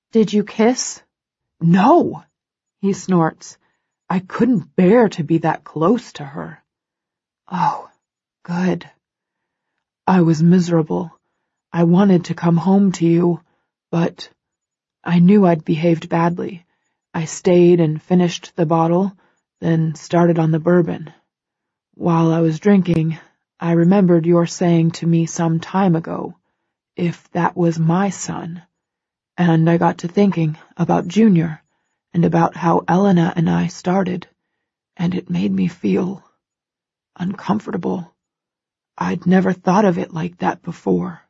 Did you kiss? No, he snorts. I couldn't bear to be that close to her. Oh, good. I was miserable. I wanted to come home to you, but I knew I'd behaved badly. I stayed and finished the bottle, then started on the bourbon. While I was drinking, I remembered your saying to me some time ago, if that was my son, and I got to thinking about Junior and about how Elena and I started, and it made me feel uncomfortable. I'd never thought of it like that before.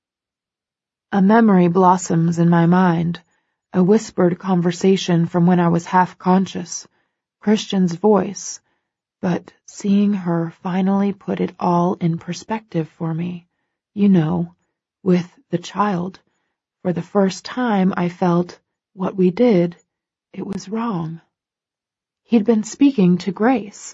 A memory blossoms in my mind, a whispered conversation from when I was half conscious, Christian's voice, but seeing her finally put it all in perspective for me, you know, with the child, for the first time I felt what we did, it was wrong. He'd been speaking to Grace.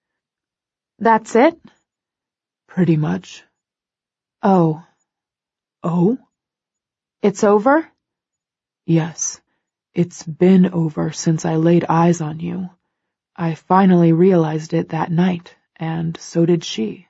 That's it? Pretty much. Oh. Oh? It's over? Yes, it's been over since I laid eyes on you. I finally realized it that night, and so did she.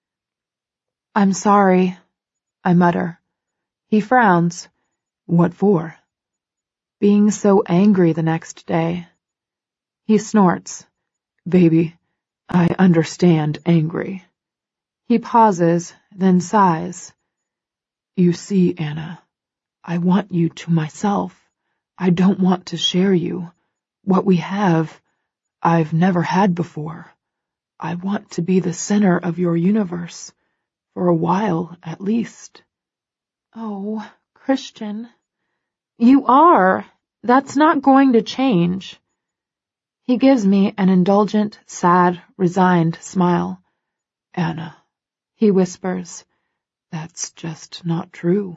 I'm sorry, I mutter. He frowns. What for? Being so angry the next day. He snorts. Baby, I understand angry. He pauses, then sighs. You see, Anna, I want you to myself. I don't want to share you. What we have, I've never had before. I want to be the center of your universe, for a while at least. Oh, Christian. You are. That's not going to change. He gives me an indulgent, sad, resigned smile. Anna, he whispers, that's just not true.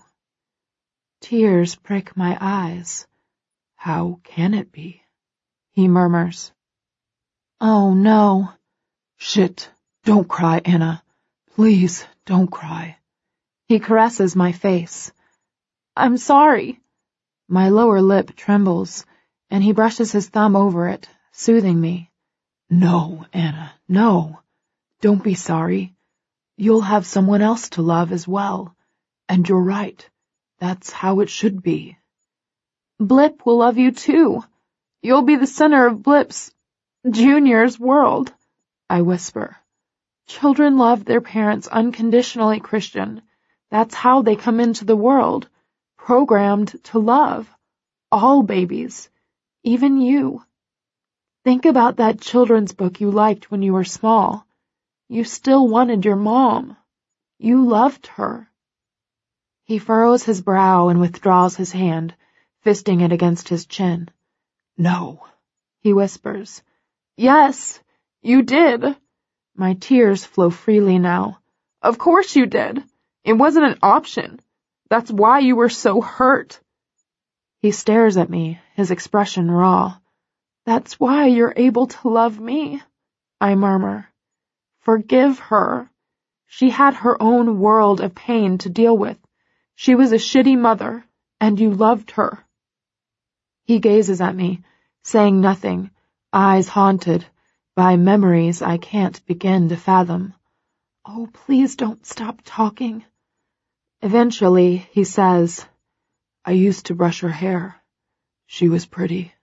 Tears prick my eyes. How can it be? He murmurs. Oh, no. Shit, don't cry, Anna. Please, don't cry. He caresses my face. I'm sorry. My lower lip trembles, and he brushes his thumb over it, soothing me. No, Anna, no. Don't be sorry. You'll have someone else to love as well. And you're right. That's how it should be. Blip will love you too. You'll be the center of Blip's, Junior's world, I whisper. Children love their parents unconditionally, Christian. That's how they come into the world, programmed to love. All babies, even you. Think about that children's book you liked when you were small. You still wanted your mom. You loved her. He furrows his brow and withdraws his hand, fisting it against his chin. No, he whispers. Yes, you did. My tears flow freely now. Of course you did. It wasn't an option. That's why you were so hurt. He stares at me, his expression raw. That's why you're able to love me, I murmur. Forgive her. She had her own world of pain to deal with. She was a shitty mother, and you loved her. He gazes at me, saying nothing, eyes haunted by memories I can't begin to fathom. Oh, please don't stop talking. Eventually, he says, I used to brush her hair. She was pretty.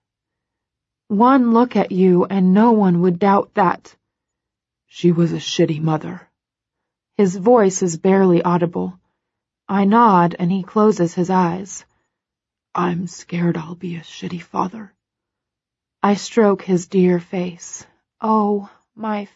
One look at you and no one would doubt that. She was a shitty mother. His voice is barely audible. I nod and he closes his eyes. I'm scared I'll be a shitty father. I stroke his dear face. Oh, my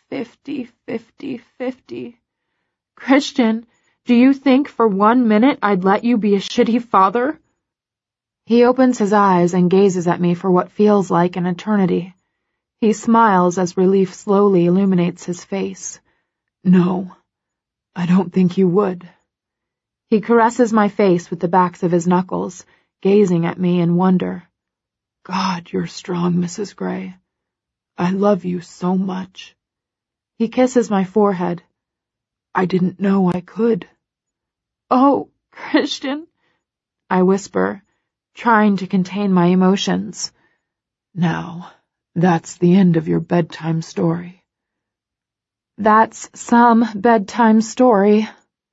50-50-50. Christian, do you think for 1 minute I'd let you be a shitty father? He opens his eyes and gazes at me for what feels like an eternity. He smiles as relief slowly illuminates his face. No, I don't think you would. He caresses my face with the backs of his knuckles, gazing at me in wonder. God, you're strong, Mrs. Gray. I love you so much. He kisses my forehead. I didn't know I could. Oh, Christian, I whisper, trying to contain my emotions. Now, that's the end of your bedtime story. That's some bedtime story.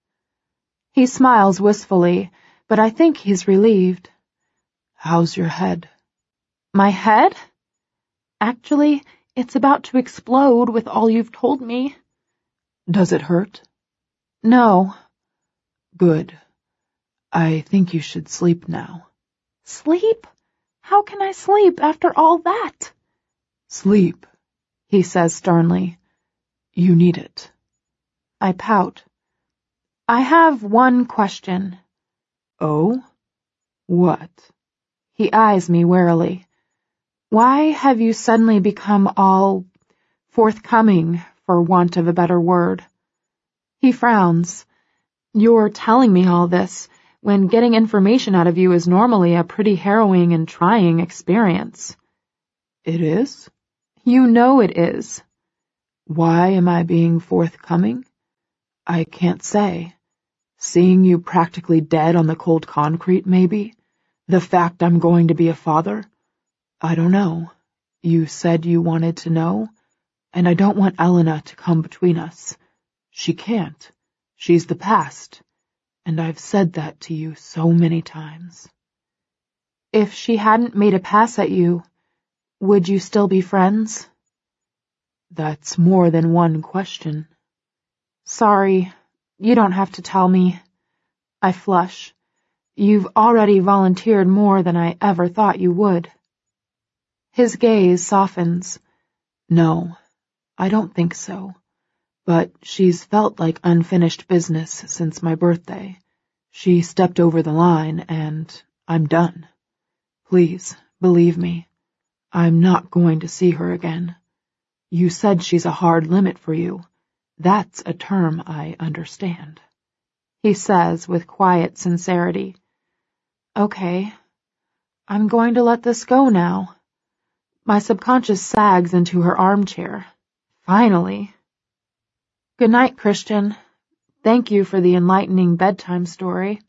He smiles wistfully, but I think he's relieved. How's your head? My head? Actually, it's about to explode with all you've told me. Does it hurt? No. Good. I think you should sleep now. Sleep? How can I sleep after all that? Sleep, he says sternly. You need it. I pout. I have one question. Oh? What? He eyes me warily. Why have you suddenly become all forthcoming, for want of a better word? He frowns. You're telling me all this when getting information out of you is normally a pretty harrowing and trying experience. It is? You know it is. Why am I being forthcoming? I can't say. Seeing you practically dead on the cold concrete, maybe? The fact I'm going to be a father? I don't know. You said you wanted to know, and I don't want Elena to come between us. She can't. She's the past, and I've said that to you so many times. If she hadn't made a pass at you, would you still be friends? That's more than one question. Sorry, you don't have to tell me. I flush. You've already volunteered more than I ever thought you would. His gaze softens. No, I don't think so. But she's felt like unfinished business since my birthday. She stepped over the line, and I'm done. Please, believe me. I'm not going to see her again. You said she's a hard limit for you. That's a term I understand. He says with quiet sincerity. Okay, I'm going to let this go now. My subconscious sags into her armchair. Finally. Good night, Christian. Thank you for the enlightening bedtime story.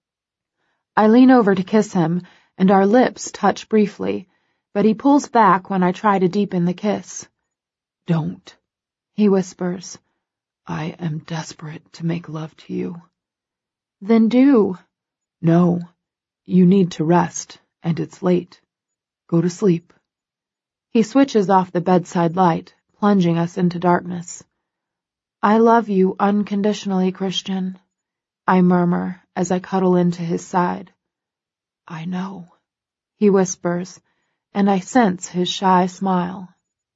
I lean over to kiss him, and our lips touch briefly, but he pulls back when I try to deepen the kiss. Don't, he whispers. I am desperate to make love to you. Then do. No, you need to rest, and it's late. Go to sleep. He switches off the bedside light, plunging us into darkness. I love you unconditionally, Christian, I murmur as I cuddle into his side. I know, he whispers, and I sense his shy smile.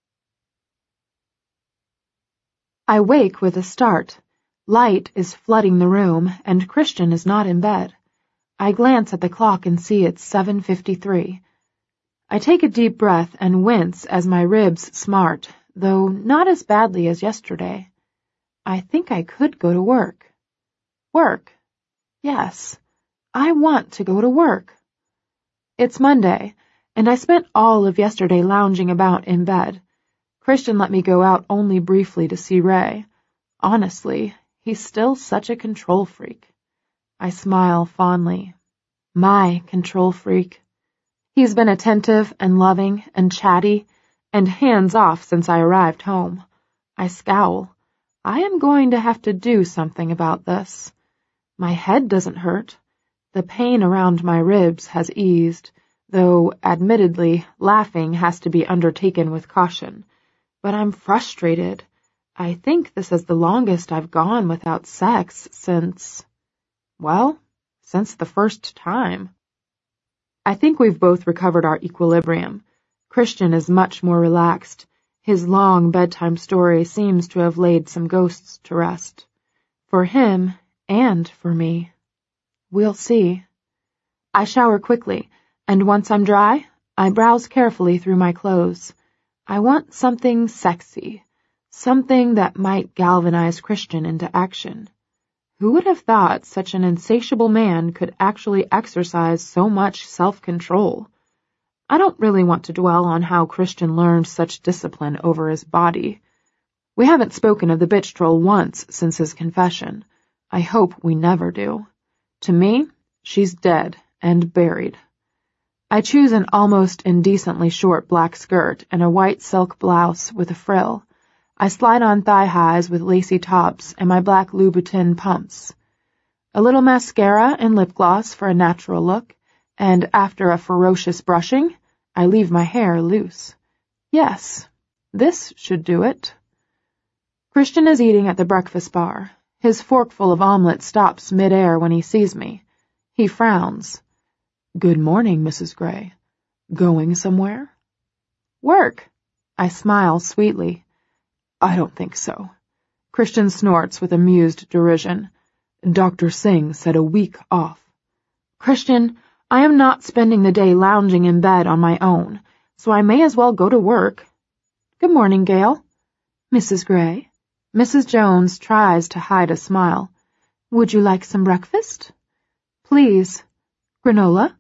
I wake with a start. Light is flooding the room, and Christian is not in bed. I glance at the clock and see it's 7:53. I take a deep breath and wince as my ribs smart, though not as badly as yesterday. I think I could go to work. Work? Yes, I want to go to work. It's Monday, and I spent all of yesterday lounging about in bed. Christian let me go out only briefly to see Ray. Honestly, he's still such a control freak. I smile fondly. My control freak. He's been attentive and loving and chatty and hands-off since I arrived home. I scowl. I am going to have to do something about this. My head doesn't hurt. The pain around my ribs has eased, though, admittedly, laughing has to be undertaken with caution. But I'm frustrated. I think this is the longest I've gone without sex since the first time. I think we've both recovered our equilibrium. Christian is much more relaxed. His long bedtime story seems to have laid some ghosts to rest. For him, and for me. We'll see. I shower quickly, and once I'm dry, I browse carefully through my clothes. I want something sexy, something that might galvanize Christian into action. Who would have thought such an insatiable man could actually exercise so much self-control? I don't really want to dwell on how Christian learned such discipline over his body. We haven't spoken of the bitch troll once since his confession. I hope we never do. To me, she's dead and buried. I choose an almost indecently short black skirt and a white silk blouse with a frill. I slide on thigh-highs with lacy tops and my black Louboutin pumps. A little mascara and lip gloss for a natural look, and after a ferocious brushing, I leave my hair loose. Yes, this should do it. Christian is eating at the breakfast bar. His forkful of omelet stops mid-air when he sees me. He frowns. Good morning, Mrs. Gray. Going somewhere? Work. I smile sweetly. I don't think so. Christian snorts with amused derision. Dr. Singh said a week off. Christian, I am not spending the day lounging in bed on my own, so I may as well go to work. Good morning, Gail. Mrs. Gray? Mrs. Jones tries to hide a smile. Would you like some breakfast? Please. Granola?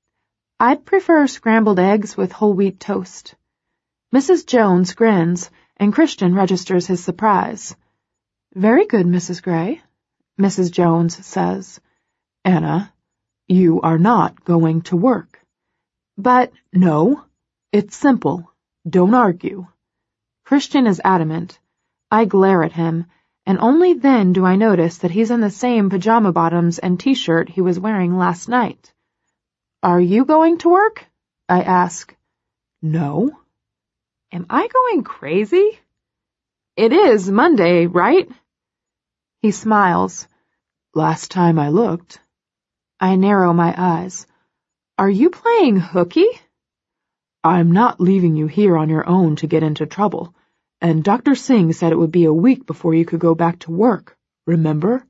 I'd prefer scrambled eggs with whole wheat toast. Mrs. Jones grins, and Christian registers his surprise. Very good, Mrs. Gray, Mrs. Jones says. Anna, you are not going to work. But no, it's simple. Don't argue. Christian is adamant. I glare at him, and only then do I notice that he's in the same pajama bottoms and t-shirt he was wearing last night. Are you going to work? I ask. No. Am I going crazy? It is Monday, right? He smiles. Last time I looked. I narrow my eyes. Are you playing hooky? I'm not leaving you here on your own to get into trouble, and Dr. Singh said it would be a week before you could go back to work, remember?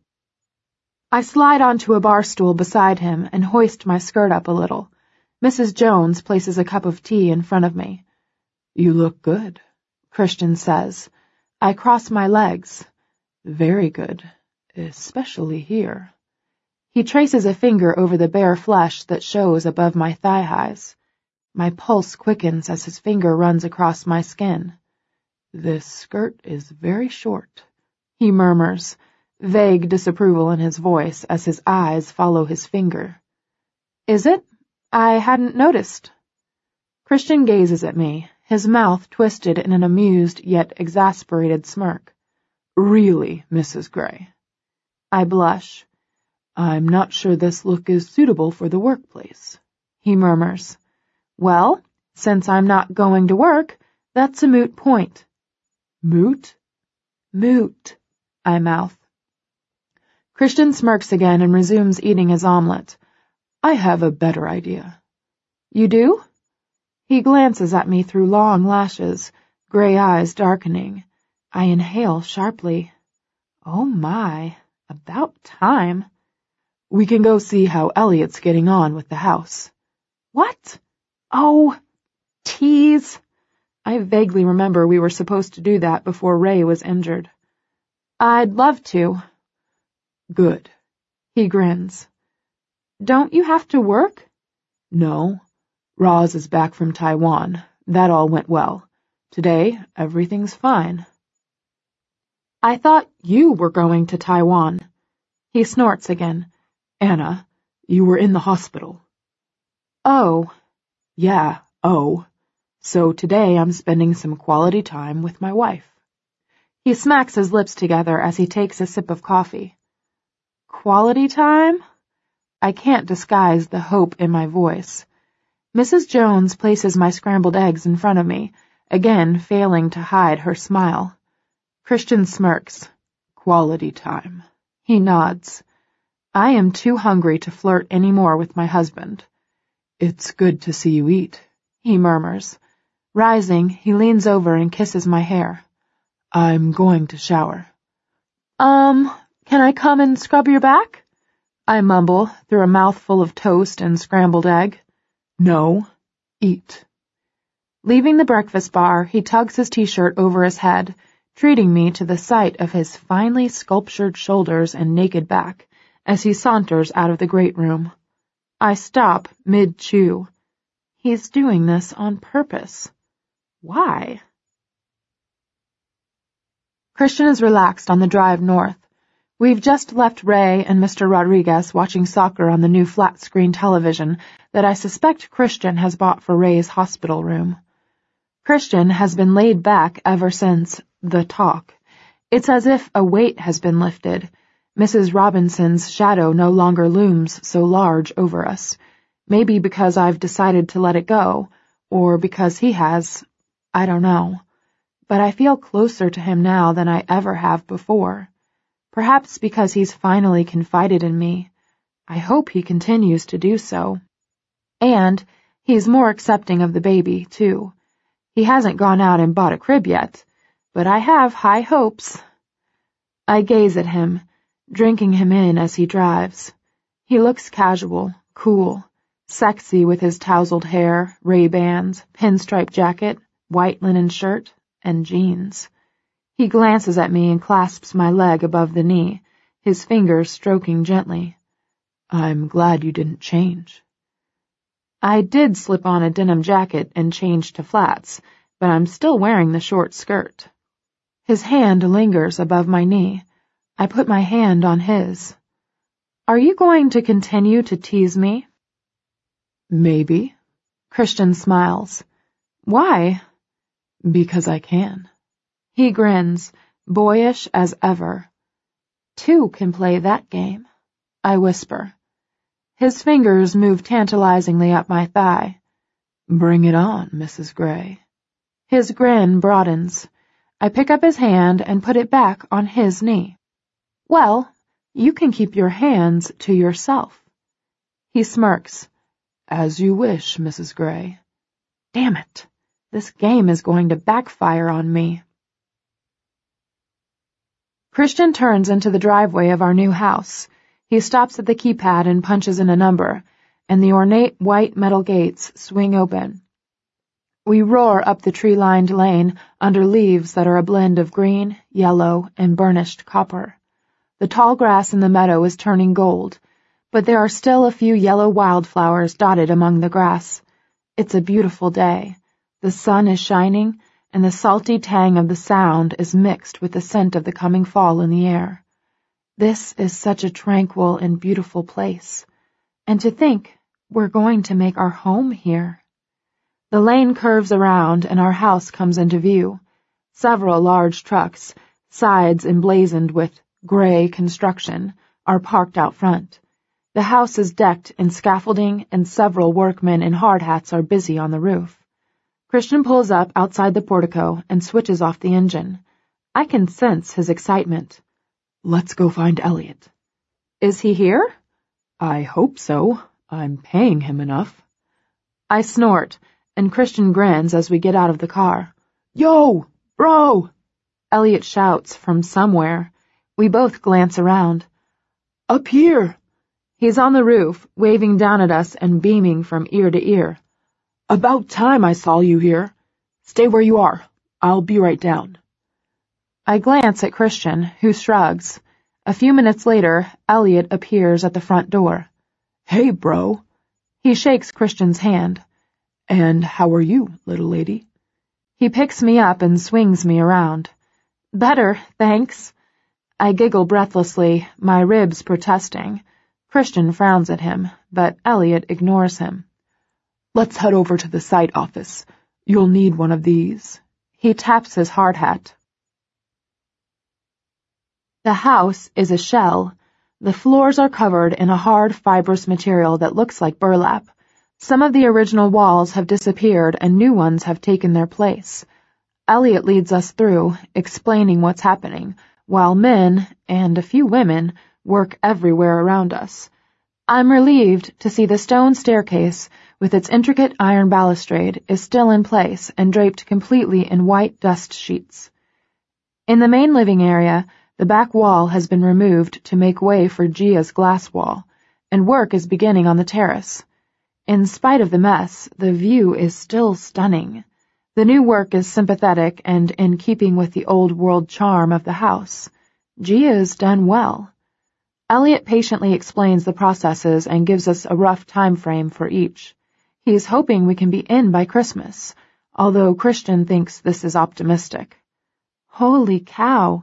I slide onto a bar stool beside him and hoist my skirt up a little. Mrs. Jones places a cup of tea in front of me. You look good, Christian says. I cross my legs. Very good, especially here. He traces a finger over the bare flesh that shows above my thigh-highs. My pulse quickens as his finger runs across my skin. This skirt is very short, he murmurs, vague disapproval in his voice as his eyes follow his finger. Is it? I hadn't noticed. Christian gazes at me, his mouth twisted in an amused yet exasperated smirk. Really, Mrs. Gray. I blush. I'm not sure this look is suitable for the workplace, he murmurs. Well, since I'm not going to work, that's a moot point. Moot? Moot, I mouth. Christian smirks again and resumes eating his omelet. I have a better idea. You do? He glances at me through long lashes, gray eyes darkening. I inhale sharply. Oh my, about time. We can go see how Elliot's getting on with the house. What? Oh, tease. I vaguely remember we were supposed to do that before Ray was injured. I'd love to. Good. He grins. Don't you have to work? No. Roz is back from Taiwan. That all went well. Today, everything's fine. I thought you were going to Taiwan. He snorts again. Anna, you were in the hospital. Oh. Yeah, oh. So today I'm spending some quality time with my wife. He smacks his lips together as he takes a sip of coffee. Quality time? I can't disguise the hope in my voice. Mrs. Jones places my scrambled eggs in front of me, again failing to hide her smile. Christian smirks. Quality time. He nods. I am too hungry to flirt any more with my husband. It's good to see you eat, he murmurs. Rising, he leans over and kisses my hair. I'm going to shower. Can I come and scrub your back? I mumble through a mouthful of toast and scrambled egg. No, eat. Leaving the breakfast bar, he tugs his t-shirt over his head, treating me to the sight of his finely sculptured shoulders and naked back as he saunters out of the great room. I stop mid-chew. He's doing this on purpose. Why? Christian is relaxed on the drive north. We've just left Ray and Mr. Rodriguez watching soccer on the new flat-screen television that I suspect Christian has bought for Ray's hospital room. Christian has been laid back ever since the talk. It's as if a weight has been lifted. Mrs. Robinson's shadow no longer looms so large over us. Maybe because I've decided to let it go, or because he has. I don't know. But I feel closer to him now than I ever have before. Perhaps because he's finally confided in me. I hope he continues to do so. And he's more accepting of the baby, too. He hasn't gone out and bought a crib yet, but I have high hopes. I gaze at him, drinking him in as he drives. He looks casual, cool, sexy with his tousled hair, Ray-Bans, pinstripe jacket, white linen shirt, and jeans. He glances at me and clasps my leg above the knee, his fingers stroking gently. I'm glad you didn't change. I did slip on a denim jacket and change to flats, but I'm still wearing the short skirt. His hand lingers above my knee. I put my hand on his. Are you going to continue to tease me? Maybe. Christian smiles. Why? Because I can. He grins, boyish as ever. Two can play that game, I whisper. His fingers move tantalizingly up my thigh. Bring it on, Mrs. Gray. His grin broadens. I pick up his hand and put it back on his knee. Well, you can keep your hands to yourself. He smirks. As you wish, Mrs. Gray. Damn it. This game is going to backfire on me. Christian turns into the driveway of our new house. He stops at the keypad and punches in a number, and the ornate white metal gates swing open. We roar up the tree-lined lane under leaves that are a blend of green, yellow, and burnished copper. The tall grass in the meadow is turning gold, but there are still a few yellow wildflowers dotted among the grass. It's a beautiful day. The sun is shining, and the salty tang of the Sound is mixed with the scent of the coming fall in the air. This is such a tranquil and beautiful place. And to think we're going to make our home here. The lane curves around and our house comes into view. Several large trucks, sides emblazoned with gray construction, are parked out front. The house is decked in scaffolding and several workmen in hard hats are busy on the roof. Christian pulls up outside the portico and switches off the engine. I can sense his excitement. Let's go find Elliot. Is he here? I hope so. I'm paying him enough. I snort, and Christian grins as we get out of the car. Yo, bro! Elliot shouts from somewhere. We both glance around. Up here! He's on the roof, waving down at us and beaming from ear to ear. About time I saw you here. Stay where you are. I'll be right down. I glance at Christian, who shrugs. A few minutes later, Elliot appears at the front door. Hey, bro. He shakes Christian's hand. And how are you, little lady? He picks me up and swings me around. Better, thanks. I giggle breathlessly, my ribs protesting. Christian frowns at him, but Elliot ignores him. Let's head over to the site office. You'll need one of these. He taps his hard hat. The house is a shell. The floors are covered in a hard, fibrous material that looks like burlap. Some of the original walls have disappeared and new ones have taken their place. Elliot leads us through, explaining what's happening, while men, and a few women, work everywhere around us. I'm relieved to see the stone staircase, with its intricate iron balustrade, is still in place and draped completely in white dust sheets. In the main living area, the back wall has been removed to make way for Gia's glass wall, and work is beginning on the terrace. In spite of the mess, the view is still stunning. The new work is sympathetic and in keeping with the old-world charm of the house. Gia is done well. Elliot patiently explains the processes and gives us a rough time frame for each. He's hoping we can be in by Christmas, although Christian thinks this is optimistic. Holy cow!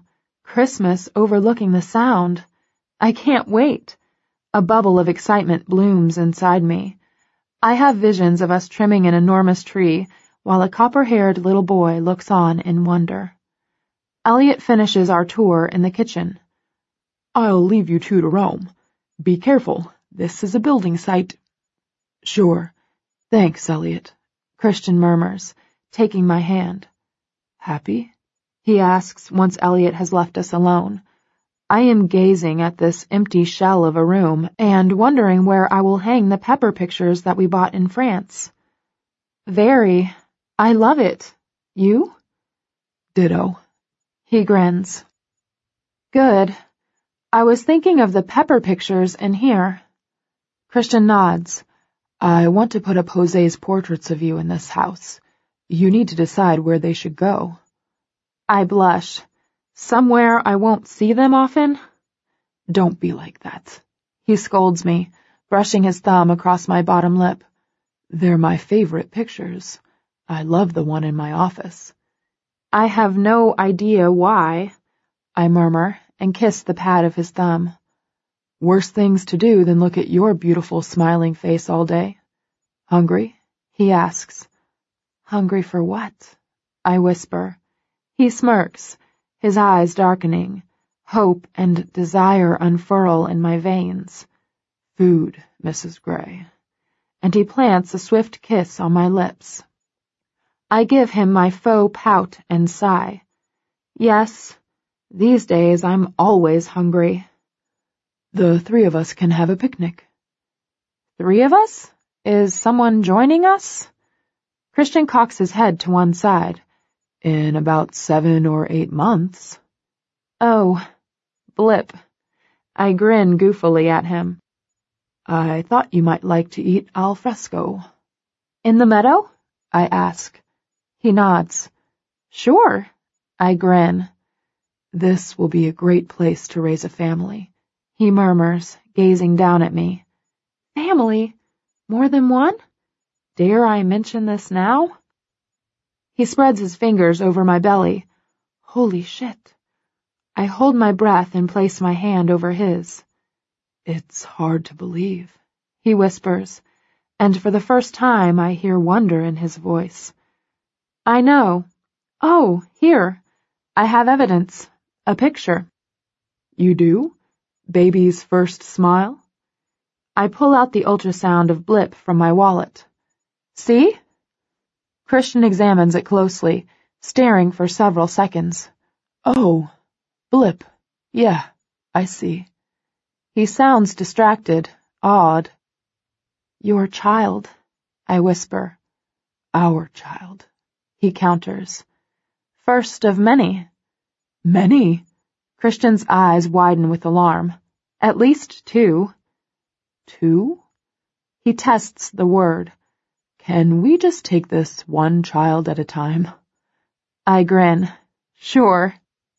Christmas overlooking the Sound. I can't wait. A bubble of excitement blooms inside me. I have visions of us trimming an enormous tree while a copper-haired little boy looks on in wonder. Elliot finishes our tour in the kitchen. I'll leave you two to roam. Be careful. This is a building site. Sure. Thanks, Elliot, Christian murmurs, taking my hand. Happy? He asks once Elliot has left us alone. I am gazing at this empty shell of a room and wondering where I will hang the pepper pictures that we bought in France. Very. I love it. You? Ditto. He grins. Good. I was thinking of the pepper pictures in here. Christian nods. I want to put up Jose's portraits of you in this house. You need to decide where they should go. I blush. Somewhere I won't see them often? Don't be like that. He scolds me, brushing his thumb across my bottom lip. They're my favorite pictures. I love the one in my office. I have no idea why, I murmur and kiss the pad of his thumb. Worse things to do than look at your beautiful smiling face all day. Hungry? He asks. Hungry for what? I whisper. He smirks, his eyes darkening. Hope and desire unfurl in my veins. Food, Mrs. Gray. And he plants a swift kiss on my lips. I give him my faux pout and sigh. Yes, these days I'm always hungry. The three of us can have a picnic. 3 of us? Is someone joining us? Christian cocks his head to one side. In about 7 or 8 months. Oh, blip. I grin goofily at him. I thought you might like to eat al fresco. In the meadow? I ask. He nods. Sure. I grin. This will be a great place to raise a family, he murmurs, gazing down at me. Family? More than one? Dare I mention this now? He spreads his fingers over my belly. Holy shit. I hold my breath and place my hand over his. It's hard to believe, he whispers, and for the first time I hear wonder in his voice. I know. Oh, here. I have evidence. A picture. You do? Baby's first smile? I pull out the ultrasound of Blip from my wallet. See? Christian examines it closely, staring for several seconds. Oh, Blip. Yeah, I see. He sounds distracted, awed. Your child, I whisper. Our child, he counters. First of many. Many? Christian's eyes widen with alarm. At least 2. 2? He tests the word. Can we just take this one child at a time? I grin. Sure.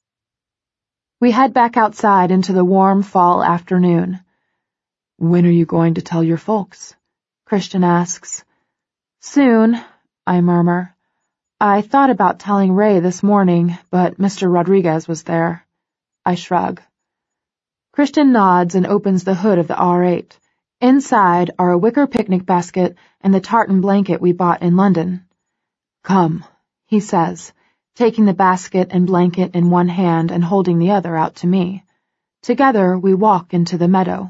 We head back outside into the warm fall afternoon. When are you going to tell your folks? Christian asks. Soon, I murmur. I thought about telling Ray this morning, but Mr. Rodriguez was there. I shrug. Christian nods and opens the hood of the R8. Inside are a wicker picnic basket and the tartan blanket we bought in London. Come, he says, taking the basket and blanket in one hand and holding the other out to me. Together we walk into the meadow.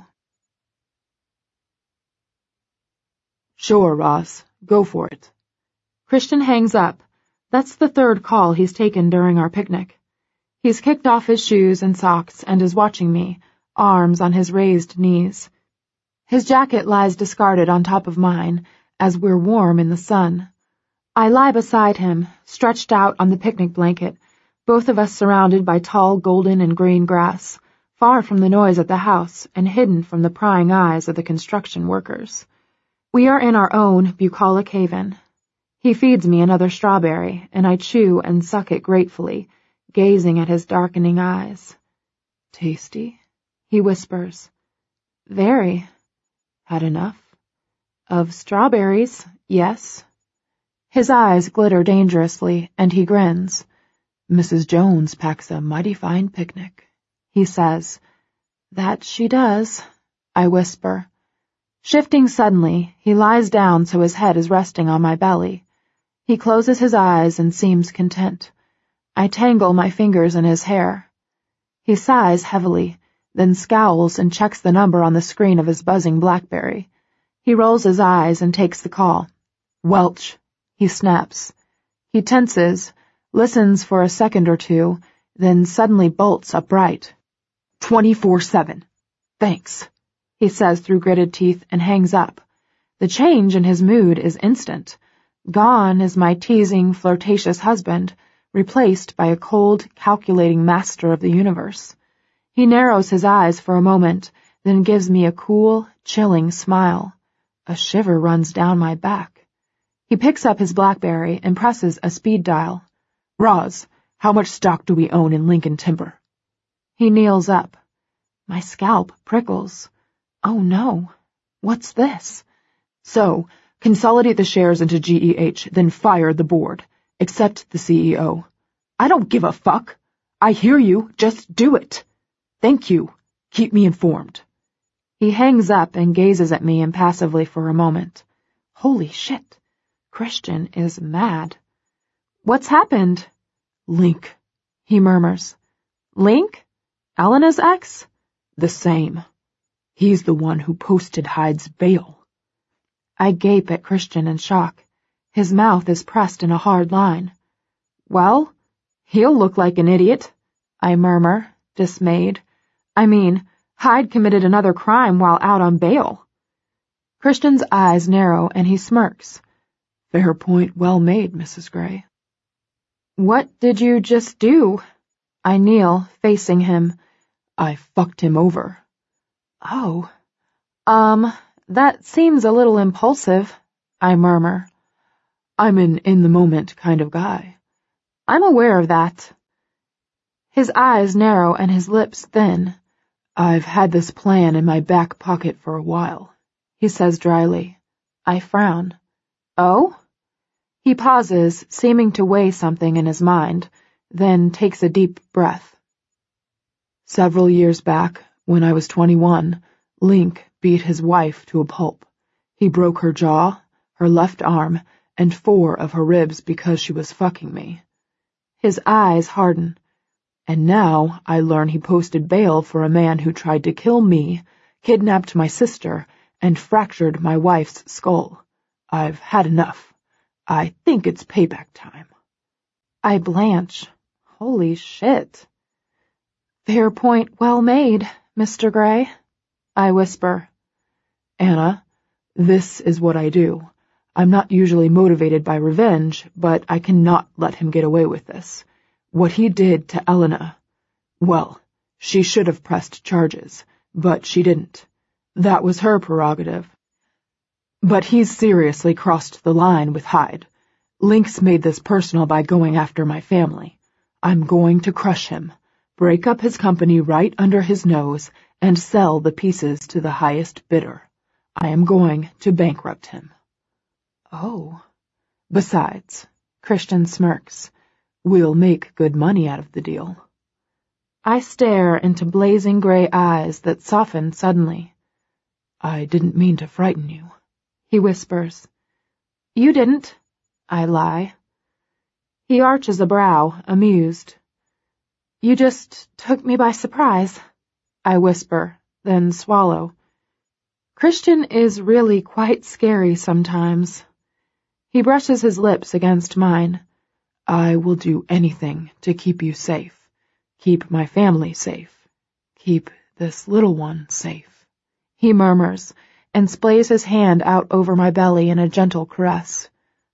Sure, Ross. Go for it. Christian hangs up. That's the 3rd call he's taken during our picnic. He's kicked off his shoes and socks and is watching me, arms on his raised knees. His jacket lies discarded on top of mine, as we're warm in the sun. I lie beside him, stretched out on the picnic blanket, both of us surrounded by tall golden and green grass, far from the noise at the house and hidden from the prying eyes of the construction workers. We are in our own bucolic haven. He feeds me another strawberry, and I chew and suck it gratefully, gazing at his darkening eyes. Tasty? He whispers. Very. Had enough? Of strawberries, yes. His eyes glitter dangerously, and he grins. Mrs. Jones packs a mighty fine picnic, he says. That she does, I whisper. Shifting suddenly, he lies down so his head is resting on my belly. He closes his eyes and seems content. I tangle my fingers in his hair. He sighs heavily, then scowls and checks the number on the screen of his buzzing BlackBerry. He rolls his eyes and takes the call. Welch, he snaps. He tenses, listens for a second or two, then suddenly bolts upright. 24/7. Thanks, he says through gritted teeth and hangs up. The change in his mood is instant. Gone is my teasing, flirtatious husband, replaced by a cold, calculating master of the universe. He narrows his eyes for a moment, then gives me a cool, chilling smile. A shiver runs down my back. He picks up his BlackBerry and presses a speed dial. Roz, how much stock do we own in Lincoln Timber? He kneels up. My scalp prickles. Oh no. What's this? So, consolidate the shares into GEH, then fire the board. Except the CEO. I don't give a fuck. I hear you. Just do it. Thank you. Keep me informed. He hangs up and gazes at me impassively for a moment. Holy shit. Christian is mad. What's happened? Link, he murmurs. Link? Elena's ex? The same. He's the one who posted Hyde's bail. I gape at Christian in shock. His mouth is pressed in a hard line. Well, he'll look like an idiot, I murmur, dismayed. I mean, Hyde committed another crime while out on bail. Christian's eyes narrow and he smirks. Fair point well made, Mrs. Gray. What did you just do? I kneel, facing him. I fucked him over. Oh. That seems a little impulsive, I murmur. I'm an in-the-moment kind of guy. I'm aware of that. His eyes narrow and his lips thin. I've had this plan in my back pocket for a while, he says dryly. I frown. Oh? He pauses, seeming to weigh something in his mind, then takes a deep breath. Several years back, when I was 21, Link beat his wife to a pulp. He broke her jaw, her left arm, and 4 of her ribs because she was fucking me. His eyes harden. And now I learn he posted bail for a man who tried to kill me, kidnapped my sister, and fractured my wife's skull. I've had enough. I think it's payback time. I blanch. Holy shit. Fair point well made, Mr. Gray, I whisper. Anna, this is what I do. I'm not usually motivated by revenge, but I cannot let him get away with this. What he did to Elena, well, she should have pressed charges, but she didn't. That was her prerogative. But he's seriously crossed the line with Hyde. Link's made this personal by going after my family. I'm going to crush him, break up his company right under his nose, and sell the pieces to the highest bidder. I am going to bankrupt him. Oh. Besides, Christian smirks, we'll make good money out of the deal. I stare into blazing gray eyes that soften suddenly. I didn't mean to frighten you, he whispers. You didn't, I lie. He arches a brow, amused. You just took me by surprise, I whisper, then swallow. Christian is really quite scary sometimes. He brushes his lips against mine. I will do anything to keep you safe. Keep my family safe. Keep this little one safe. He murmurs, and splays his hand out over my belly in a gentle caress.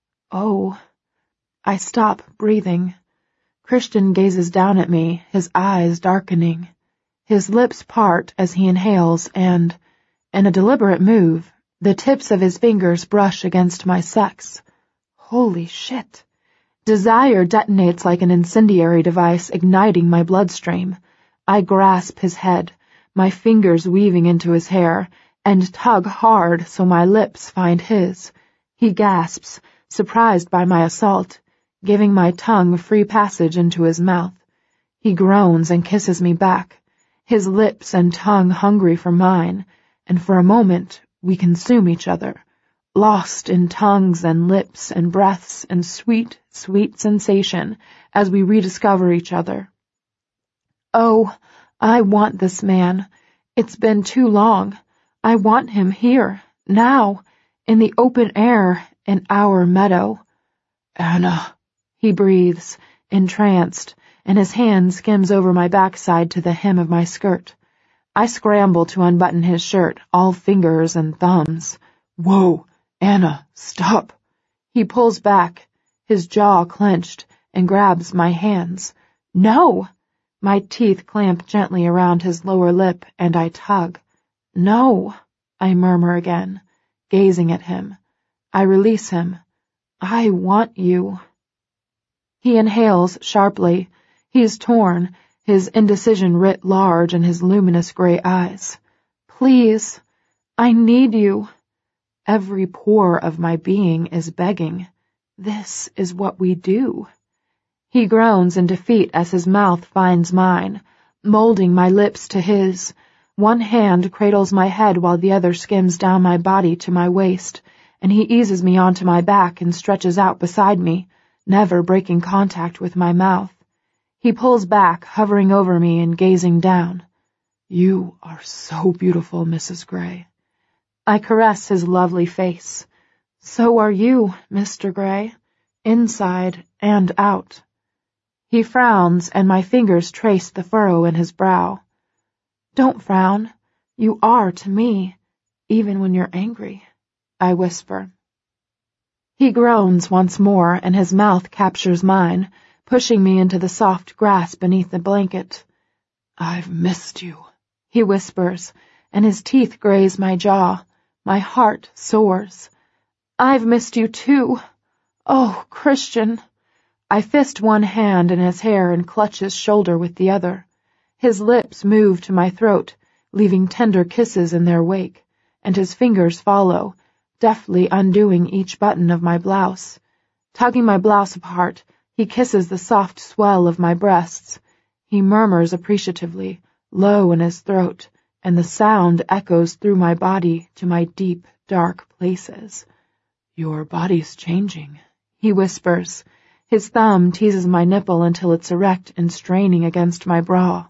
Oh. I stop breathing. Christian gazes down at me, his eyes darkening. His lips part as he inhales and, in a deliberate move, the tips of his fingers brush against my sex. Holy shit. Desire detonates like an incendiary device, igniting my bloodstream. I grasp his head, my fingers weaving into his hair, and tug hard so my lips find his. He gasps, surprised by my assault. giving my tongue free passage into his mouth. He groans and kisses me back, his lips and tongue hungry for mine, and for a moment we consume each other, lost in tongues and lips and breaths and sweet, sweet sensation as we rediscover each other. Oh, I want this man. It's been too long. I want him here, now, in the open air, in our meadow. Anna, he breathes, entranced, and his hand skims over my backside to the hem of my skirt. I scramble to unbutton his shirt, all fingers and thumbs. Whoa, Anna, stop. He pulls back, his jaw clenched, and grabs my hands. No! My teeth clamp gently around his lower lip, and I tug. No, I murmur again, gazing at him. I release him. I want you. He inhales sharply. He is torn, his indecision writ large in his luminous gray eyes. Please, I need you. Every pore of my being is begging. This is what we do. He groans in defeat as his mouth finds mine, molding my lips to his. One hand cradles my head while the other skims down my body to my waist, and he eases me onto my back and stretches out beside me, never breaking contact with my mouth. He pulls back, hovering over me and gazing down. You are so beautiful, Mrs. Gray. I caress his lovely face. So are you, Mr. Gray, inside and out. He frowns, and my fingers trace the furrow in his brow. Don't frown. You are to me, even when you're angry, I whisper. He groans once more, and his mouth captures mine, pushing me into the soft grass beneath the blanket. I've missed you, he whispers, and his teeth graze my jaw. My heart soars. I've missed you too. Oh, Christian. I fist one hand in his hair and clutch his shoulder with the other. His lips move to my throat, leaving tender kisses in their wake, and his fingers follow, deftly undoing each button of my blouse. Tugging my blouse apart, he kisses the soft swell of my breasts. He murmurs appreciatively, low in his throat, and the sound echoes through my body to my deep, dark places. Your body's changing, he whispers. His thumb teases my nipple until it's erect and straining against my bra.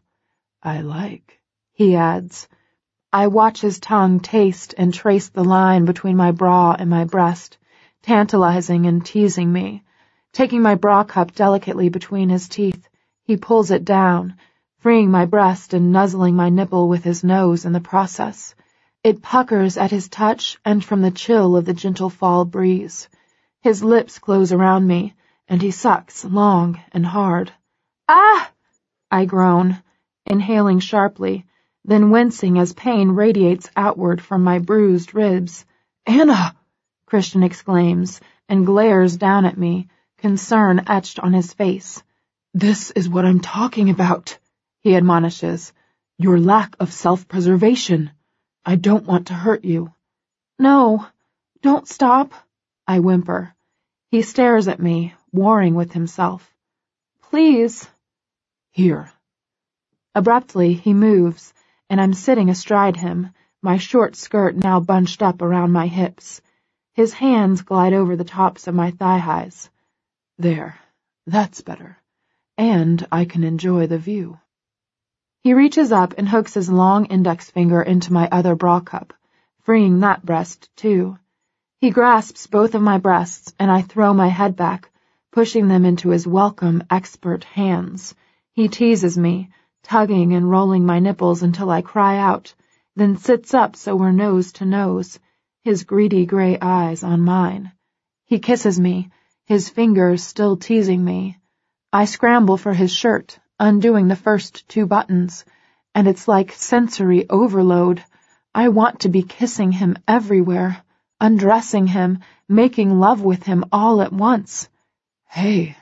I like, he adds. I watch his tongue taste and trace the line between my bra and my breast, tantalizing and teasing me. Taking my bra cup delicately between his teeth, he pulls it down, freeing my breast and nuzzling my nipple with his nose in the process. It puckers at his touch and from the chill of the gentle fall breeze. His lips close around me, and he sucks long and hard. Ah! I groan, inhaling sharply, then wincing as pain radiates outward from my bruised ribs. Anna! Christian exclaims, and glares down at me, concern etched on his face. This is what I'm talking about, he admonishes. Your lack of self-preservation. I don't want to hurt you. No, don't stop, I whimper. He stares at me, warring with himself. Please. Here. Abruptly, he moves, and I'm sitting astride him, my short skirt now bunched up around my hips. His hands glide over the tops of my thigh-highs. There, that's better. And I can enjoy the view. He reaches up and hooks his long index finger into my other bra cup, freeing that breast, too. He grasps both of my breasts, and I throw my head back, pushing them into his welcome, expert hands. He teases me, tugging and rolling my nipples until I cry out, then sits up so we're nose to nose, his greedy gray eyes on mine. He kisses me, his fingers still teasing me. I scramble for his shirt, undoing the first 2 buttons, and it's like sensory overload. I want to be kissing him everywhere, undressing him, making love with him all at once. Hey.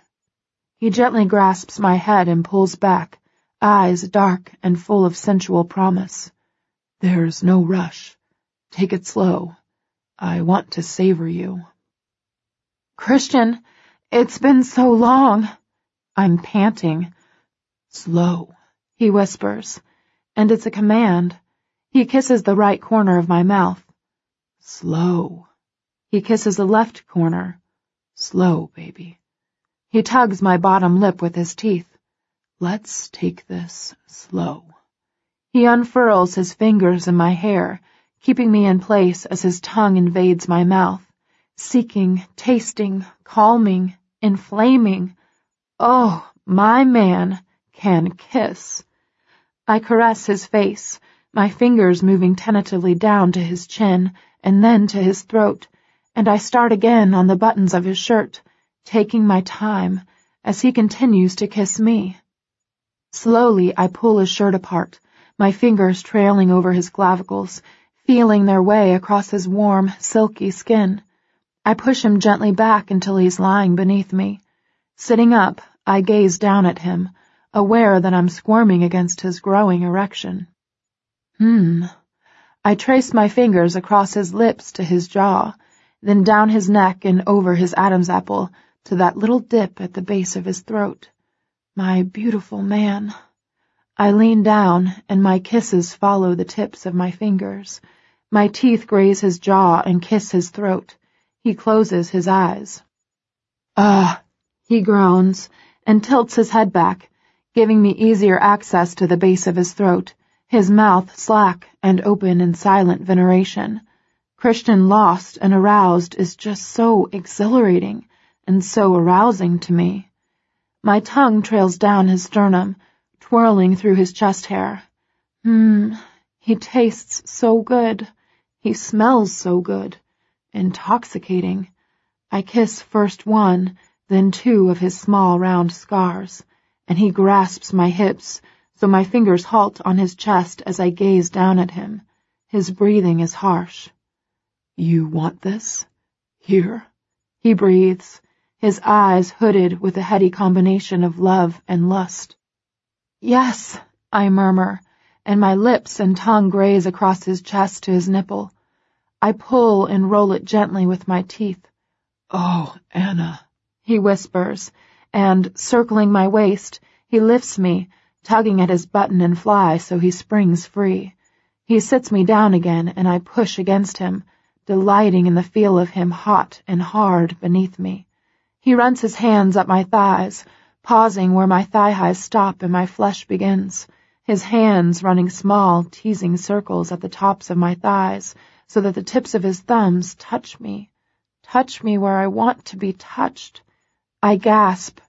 He gently grasps my head and pulls back, eyes dark and full of sensual promise. There's no rush. Take it slow. I want to savor you. Christian, It's been so long. I'm panting. Slow, he whispers, and it's a command. He kisses the right corner of my mouth. Slow. He kisses the left corner. Slow, baby. He tugs my bottom lip with his teeth. Let's take this slow. He unfurls his fingers in my hair, keeping me in place as his tongue invades my mouth, seeking, tasting, calming, inflaming. Oh, my man can kiss. I caress his face, my fingers moving tentatively down to his chin and then to his throat, and I start again on the buttons of his shirt, taking my time as he continues to kiss me. Slowly, I pull his shirt apart, my fingers trailing over his clavicles, feeling their way across his warm, silky skin. I push him gently back until he's lying beneath me. Sitting up, I gaze down at him, aware that I'm squirming against his growing erection. I trace my fingers across his lips to his jaw, then down his neck and over his Adam's apple to that little dip at the base of his throat. My beautiful man. I lean down, and my kisses follow the tips of my fingers. My teeth graze his jaw and kiss his throat. He closes his eyes. He groans, and tilts his head back, giving me easier access to the base of his throat, his mouth slack and open in silent veneration. Christian lost and aroused is just so exhilarating and so arousing to me. My tongue trails down his sternum, twirling through his chest hair. He tastes so good. He smells so good. Intoxicating. I kiss first one, then two of his small round scars, and he grasps my hips, so my fingers halt on his chest as I gaze down at him. His breathing is harsh. You want this? Here. He breathes, his eyes hooded with a heady combination of love and lust. Yes, I murmur, and my lips and tongue graze across his chest to his nipple. I pull and roll it gently with my teeth. Oh, Anna, he whispers, and, circling my waist, he lifts me, tugging at his button and fly so he springs free. He sits me down again, and I push against him, delighting in the feel of him hot and hard beneath me. He runs his hands up my thighs, pausing where my thigh-highs stop and my flesh begins, his hands running small, teasing circles at the tops of my thighs so that the tips of his thumbs touch me where I want to be touched. I gasp.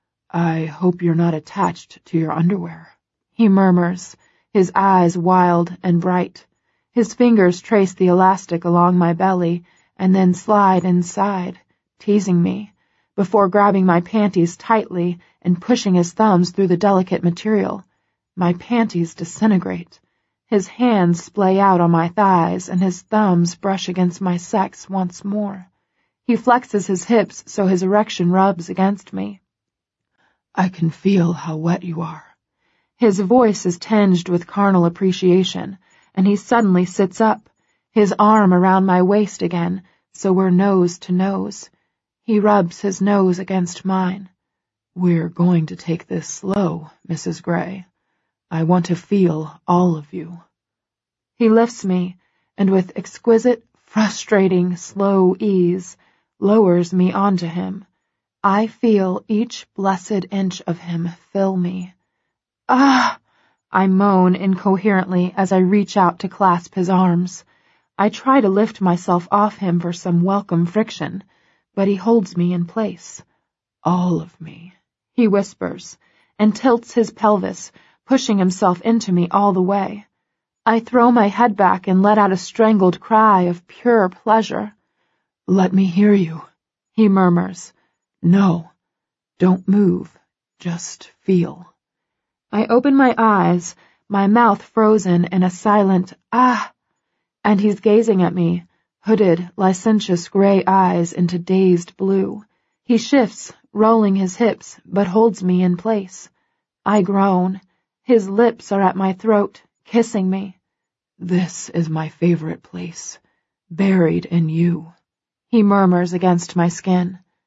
I hope you're not attached to your underwear, he murmurs, his eyes wild and bright. His fingers trace the elastic along my belly and then slide inside, teasing me, before grabbing my panties tightly and pushing his thumbs through the delicate material. My panties disintegrate. His hands splay out on my thighs, and his thumbs brush against my sex once more. He flexes his hips so his erection rubs against me. I can feel how wet you are. His voice is tinged with carnal appreciation, and he suddenly sits up, his arm around my waist again, so we're nose to nose. He rubs his nose against mine. We're going to take this slow, Mrs. Gray. I want to feel all of you. He lifts me, and with exquisite, frustrating, slow ease, lowers me onto him. I feel each blessed inch of him fill me. Ah! I moan incoherently as I reach out to clasp his arms. I try to lift myself off him for some welcome friction, but he holds me in place. All of me, he whispers, and tilts his pelvis, pushing himself into me all the way. I throw my head back and let out a strangled cry of pure pleasure. Let me hear you, he murmurs. No, don't move, just feel. I open my eyes, my mouth frozen in a silent ah, and he's gazing at me, hooded, licentious gray eyes into dazed blue. He shifts, rolling his hips, but holds me in place. I groan. His lips are at my throat, kissing me. This is my favorite place, buried in you, he murmurs against my skin.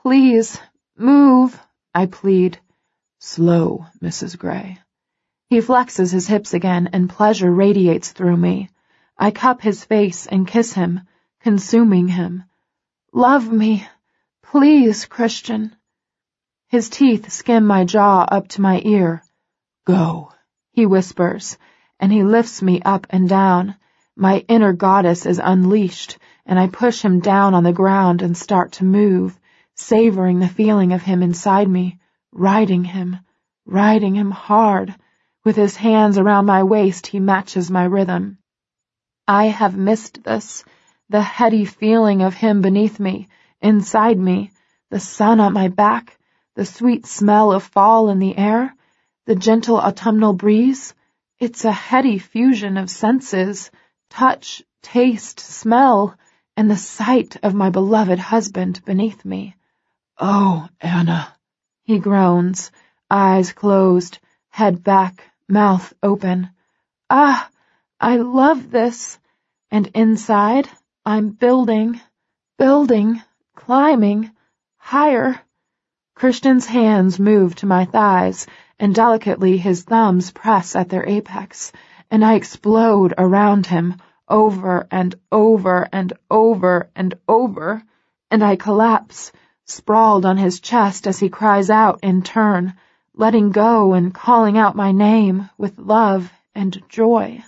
Please, move, I plead. Slow, Mrs. Gray. He flexes his hips again, and pleasure radiates through me. I cup his face and kiss him, consuming him. Love me, please, Christian. His teeth skim my jaw up to my ear. Go, he whispers, and he lifts me up and down. My inner goddess is unleashed, and I push him down on the ground and start to move, savoring the feeling of him inside me, riding him hard. With his hands around my waist, he matches my rhythm. I have missed this, the heady feeling of him beneath me, inside me, the sun on my back, the sweet smell of fall in the air, the gentle autumnal breeze. It's a heady fusion of senses, touch, taste, smell, and the sight of my beloved husband beneath me. Oh, Anna, he groans, eyes closed, head back, mouth open. Ah, I love this. And inside, I'm building, climbing, higher. Christian's hands move to my thighs, and delicately his thumbs press at their apex, and I explode around him, over and over and over and over, and I collapse, sprawled on his chest as he cries out in turn, letting go and calling out my name with love and joy.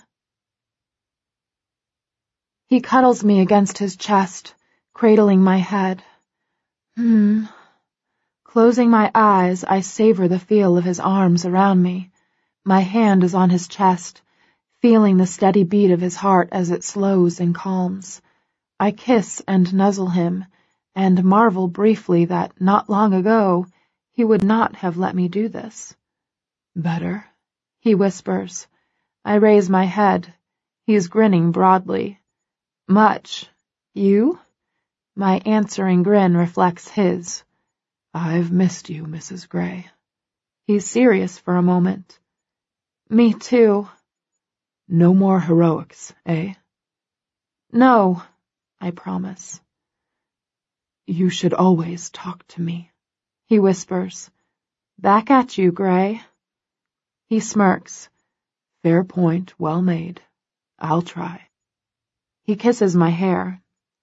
He cuddles me against his chest, cradling my head. Closing my eyes, I savor the feel of his arms around me. My hand is on his chest, feeling the steady beat of his heart as it slows and calms. I kiss and nuzzle him, and marvel briefly that not long ago he would not have let me do this. Better, he whispers. I raise my head. He's grinning broadly. Much. You? My answering grin reflects his. I've missed you, Mrs. Gray. He's serious for a moment. Me too. No more heroics, eh? No, I promise. You should always talk to me, he whispers. Back at you, Gray. He smirks. Fair point, well made. I'll try. He kisses my hair.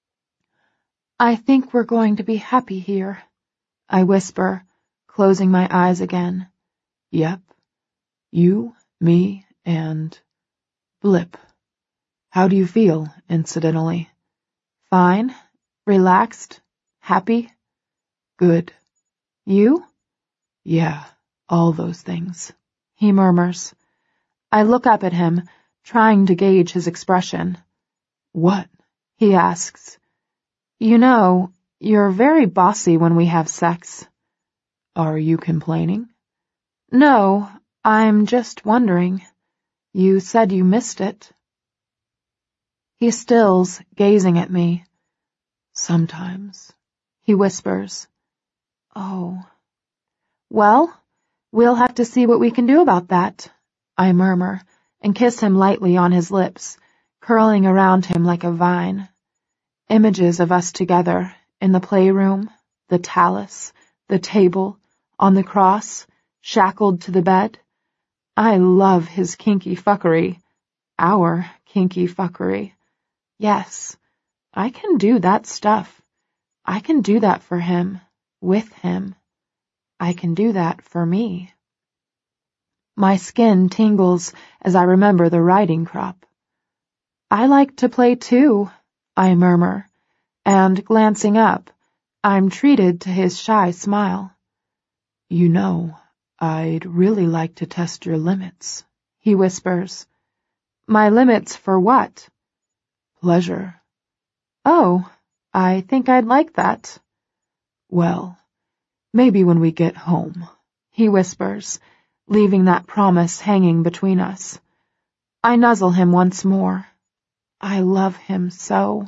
I think we're going to be happy here, I whisper, closing my eyes again. Yep. You, me, and Blip. How do you feel, incidentally? Fine. Relaxed. Happy. Good. You? Yeah, all those things, he murmurs. I look up at him, trying to gauge his expression. What? He asks. You know, you're very bossy when we have sex. Are you complaining? No, I'm just wondering. You said you missed it. He stills, gazing at me. Sometimes, he whispers. Oh. Well, we'll have to see what we can do about that, I murmur, and kiss him lightly on his lips, curling around him like a vine. Images of us together, in the playroom, the talus, the table, on the cross, shackled to the bed. I love his kinky fuckery. Our kinky fuckery. Yes, I can do that stuff. I can do that for him, with him. I can do that for me. My skin tingles as I remember the riding crop. I like to play too, I murmur, and glancing up, I'm treated to his shy smile. You know, I'd really like to test your limits, he whispers. My limits for what? Pleasure. Oh, I think I'd like that. Well, maybe when we get home, he whispers, leaving that promise hanging between us. I nuzzle him once more. I love him so.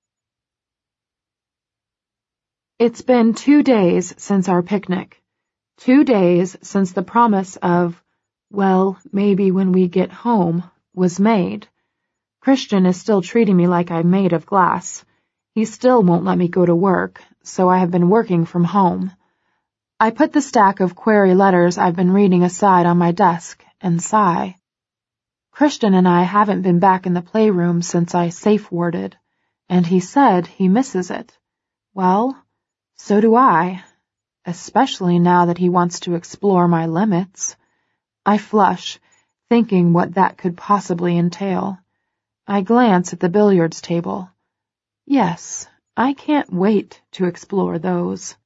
It's been 2 days since our picnic. 2 days since the promise of, well, maybe when we get home, was made. Christian is still treating me like I'm made of glass. He still won't let me go to work, so I have been working from home. I put the stack of query letters I've been reading aside on my desk and sigh. Christian and I haven't been back in the playroom since I safe-worded, and he said he misses it. Well, so do I, especially now that he wants to explore my limits. I flush, thinking what that could possibly entail. I glance at the billiards table. Yes, I can't wait to explore those.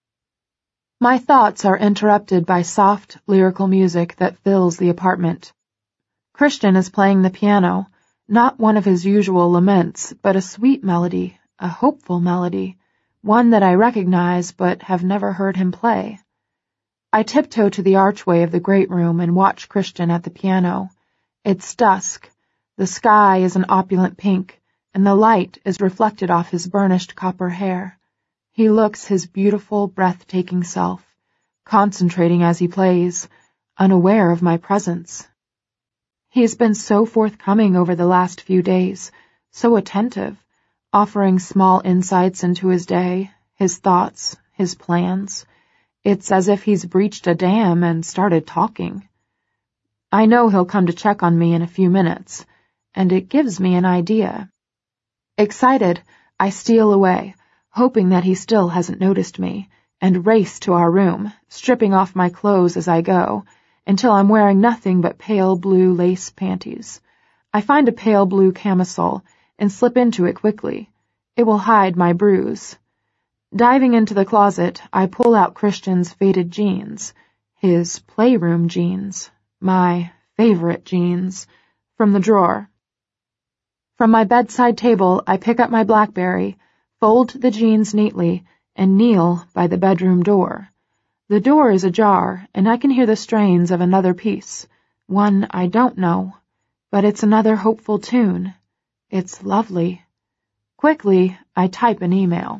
My thoughts are interrupted by soft, lyrical music that fills the apartment. Christian is playing the piano, not one of his usual laments, but a sweet melody, a hopeful melody, one that I recognize but have never heard him play. I tiptoe to the archway of the great room and watch Christian at the piano. It's dusk. The sky is an opulent pink, and the light is reflected off his burnished copper hair. He looks his beautiful, breathtaking self, concentrating as he plays, unaware of my presence. He's been so forthcoming over the last few days, so attentive, offering small insights into his day, his thoughts, his plans. It's as if he's breached a dam and started talking. I know he'll come to check on me in a few minutes, and it gives me an idea. Excited, I steal away, hoping that he still hasn't noticed me, and race to our room, stripping off my clothes as I go, until I'm wearing nothing but pale blue lace panties. I find a pale blue camisole and slip into it quickly. It will hide my bruise. Diving into the closet, I pull out Christian's faded jeans, his playroom jeans, my favorite jeans, from the drawer. From my bedside table, I pick up my BlackBerry, fold the jeans neatly, and kneel by the bedroom door. The door is ajar, and I can hear the strains of another piece, one I don't know, but it's another hopeful tune. It's lovely. Quickly, I type an email.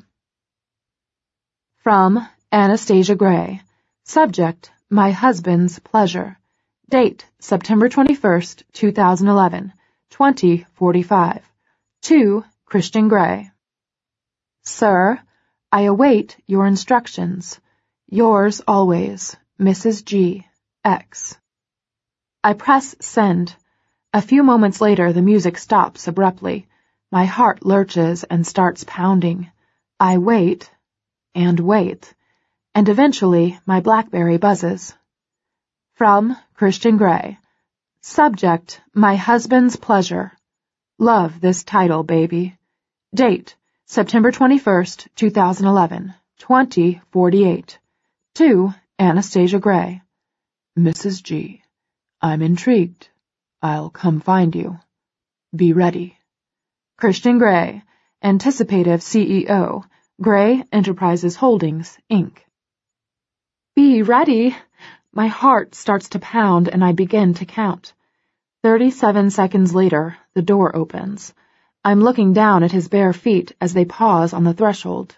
From Anastasia Gray. Subject, my husband's pleasure. Date, September 21st, 2011, 20:45. To Christian Gray. Sir, I await your instructions. Yours always, Mrs. G. X. I press send. A few moments later, the music stops abruptly. My heart lurches and starts pounding. I wait, and eventually my BlackBerry buzzes. From Christian Gray. Subject, my husband's pleasure. Love this title, baby. Date, September 21st, 2011, 20:48. To Anastasia Gray. Mrs. G. I'm intrigued. I'll come find you. Be ready. Christian Gray, Anticipative CEO, Gray Enterprises Holdings, Inc. Be ready. My heart starts to pound and I begin to count. 37 seconds later, the door opens. I'm looking down at his bare feet as they pause on the threshold.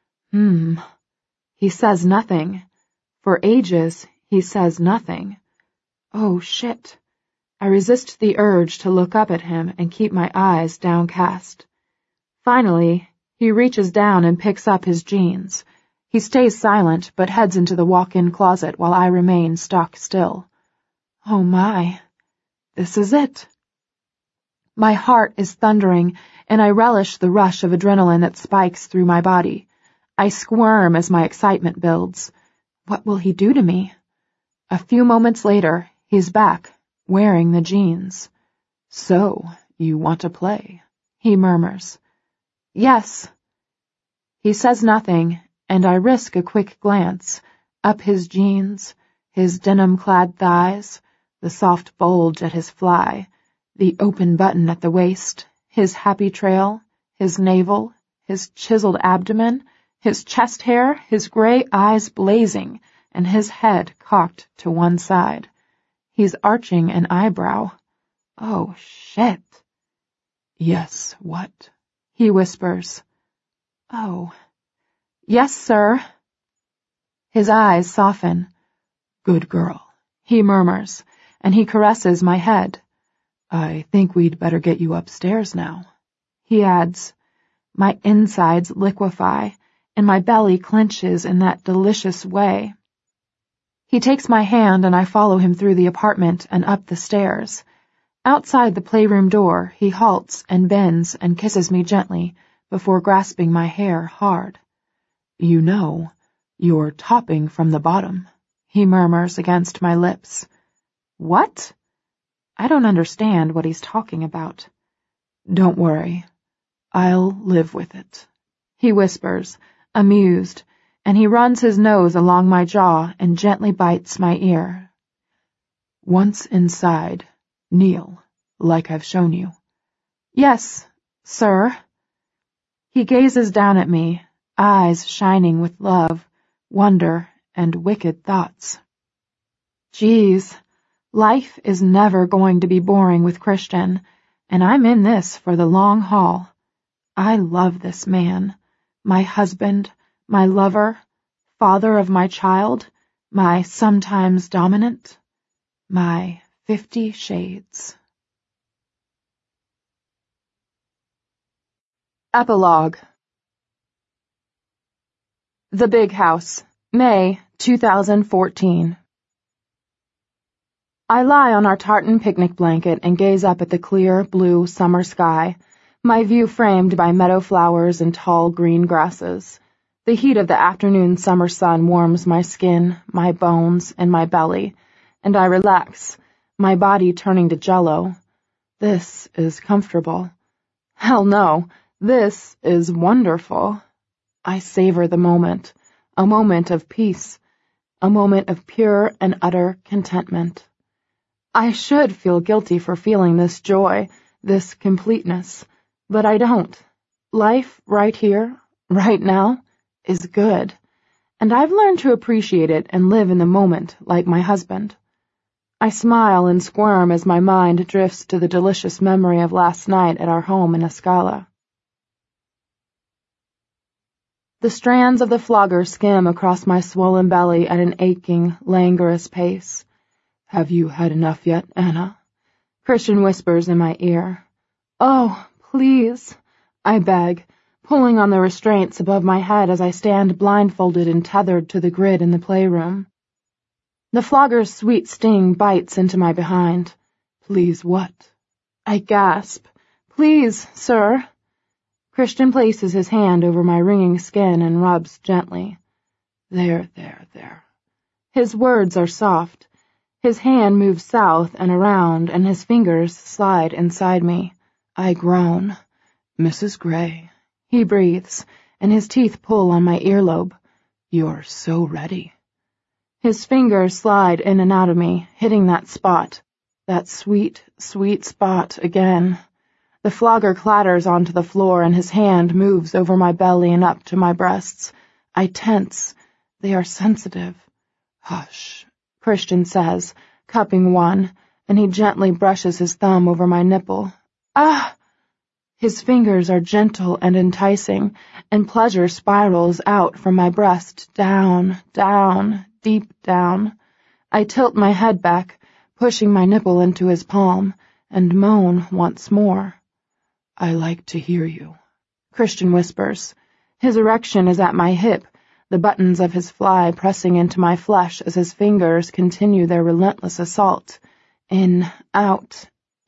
He says nothing. For ages, he says nothing. Oh, shit. I resist the urge to look up at him and keep my eyes downcast. Finally, he reaches down and picks up his jeans. He stays silent, but heads into the walk-in closet while I remain stock still. Oh my, this is it. My heart is thundering, and I relish the rush of adrenaline that spikes through my body. I squirm as my excitement builds. What will he do to me? A few moments later, he's back, wearing the jeans. So, you want to play? He murmurs. Yes. He says nothing, and I risk a quick glance, up his jeans, his denim-clad thighs, the soft bulge at his fly, the open button at the waist, his happy trail, his navel, his chiseled abdomen, his chest hair, his gray eyes blazing, and his head cocked to one side. He's arching an eyebrow. Oh, shit. Yes, what? He whispers. Oh. Yes, sir. His eyes soften. Good girl, he murmurs, and he caresses my head. I think we'd better get you upstairs now. He adds. My insides liquefy, and my belly clenches in that delicious way. He takes my hand and I follow him through the apartment and up the stairs. Outside the playroom door, he halts and bends and kisses me gently before grasping my hair hard. You know, you're topping from the bottom, he murmurs against my lips. What? I don't understand what he's talking about. Don't worry. I'll live with it, he whispers, amused, and he runs his nose along my jaw and gently bites my ear. Once inside, kneel, like I've shown you. Yes, sir. He gazes down at me, eyes shining with love, wonder, and wicked thoughts. Geez, life is never going to be boring with Christian, and I'm in this for the long haul. I love this man, my husband, my lover, father of my child, my sometimes dominant, my 50 Shades. Epilogue. The Big House, May 2014. I lie on our tartan picnic blanket and gaze up at the clear, blue summer sky, my view framed by meadow flowers and tall green grasses. The heat of the afternoon summer sun warms my skin, my bones, and my belly, and I relax, my body turning to jello. This is comfortable. Hell no, this is wonderful. I savor the moment, a moment of peace, a moment of pure and utter contentment. I should feel guilty for feeling this joy, this completeness, but I don't. Life right here, right now, is good, and I've learned to appreciate it and live in the moment like my husband. I smile and squirm as my mind drifts to the delicious memory of last night at our home in Escala. The strands of the flogger skim across my swollen belly at an aching, languorous pace. Have you had enough yet, Anna? Christian whispers in my ear. Oh, please, I beg, pulling on the restraints above my head as I stand blindfolded and tethered to the grid in the playroom. The flogger's sweet sting bites into my behind. Please what? I gasp. Please, sir. Christian places his hand over my wringing skin and rubs gently. There. His words are soft. His hand moves south and around, and his fingers slide inside me. I groan. Mrs. Gray, he breathes, and his teeth pull on my earlobe. You're so ready. His fingers slide in and out of me, hitting that spot, that sweet, sweet spot again. The flogger clatters onto the floor, and his hand moves over my belly and up to my breasts. I tense. They are sensitive. Hush, Christian says, cupping one, and he gently brushes his thumb over my nipple. Ah! His fingers are gentle and enticing, and pleasure spirals out from my breast, down, deep down. I tilt my head back, pushing my nipple into his palm, and moan once more. I like to hear you, Christian whispers. His erection is at my hip, the buttons of his fly pressing into my flesh as his fingers continue their relentless assault. In, out,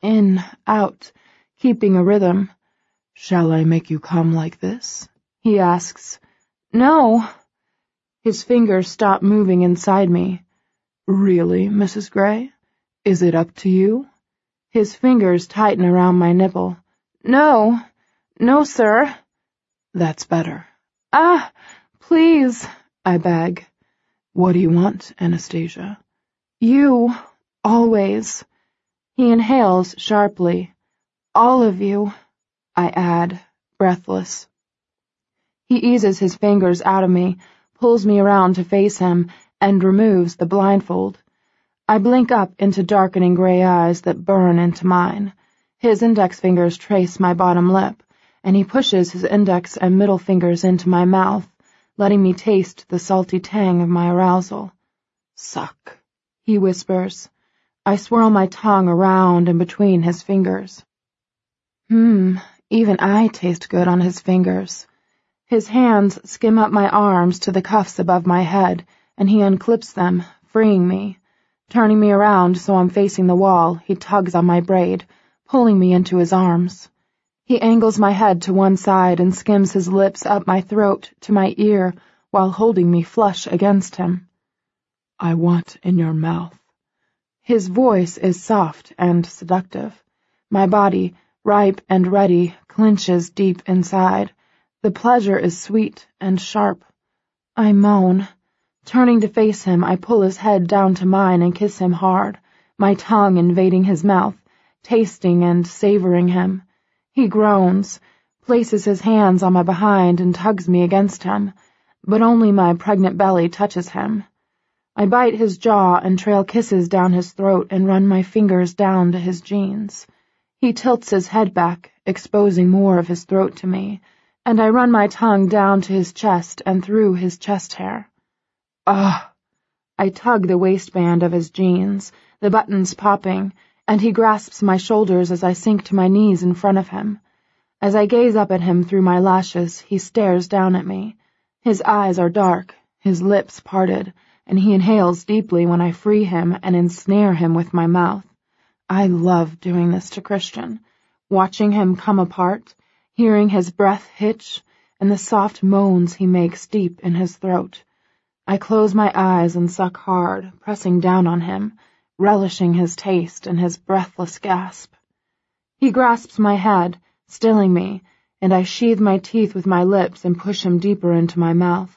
keeping a rhythm. Shall I make you come like this? He asks. No. His fingers stop moving inside me. Really, Mrs. Gray? Is it up to you? His fingers tighten around my nipple. No, sir. That's better. Ah, please, I beg. What do you want, Anastasia? You, always. He inhales sharply. All of you, I add, breathless. He eases his fingers out of me, pulls me around to face him, and removes the blindfold. I blink up into darkening gray eyes that burn into mine. His index fingers trace my bottom lip, and he pushes his index and middle fingers into my mouth, letting me taste the salty tang of my arousal. Suck, he whispers. I swirl my tongue around and between his fingers. Even I taste good on his fingers. His hands skim up my arms to the cuffs above my head, and he unclips them, freeing me. Turning me around so I'm facing the wall, he tugs on my braid, pulling me into his arms. He angles my head to one side and skims his lips up my throat to my ear while holding me flush against him. I want in your mouth. His voice is soft and seductive. My body, ripe and ready, clinches deep inside. The pleasure is sweet and sharp. I moan. Turning to face him, I pull his head down to mine and kiss him hard, my tongue invading his mouth, tasting and savoring him. He groans, places his hands on my behind and tugs me against him, but only my pregnant belly touches him. I bite his jaw and trail kisses down his throat and run my fingers down to his jeans. He tilts his head back, exposing more of his throat to me, and I run my tongue down to his chest and through his chest hair. Ugh! I tug the waistband of his jeans, the buttons popping, and he grasps my shoulders as I sink to my knees in front of him. As I gaze up at him through my lashes, he stares down at me. His eyes are dark, his lips parted, and he inhales deeply when I free him and ensnare him with my mouth. I love doing this to Christian, watching him come apart, hearing his breath hitch, and the soft moans he makes deep in his throat. I close my eyes and suck hard, pressing down on him, relishing his taste and his breathless gasp. He grasps my head, stilling me, and I sheathe my teeth with my lips and push him deeper into my mouth.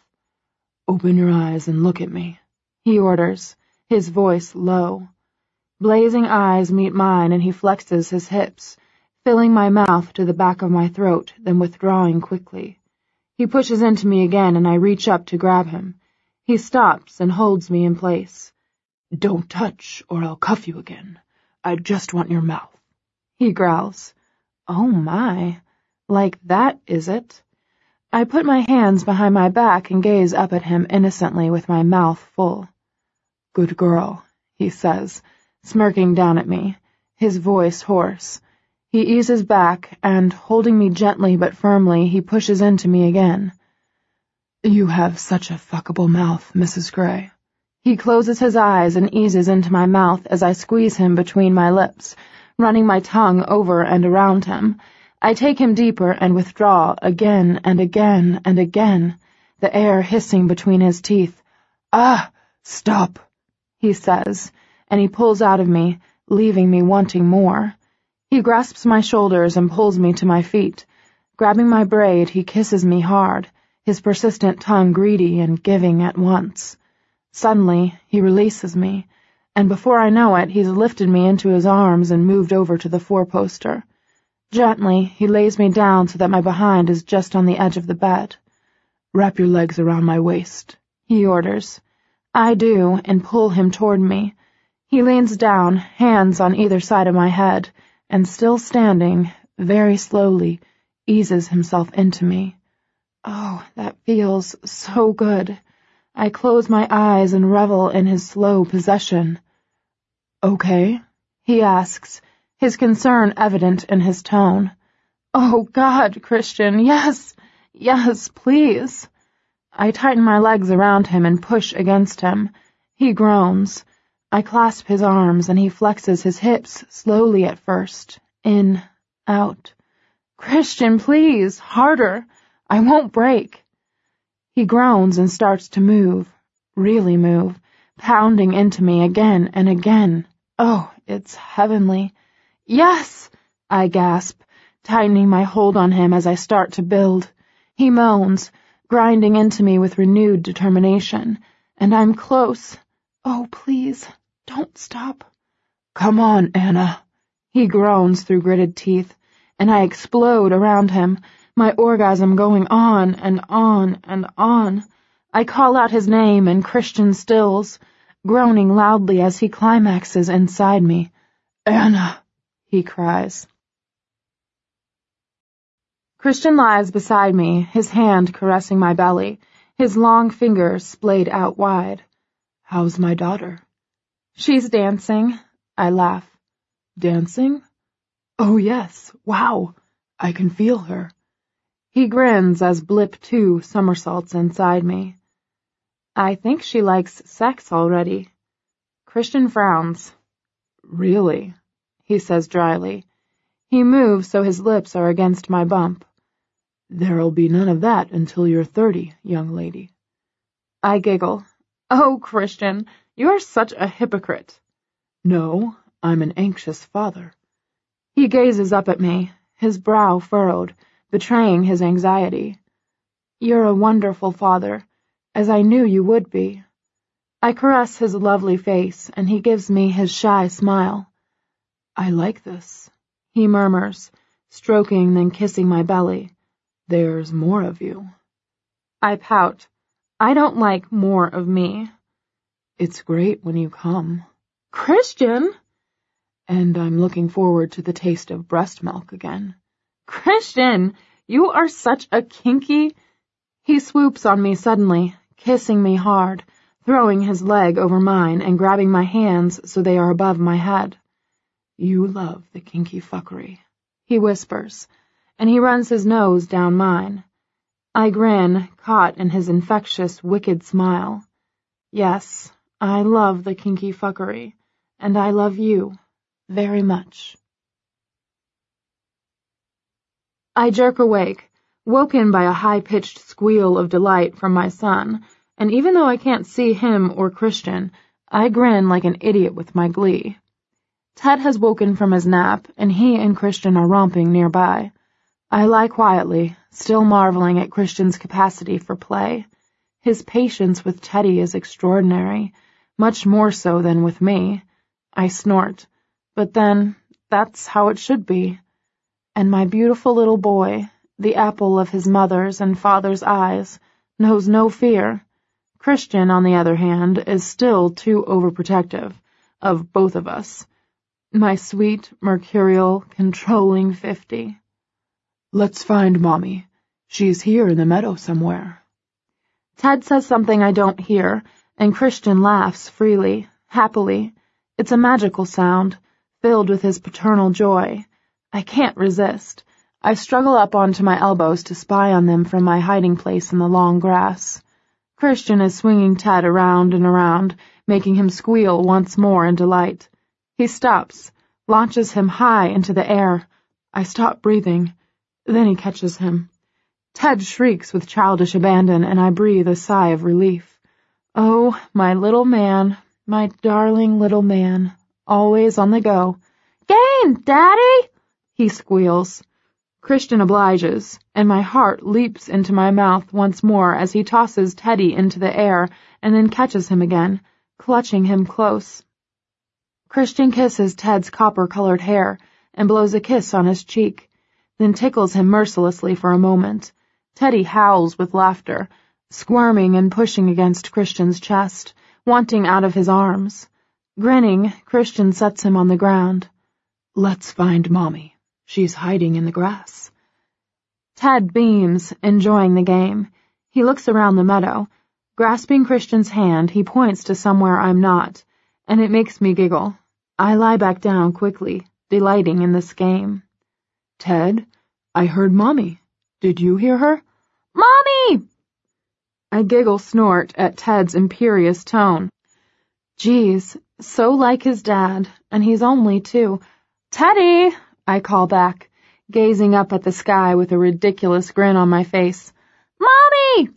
Open your eyes and look at me, he orders, his voice low. Blazing eyes meet mine and he flexes his hips, filling my mouth to the back of my throat, then withdrawing quickly. He pushes into me again and I reach up to grab him. He stops and holds me in place. Don't touch, or I'll cuff you again. I just want your mouth, he growls. Oh my, like that, is it? I put my hands behind my back and gaze up at him innocently with my mouth full. Good girl, he says, smirking down at me, his voice hoarse. He eases back and, holding me gently but firmly, he pushes into me again. You have such a fuckable mouth, Mrs. Gray. He closes his eyes and eases into my mouth as I squeeze him between my lips, running my tongue over and around him. I take him deeper and withdraw again and again and again, the air hissing between his teeth. Ah, stop, he says, and he pulls out of me, leaving me wanting more. He grasps my shoulders and pulls me to my feet. Grabbing my braid, he kisses me hard, his persistent tongue greedy and giving at once. Suddenly, he releases me, and before I know it, he's lifted me into his arms and moved over to the four-poster. Gently, he lays me down so that my behind is just on the edge of the bed. Wrap your legs around my waist, he orders. I do, and pull him toward me. He leans down, hands on either side of my head, and still standing, very slowly, eases himself into me. Oh, that feels so good. I close my eyes and revel in his slow possession. Okay? He asks, his concern evident in his tone. Oh, God, Christian, yes, please. I tighten my legs around him and push against him. He groans. I clasp his arms and he flexes his hips slowly at first, in, out. Christian, please, harder. I won't break. He groans and starts to move, really move, pounding into me again and again. Oh, it's heavenly. Yes, I gasp, tightening my hold on him as I start to build. He moans, grinding into me with renewed determination, and I'm close. Oh, please, don't stop. Come on, Anna. He groans through gritted teeth, and I explode around him, my orgasm going on and on and on. I call out his name and Christian stills, groaning loudly as he climaxes inside me. Anna, he cries. Christian lies beside me, his hand caressing my belly, his long fingers splayed out wide. How's my daughter? She's dancing. I laugh. Dancing? Oh, yes. Wow. I can feel her. He grins as Blip 2 somersaults inside me. I think she likes sex already. Christian frowns. Really? He says dryly. He moves so his lips are against my bump. There'll be none of that until you're 30, young lady. I giggle. Oh, Christian, you are such a hypocrite. No, I'm an anxious father. He gazes up at me, his brow furrowed, betraying his anxiety. You're a wonderful father, as I knew you would be. I caress his lovely face, and he gives me his shy smile. I like this, he murmurs, stroking then kissing my belly. There's more of you. I pout. I don't like more of me. It's great when you come. Christian! And I'm looking forward to the taste of breast milk again. Christian, you are such a kinky... He swoops on me suddenly, kissing me hard, throwing his leg over mine and grabbing my hands so they are above my head. You love the kinky fuckery, he whispers, and he runs his nose down mine. I grin, caught in his infectious, wicked smile. Yes, I love the kinky fuckery, and I love you very much. I jerk awake, woken by a high-pitched squeal of delight from my son, and even though I can't see him or Christian, I grin like an idiot with my glee. Ted has woken from his nap, and he and Christian are romping nearby. I lie quietly, still marveling at Christian's capacity for play. His patience with Teddy is extraordinary, much more so than with me. I snort, but then, that's how it should be. And my beautiful little boy, the apple of his mother's and father's eyes, knows no fear. Christian, on the other hand, is still too overprotective of both of us. My sweet, mercurial, controlling 50. Let's find Mommy. She's here in the meadow somewhere. Ted says something I don't hear, and Christian laughs freely, happily. It's a magical sound, filled with his paternal joy. I can't resist. I struggle up onto my elbows to spy on them from my hiding place in the long grass. Christian is swinging Ted around and around, making him squeal once more in delight. He stops, launches him high into the air. I stop breathing. Then he catches him. Ted shrieks with childish abandon, and I breathe a sigh of relief. Oh, my little man, my darling little man, always on the go. Gain, Daddy! He squeals. Christian obliges, and my heart leaps into my mouth once more as he tosses Teddy into the air and then catches him again, clutching him close. Christian kisses Ted's copper-colored hair and blows a kiss on his cheek, then tickles him mercilessly for a moment. Teddy howls with laughter, squirming and pushing against Christian's chest, wanting out of his arms. Grinning, Christian sets him on the ground. Let's find Mommy. She's hiding in the grass. Ted beams, enjoying the game. He looks around the meadow. Grasping Christian's hand, he points to somewhere I'm not, and it makes me giggle. I lie back down quickly, delighting in this game. Ted, I heard Mommy. Did you hear her? Mommy! I snort at Ted's imperious tone. Geez, so like his dad, and he's only 2. Teddy! I call back, gazing up at the sky with a ridiculous grin on my face. Mommy!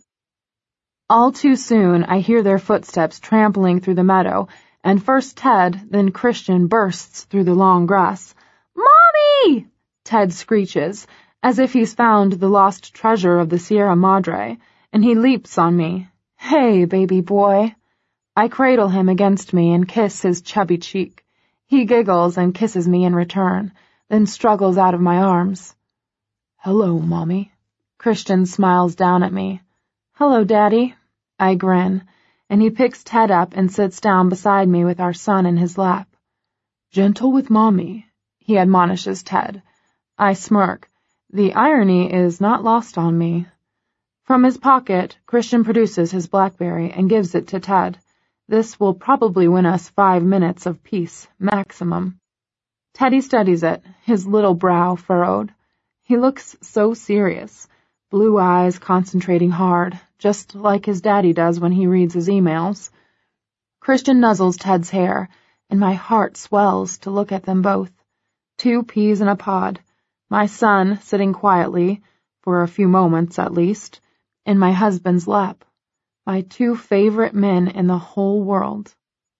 All too soon, I hear their footsteps trampling through the meadow, and first Ted, then Christian bursts through the long grass. Mommy! Ted screeches, as if he's found the lost treasure of the Sierra Madre, and he leaps on me. Hey, baby boy. I cradle him against me and kiss his chubby cheek. He giggles and kisses me in return, then struggles out of my arms. Hello, Mommy. Christian smiles down at me. Hello, Daddy. I grin, and he picks Ted up and sits down beside me with our son in his lap. Gentle with Mommy, he admonishes Ted. I smirk. The irony is not lost on me. From his pocket, Christian produces his BlackBerry and gives it to Ted. This will probably win us 5 minutes of peace, maximum. Teddy studies it, his little brow furrowed. He looks so serious, blue eyes concentrating hard, just like his daddy does when he reads his emails. Christian nuzzles Ted's hair, and my heart swells to look at them both. 2 peas in a pod, my son sitting quietly, for a few moments at least, in my husband's lap. My 2 favorite men in the whole world.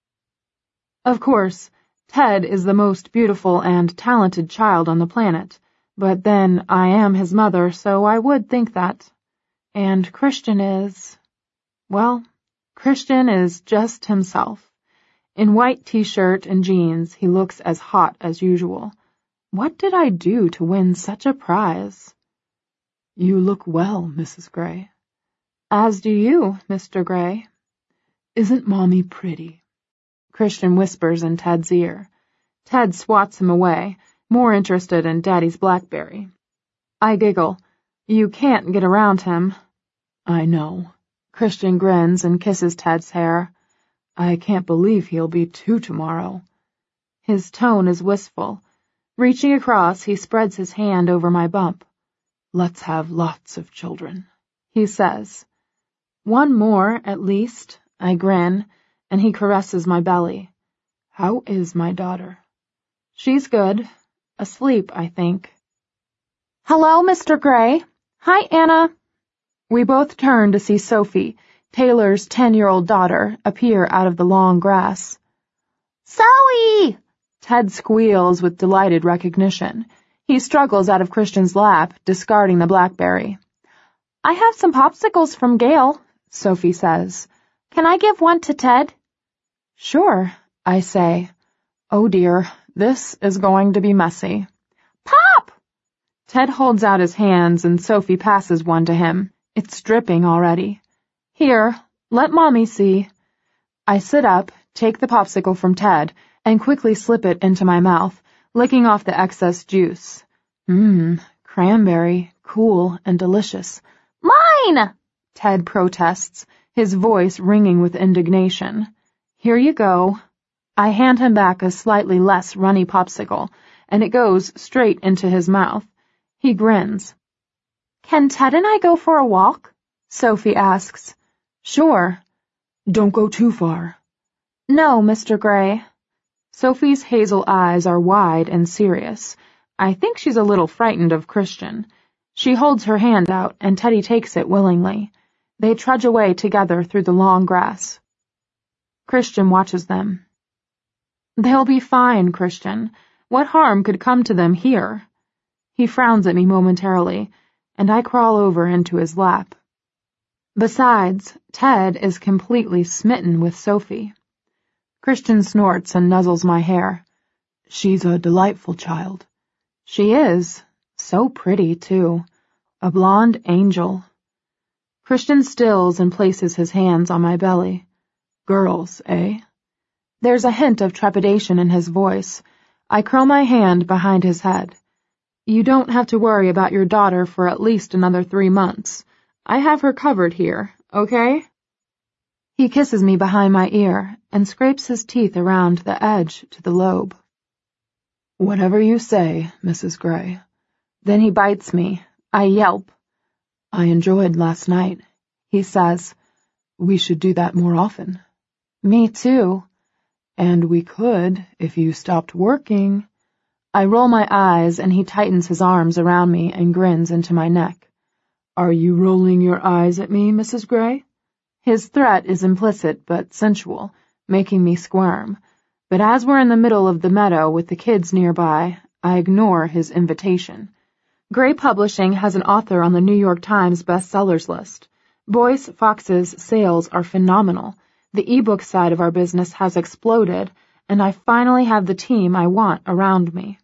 Of course, Ted is the most beautiful and talented child on the planet, but then I am his mother, so I would think that. And Christian is... well, Christian is just himself. In white t-shirt and jeans, he looks as hot as usual. What did I do to win such a prize? You look well, Mrs. Gray. As do you, Mr. Gray. Isn't Mommy pretty? Christian whispers in Ted's ear. Ted swats him away, more interested in Daddy's BlackBerry. I giggle. You can't get around him. I know. Christian grins and kisses Ted's hair. I can't believe he'll be 2 tomorrow. His tone is wistful. Reaching across, he spreads his hand over my bump. Let's have lots of children, he says. 1 more, at least, I grin, and he caresses my belly. How is my daughter? She's good. Asleep, I think. Hello, Mr. Gray. Hi, Anna. We both turn to see Sophie, Taylor's 10-year-old daughter, appear out of the long grass. Zoe! Ted squeals with delighted recognition. He struggles out of Christian's lap, discarding the BlackBerry. I have some popsicles from Gail, Sophie says. Can I give one to Ted? Sure, I say. Oh dear, this is going to be messy. Pop! Ted holds out his hands and Sophie passes one to him. It's dripping already. Here, let Mommy see. I sit up, take the popsicle from Ted, and quickly slip it into my mouth, licking off the excess juice. Cranberry, cool and delicious. Mine! Ted protests, his voice ringing with indignation. Here you go. I hand him back a slightly less runny popsicle, and it goes straight into his mouth. He grins. Can Ted and I go for a walk? Sophie asks. Sure. Don't go too far. No, Mr. Gray. Sophie's hazel eyes are wide and serious. I think she's a little frightened of Christian. She holds her hand out, and Teddy takes it willingly. They trudge away together through the long grass. Christian watches them. They'll be fine, Christian. What harm could come to them here? He frowns at me momentarily, and I crawl over into his lap. Besides, Ted is completely smitten with Sophie. Christian snorts and nuzzles my hair. She's a delightful child. She is. So pretty, too. A blonde angel. Christian stills and places his hands on my belly. Girls, eh? There's a hint of trepidation in his voice. I curl my hand behind his head. You don't have to worry about your daughter for at least another 3 months. I have her covered here, okay? He kisses me behind my ear and scrapes his teeth around the edge to the lobe. Whatever you say, Mrs. Gray. Then he bites me. I yelp. I enjoyed last night, he says. We should do that more often. Me too. And we could if you stopped working. I roll my eyes and he tightens his arms around me and grins into my neck. Are you rolling your eyes at me, Mrs. Gray? His threat is implicit but sensual, making me squirm. But as we're in the middle of the meadow with the kids nearby, I ignore his invitation. Gray Publishing has an author on the New York Times bestsellers list. Boyce Fox's sales are phenomenal. The ebook side of our business has exploded, and I finally have the team I want around me.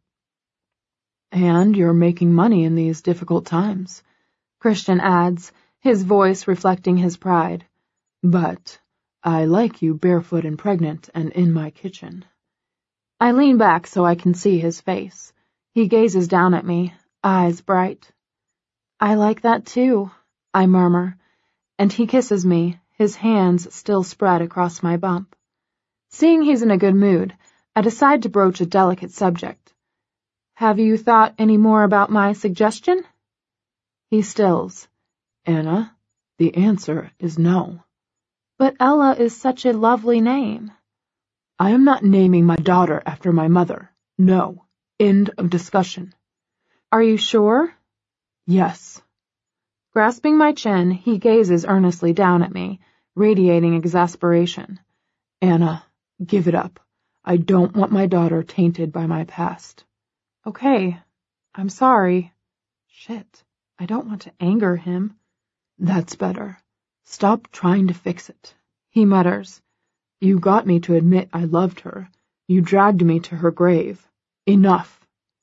And you're making money in these difficult times, Christian adds, his voice reflecting his pride. But I like you barefoot and pregnant and in my kitchen. I lean back so I can see his face. He gazes down at me, eyes bright. I like that too, I murmur, and he kisses me, his hands still spread across my bump. Seeing he's in a good mood, I decide to broach a delicate subject. Have you thought any more about my suggestion? He stills. Anna, the answer is no. But Ella is such a lovely name. I am not naming my daughter after my mother. No. End of discussion. Are you sure? Yes. Grasping my chin, he gazes earnestly down at me, radiating exasperation. Anna, give it up. I don't want my daughter tainted by my past. Okay, I'm sorry. Shit, I don't want to anger him. That's better. Stop trying to fix it, he mutters. You got me to admit I loved her. You dragged me to her grave. Enough.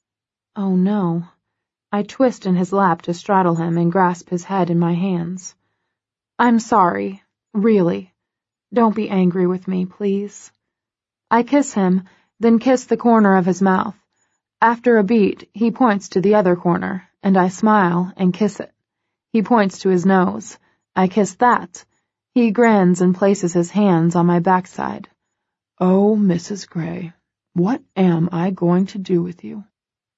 Oh no. I twist in his lap to straddle him and grasp his head in my hands. I'm sorry, really. Don't be angry with me, please. I kiss him, then kiss the corner of his mouth. After a beat, he points to the other corner, and I smile and kiss it. He points to his nose. I kiss that. He grins and places his hands on my backside. Oh, Mrs. Gray, what am I going to do with you?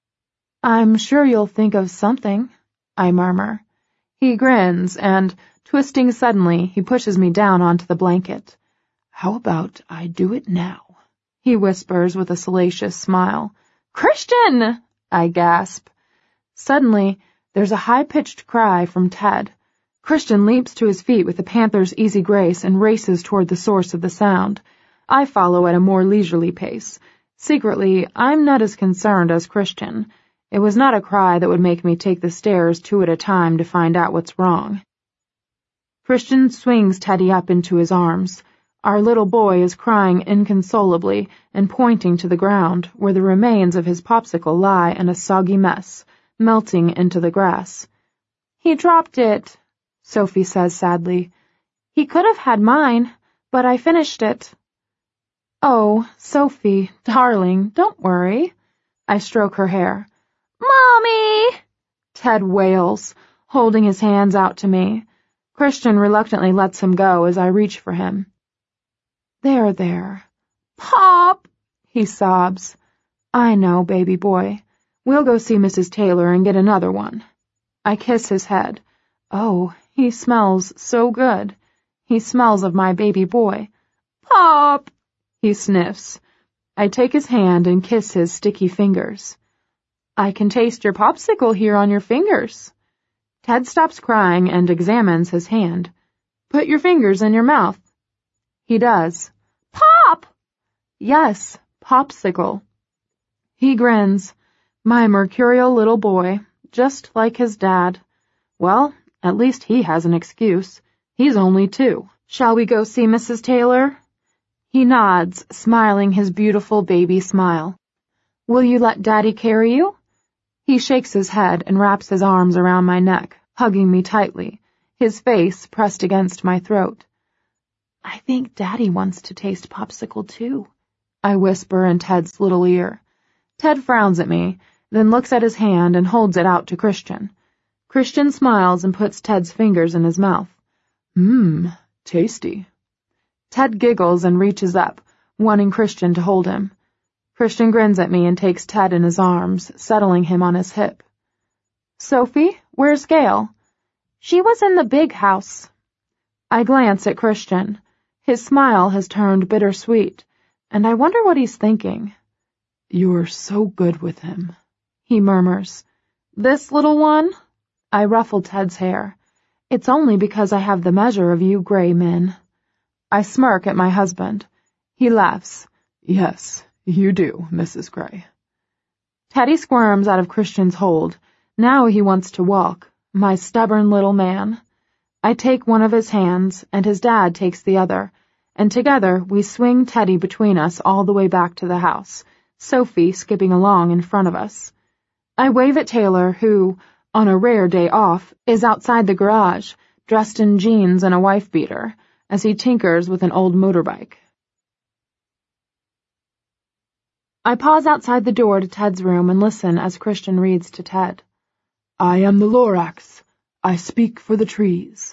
I'm sure you'll think of something, I murmur. He grins, and, twisting suddenly, he pushes me down onto the blanket. How about I do it now? He whispers with a salacious smile. Christian! I gasp. Suddenly, there's a high-pitched cry from Ted. Christian leaps to his feet with a panther's easy grace and races toward the source of the sound. I follow at a more leisurely pace. Secretly, I'm not as concerned as Christian. It was not a cry that would make me take the stairs 2 at a time to find out what's wrong. Christian swings Teddy up into his arms. Our little boy is crying inconsolably and pointing to the ground, where the remains of his popsicle lie in a soggy mess, melting into the grass. He dropped it, Sophie says sadly. He could have had mine, but I finished it. Oh, Sophie, darling, don't worry. I stroke her hair. Mommy! Ted wails, holding his hands out to me. Christian reluctantly lets him go as I reach for him. There. Pop! He sobs. I know, baby boy. We'll go see Mrs. Taylor and get another one. I kiss his head. Oh, he smells so good. He smells of my baby boy. Pop! He sniffs. I take his hand and kiss his sticky fingers. I can taste your popsicle here on your fingers. Ted stops crying and examines his hand. Put your fingers in your mouth. He does. Pop! Yes, popsicle. He grins. My mercurial little boy, just like his dad. Well, at least he has an excuse. He's only 2. Shall we go see Mrs. Taylor? He nods, smiling his beautiful baby smile. Will you let Daddy carry you? He shakes his head and wraps his arms around my neck, hugging me tightly, his face pressed against my throat. I think Daddy wants to taste popsicle too, I whisper in Ted's little ear. Ted frowns at me, then looks at his hand and holds it out to Christian. Christian smiles and puts Ted's fingers in his mouth. Tasty. Ted giggles and reaches up, wanting Christian to hold him. Christian grins at me and takes Ted in his arms, settling him on his hip. Sophie, where's Gail? She was in the big house. I glance at Christian. His smile has turned bittersweet, and I wonder what he's thinking. You're so good with him, he murmurs. This little one? I ruffle Ted's hair. It's only because I have the measure of you gray men. I smirk at my husband. He laughs. Yes, you do, Mrs. Gray. Teddy squirms out of Christian's hold. Now he wants to walk, my stubborn little man. I take one of his hands, and his dad takes the other, and together we swing Teddy between us all the way back to the house, Sophie skipping along in front of us. I wave at Taylor, who, on a rare day off, is outside the garage, dressed in jeans and a wife-beater, as he tinkers with an old motorbike. I pause outside the door to Ted's room and listen as Christian reads to Ted. I am the Lorax. I speak for the trees.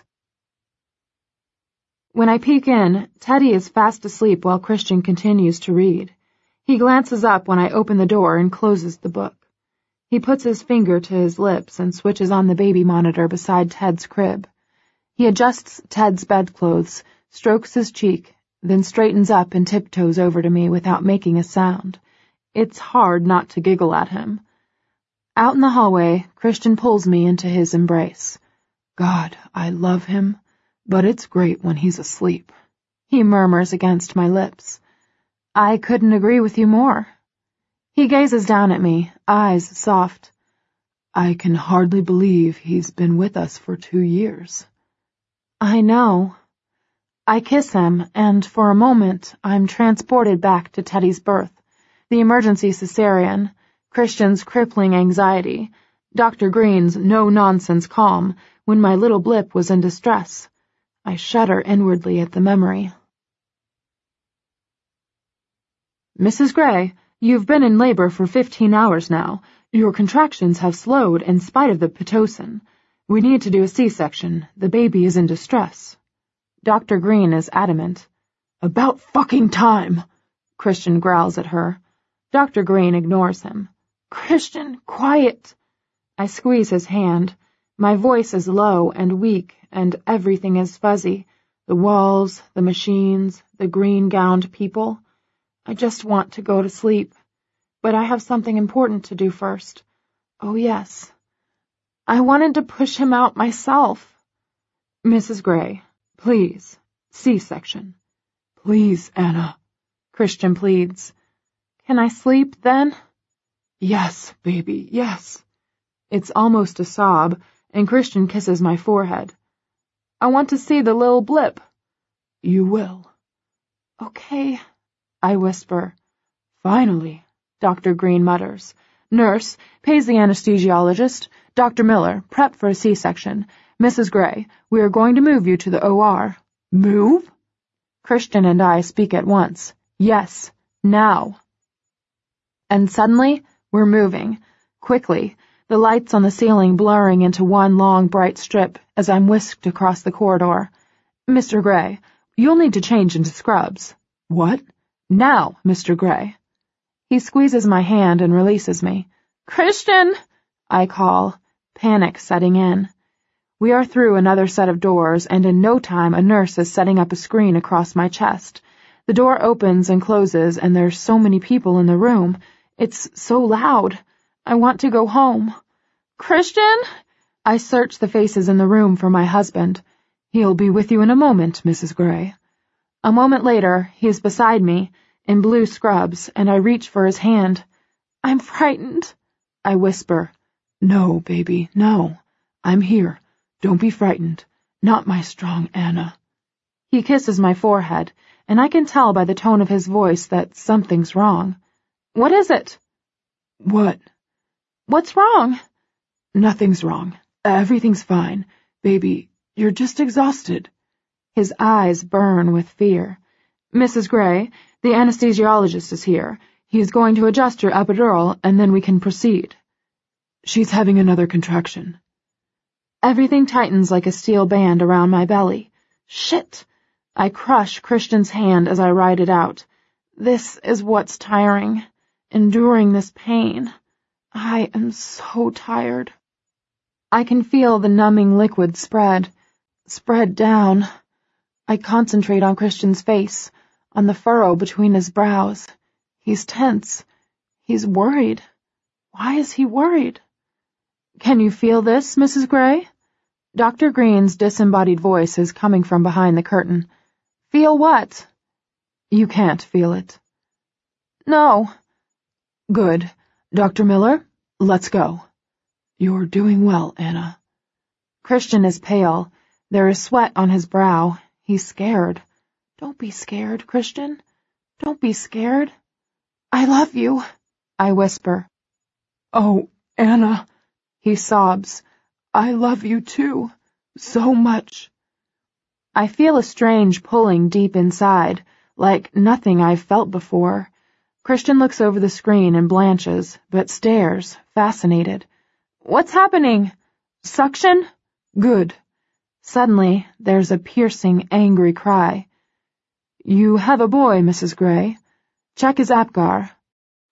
When I peek in, Teddy is fast asleep while Christian continues to read. He glances up when I open the door and closes the book. He puts his finger to his lips and switches on the baby monitor beside Ted's crib. He adjusts Ted's bedclothes, strokes his cheek, then straightens up and tiptoes over to me without making a sound. It's hard not to giggle at him. Out in the hallway, Christian pulls me into his embrace. God, I love him, but it's great when he's asleep, he murmurs against my lips. I couldn't agree with you more. He gazes down at me, eyes soft. I can hardly believe he's been with us for 2 years. I know. I kiss him, and for a moment I'm transported back to Teddy's birth, the emergency cesarean, Christian's crippling anxiety, Dr. Green's no-nonsense calm when my little blip was in distress. I shudder inwardly at the memory. Mrs. Gray, you've been in labor for 15 hours now. Your contractions have slowed in spite of the Pitocin. We need to do a C-section. The baby is in distress. Dr. Green is adamant. About fucking time, Christian growls at her. Dr. Green ignores him. Christian, quiet. I squeeze his hand. My voice is low and weak, and everything is fuzzy. The walls, the machines, the green-gowned people. I just want to go to sleep. But I have something important to do first. Oh, yes. I wanted to push him out myself. Mrs. Gray, please, C-section. Please, Anna, Christian pleads. Can I sleep, then? Yes, baby, yes. It's almost a sob, and Christian kisses my forehead. I want to see the little blip. You will. Okay, I whisper. Finally, Dr. Green mutters. Nurse, pays the anesthesiologist. Dr. Miller, prep for a C-section. Mrs. Gray, we are going to move you to the OR. Move? Christian and I speak at once. Yes, now. And suddenly, we're moving. Quickly, the lights on the ceiling blurring into one long bright strip as I'm whisked across the corridor. Mr. Gray, you'll need to change into scrubs. What? Now, Mr. Gray. He squeezes my hand and releases me. Christian! I call, panic setting in. We are through another set of doors, and in no time a nurse is setting up a screen across my chest. The door opens and closes, and there's so many people in the room. It's so loud. I want to go home. Christian? I search the faces in the room for my husband. He'll be with you in a moment, Mrs. Gray. A moment later, he is beside me, in blue scrubs, and I reach for his hand. I'm frightened, I whisper. No, baby, no. I'm here. Don't be frightened. Not my strong Anna. He kisses my forehead, and I can tell by the tone of his voice that something's wrong. What is it? What? What's wrong? Nothing's wrong. Everything's fine. Baby, you're just exhausted. His eyes burn with fear. Mrs. Gray, the anesthesiologist is here. He is going to adjust your epidural, and then we can proceed. She's having another contraction. Everything tightens like a steel band around my belly. Shit! I crush Christian's hand as I ride it out. This is what's tiring. Enduring this pain. I am so tired. I can feel the numbing liquid spread down. I concentrate on Christian's face, on the furrow between his brows. He's tense. He's worried. Why is he worried? Can you feel this, Mrs. Gray? Dr. Green's disembodied voice is coming from behind the curtain. Feel what? You can't feel it. No. Good. Dr. Miller, let's go. You're doing well, Anna. Christian is pale. There is sweat on his brow. He's scared. Don't be scared, Christian. Don't be scared. I love you, I whisper. Oh, Anna, he sobs. I love you too, so much. I feel a strange pulling deep inside, like nothing I've felt before. Christian looks over the screen and blanches, but stares, fascinated. What's happening? Suction? Good. Suddenly, there's a piercing, angry cry. You have a boy, Mrs. Gray. Check his APGAR.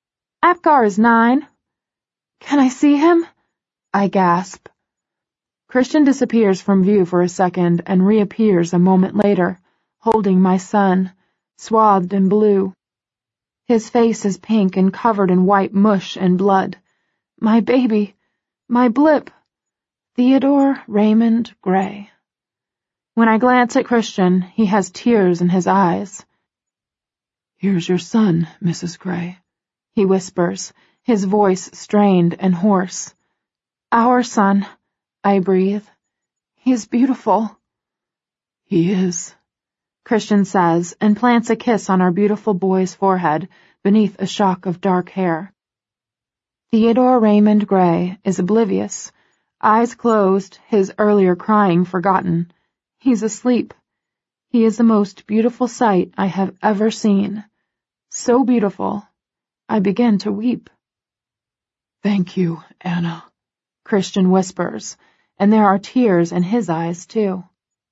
APGAR is 9. Can I see him? I gasp. Christian disappears from view for a second and reappears a moment later, holding my son, swathed in blue. His face is pink and covered in white mush and blood. My baby, my blip, Theodore Raymond Gray. When I glance at Christian, he has tears in his eyes. "Here's your son, Mrs. Gray," he whispers, his voice strained and hoarse. "Our son," I breathe. "He's beautiful." "He is," Christian says, and plants a kiss on our beautiful boy's forehead beneath a shock of dark hair. Theodore Raymond Gray is oblivious, eyes closed, his earlier crying forgotten. He's asleep. He is the most beautiful sight I have ever seen. So beautiful, I begin to weep. "Thank you, Anna," Christian whispers, and there are tears in his eyes, too.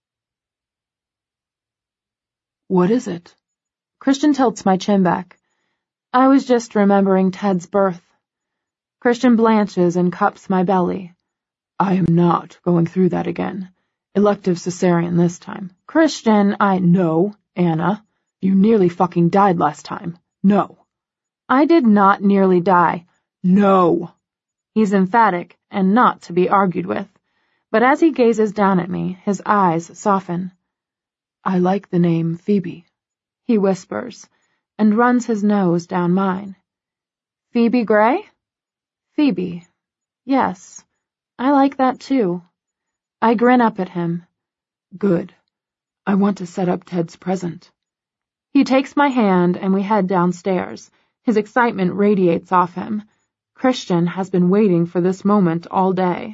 "What is it?" Christian tilts my chin back. I was just remembering Ted's birth. Christian blanches and cups my belly. "I am not going through that again. Elective cesarean this time." "Christian, No, Anna. You nearly fucking died last time. No." I did not nearly die. "No." He's emphatic and not to be argued with, but as he gazes down at me, his eyes soften. "I like the name Phoebe," he whispers, and runs his nose down mine. "Phoebe Gray?" "Phoebe. Yes, I like that too." I grin up at him. "Good. I want to set up Ted's present." He takes my hand and we head downstairs. His excitement radiates off him. Christian has been waiting for this moment all day.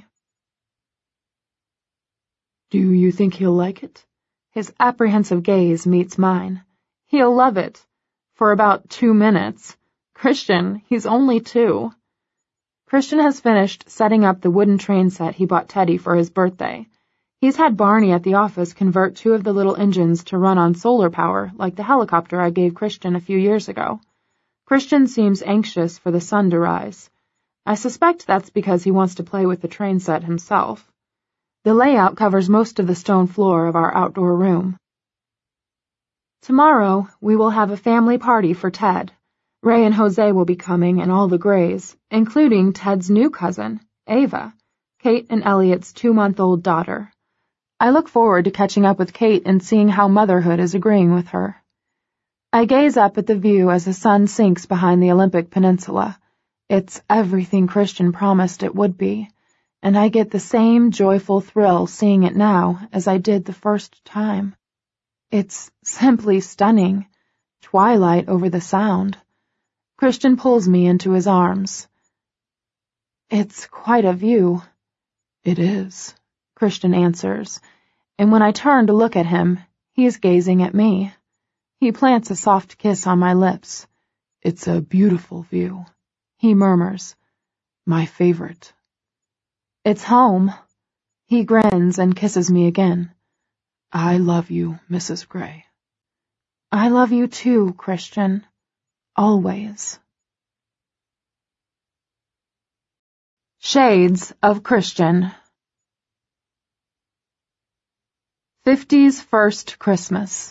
"Do you think he'll like it?" His apprehensive gaze meets mine. He'll love it. For about 2 minutes. Christian, he's only 2. Christian has finished setting up the wooden train set he bought Teddy for his birthday. He's had Barney at the office convert 2 of the little engines to run on solar power, like the helicopter I gave Christian a few years ago. Christian seems anxious for the sun to rise. I suspect that's because he wants to play with the train set himself. The layout covers most of the stone floor of our outdoor room. Tomorrow, we will have a family party for Ted. Ray and Jose will be coming and all the Grays, including Ted's new cousin, Ava, Kate and Elliot's 2-month-old daughter. I look forward to catching up with Kate and seeing how motherhood is agreeing with her. I gaze up at the view as the sun sinks behind the Olympic Peninsula. It's everything Christian promised it would be, and I get the same joyful thrill seeing it now as I did the first time. It's simply stunning. Twilight over the sound. Christian pulls me into his arms. "It's quite a view." "It is," Christian answers, and when I turn to look at him, he is gazing at me. He plants a soft kiss on my lips. "It's a beautiful view," he murmurs. "My favorite." "It's home." He grins and kisses me again. "I love you, Mrs. Gray." "I love you too, Christian. Always." Shades of Christian. 50's First Christmas.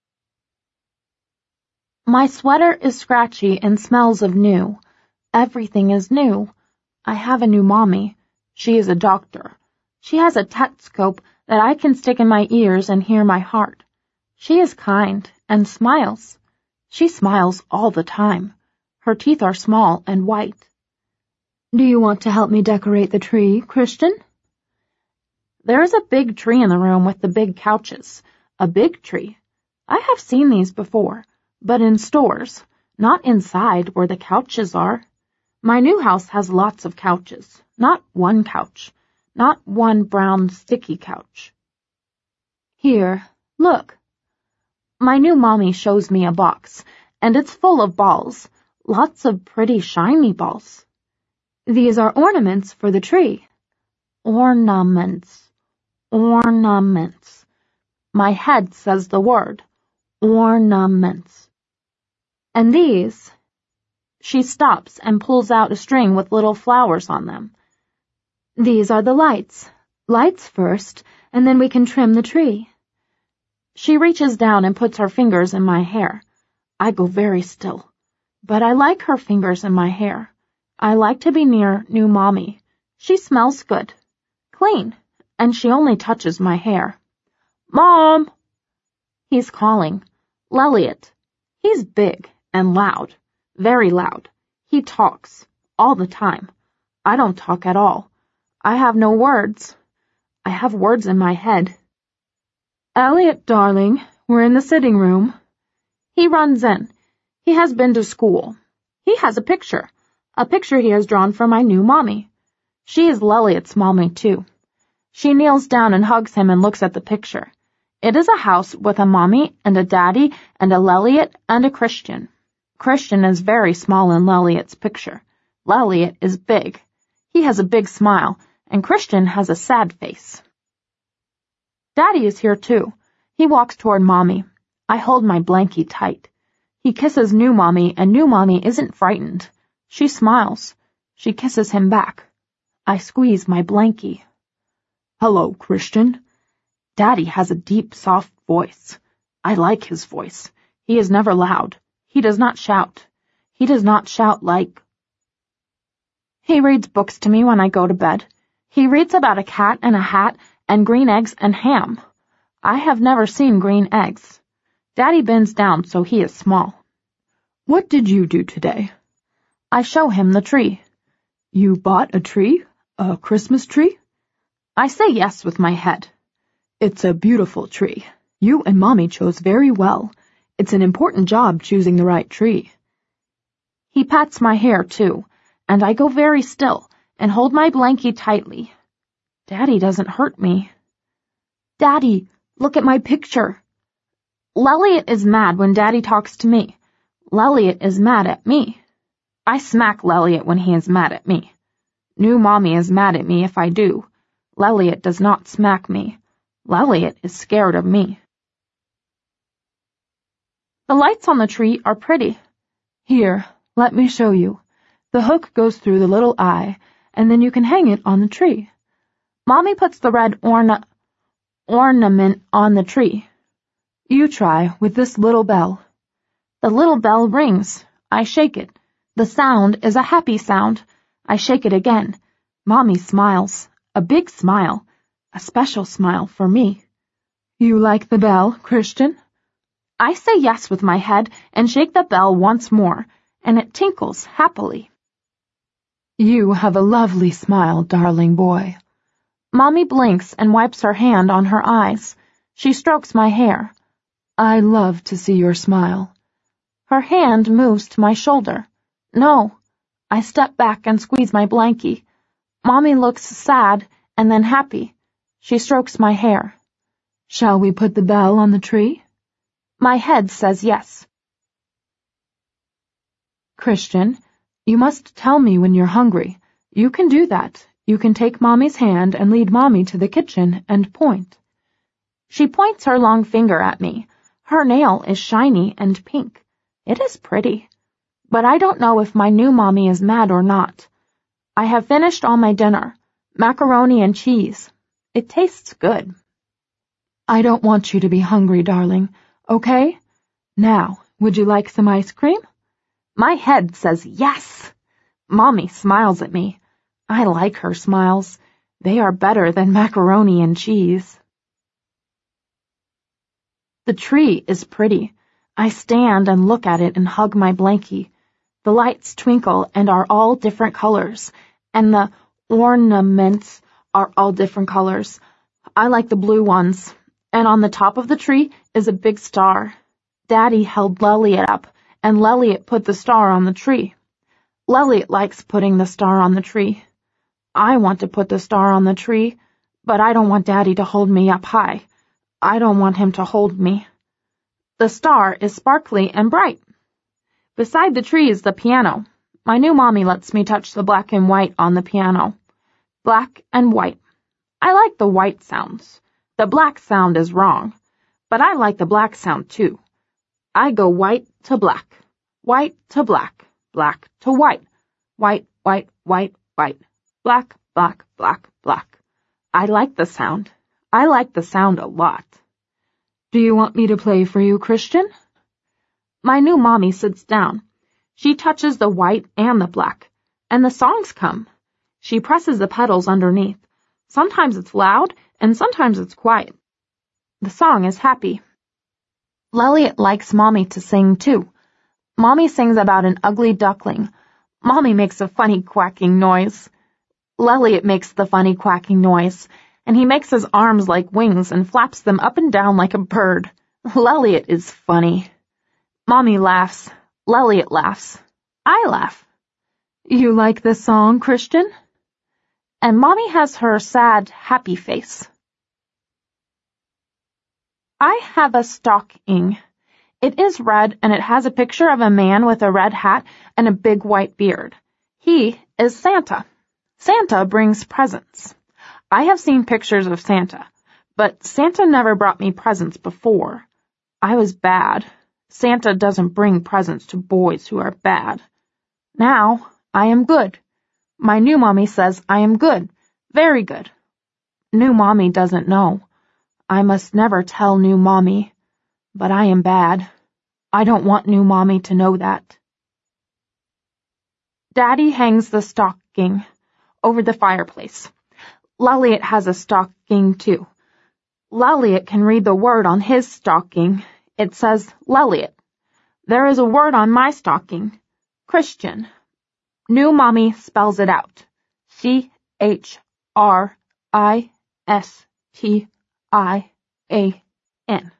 My sweater is scratchy and smells of new. Everything is new. I have a new mommy. She is a doctor. She has a stethoscope that I can stick in my ears and hear my heart. She is kind and smiles. She smiles all the time. Her teeth are small and white. "Do you want to help me decorate the tree, Christian?" There is a big tree in the room with the big couches. A big tree. I have seen these before, but in stores, not inside where the couches are. My new house has lots of couches, not one couch, not one brown sticky couch. Here, look. My new mommy shows me a box, and it's full of balls, lots of pretty shiny balls. These are ornaments for the tree. Ornaments. Ornaments. My head says the word. Ornaments. And these... She stops and pulls out a string with little flowers on them. These are the lights. Lights first, and then we can trim the tree. She reaches down and puts her fingers in my hair. I go very still. But I like her fingers in my hair. I like to be near new Mommy. She smells good. Clean. And she only touches my hair. Mom! He's calling. Lelliot. He's big and loud. Very loud. He talks. All the time. I don't talk at all. I have no words. I have words in my head. Elliot, darling, we're in the sitting room. He runs in. He has been to school. He has a picture he has drawn for my new Mommy. She is Lelliot's Mommy, too. She kneels down and hugs him and looks at the picture. It is a house with a Mommy and a Daddy and a Lelliot and a Christian. Christian is very small in Lelliot's picture. Lelliot is big. He has a big smile, and Christian has a sad face. Daddy is here, too. He walks toward Mommy. I hold my blankie tight. He kisses new Mommy, and new Mommy isn't frightened. She smiles. She kisses him back. I squeeze my blankie. Hello, Christian. Daddy has a deep, soft voice. I like his voice. He is never loud. He does not shout. He does not shout like... He reads books to me when I go to bed. He reads about a cat and a hat and green eggs and ham. I have never seen green eggs. Daddy bends down so he is small. What did you do today? I show him the tree. You bought a tree? A Christmas tree? I say yes with my head. It's a beautiful tree. You and Mommy chose very well. It's an important job choosing the right tree. He pats my hair, too, and I go very still and hold my blankie tightly. Daddy doesn't hurt me. Daddy, look at my picture. Lelliot is mad when Daddy talks to me. Lelliot is mad at me. I smack Lelliot when he is mad at me. New Mommy is mad at me if I do. Lelliot does not smack me. Lelliot is scared of me. The lights on the tree are pretty. Here, let me show you. The hook goes through the little eye, and then you can hang it on the tree. Mommy puts the red ornament on the tree. You try with this little bell. The little bell rings. I shake it. The sound is a happy sound. I shake it again. Mommy smiles. A big smile. A special smile for me. You like the bell, Christian? I say yes with my head and shake the bell once more, and it tinkles happily. You have a lovely smile, darling boy. Mommy blinks and wipes her hand on her eyes. She strokes my hair. I love to see your smile. Her hand moves to my shoulder. No. I step back and squeeze my blankie. Mommy looks sad and then happy. She strokes my hair. Shall we put the bell on the tree? My head says yes. Christian, you must tell me when you're hungry. You can do that. You can take Mommy's hand and lead Mommy to the kitchen and point. She points her long finger at me. Her nail is shiny and pink. It is pretty. But I don't know if my new Mommy is mad or not. I have finished all my dinner. Macaroni and cheese. It tastes good. I don't want you to be hungry, darling. Okay? Now, would you like some ice cream? My head says yes. Mommy smiles at me. I like her smiles. They are better than macaroni and cheese. The tree is pretty. I stand and look at it and hug my blankie. The lights twinkle and are all different colors, and the ornaments are all different colors. I like the blue ones, and on the top of the tree is a big star. Daddy held Lelliot up, and Lelliot put the star on the tree. Lelliot likes putting the star on the tree. I want to put the star on the tree, but I don't want Daddy to hold me up high. I don't want him to hold me. The star is sparkly and bright. Beside the tree is the piano. My new Mommy lets me touch the black and white on the piano. Black and white. I like the white sounds. The black sound is wrong, but I like the black sound too. I go white to black, white to black, black to white, white, white, white, white, black, black, black, black. I like the sound. I like the sound a lot. Do you want me to play for you, Christian? My new mommy sits down. She touches the white and the black, and the songs come. She presses the pedals underneath. Sometimes it's loud, and sometimes it's quiet. The song is happy. Lelliot likes Mommy to sing, too. Mommy sings about an ugly duckling. Mommy makes a funny quacking noise. Lelliot makes the funny quacking noise, and he makes his arms like wings and flaps them up and down like a bird. Lelliot is funny. Mommy laughs. Lelliot laughs. I laugh. You like this song, Christian? And Mommy has her sad, happy face. I have a stocking. It is red, and it has a picture of a man with a red hat and a big white beard. He is Santa. Santa brings presents. I have seen pictures of Santa, but Santa never brought me presents before. I was bad. Santa doesn't bring presents to boys who are bad. Now, I am good. My new mommy says I am good, very good. New mommy doesn't know. I must never tell new mommy, but I am bad. I don't want new mommy to know that. Daddy hangs the stocking over the fireplace. Lelliot has a stocking, too. Lelliot can read the word on his stocking. It says Lelliot. There is a word on my stocking. Christian. New mommy spells it out. Christian.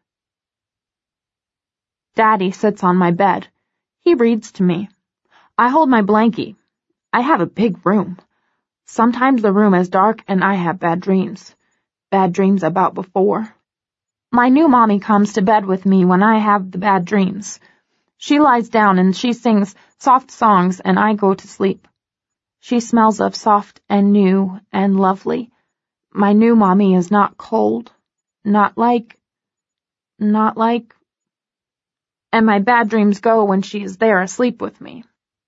Daddy sits on my bed. He reads to me. I hold my blankie. I have a big room. Sometimes the room is dark and I have bad dreams. Bad dreams about before. My new mommy comes to bed with me when I have the bad dreams. She lies down and she sings soft songs and I go to sleep. She smells of soft and new and lovely. My new mommy is not cold. Not like. And my bad dreams go when she is there asleep with me.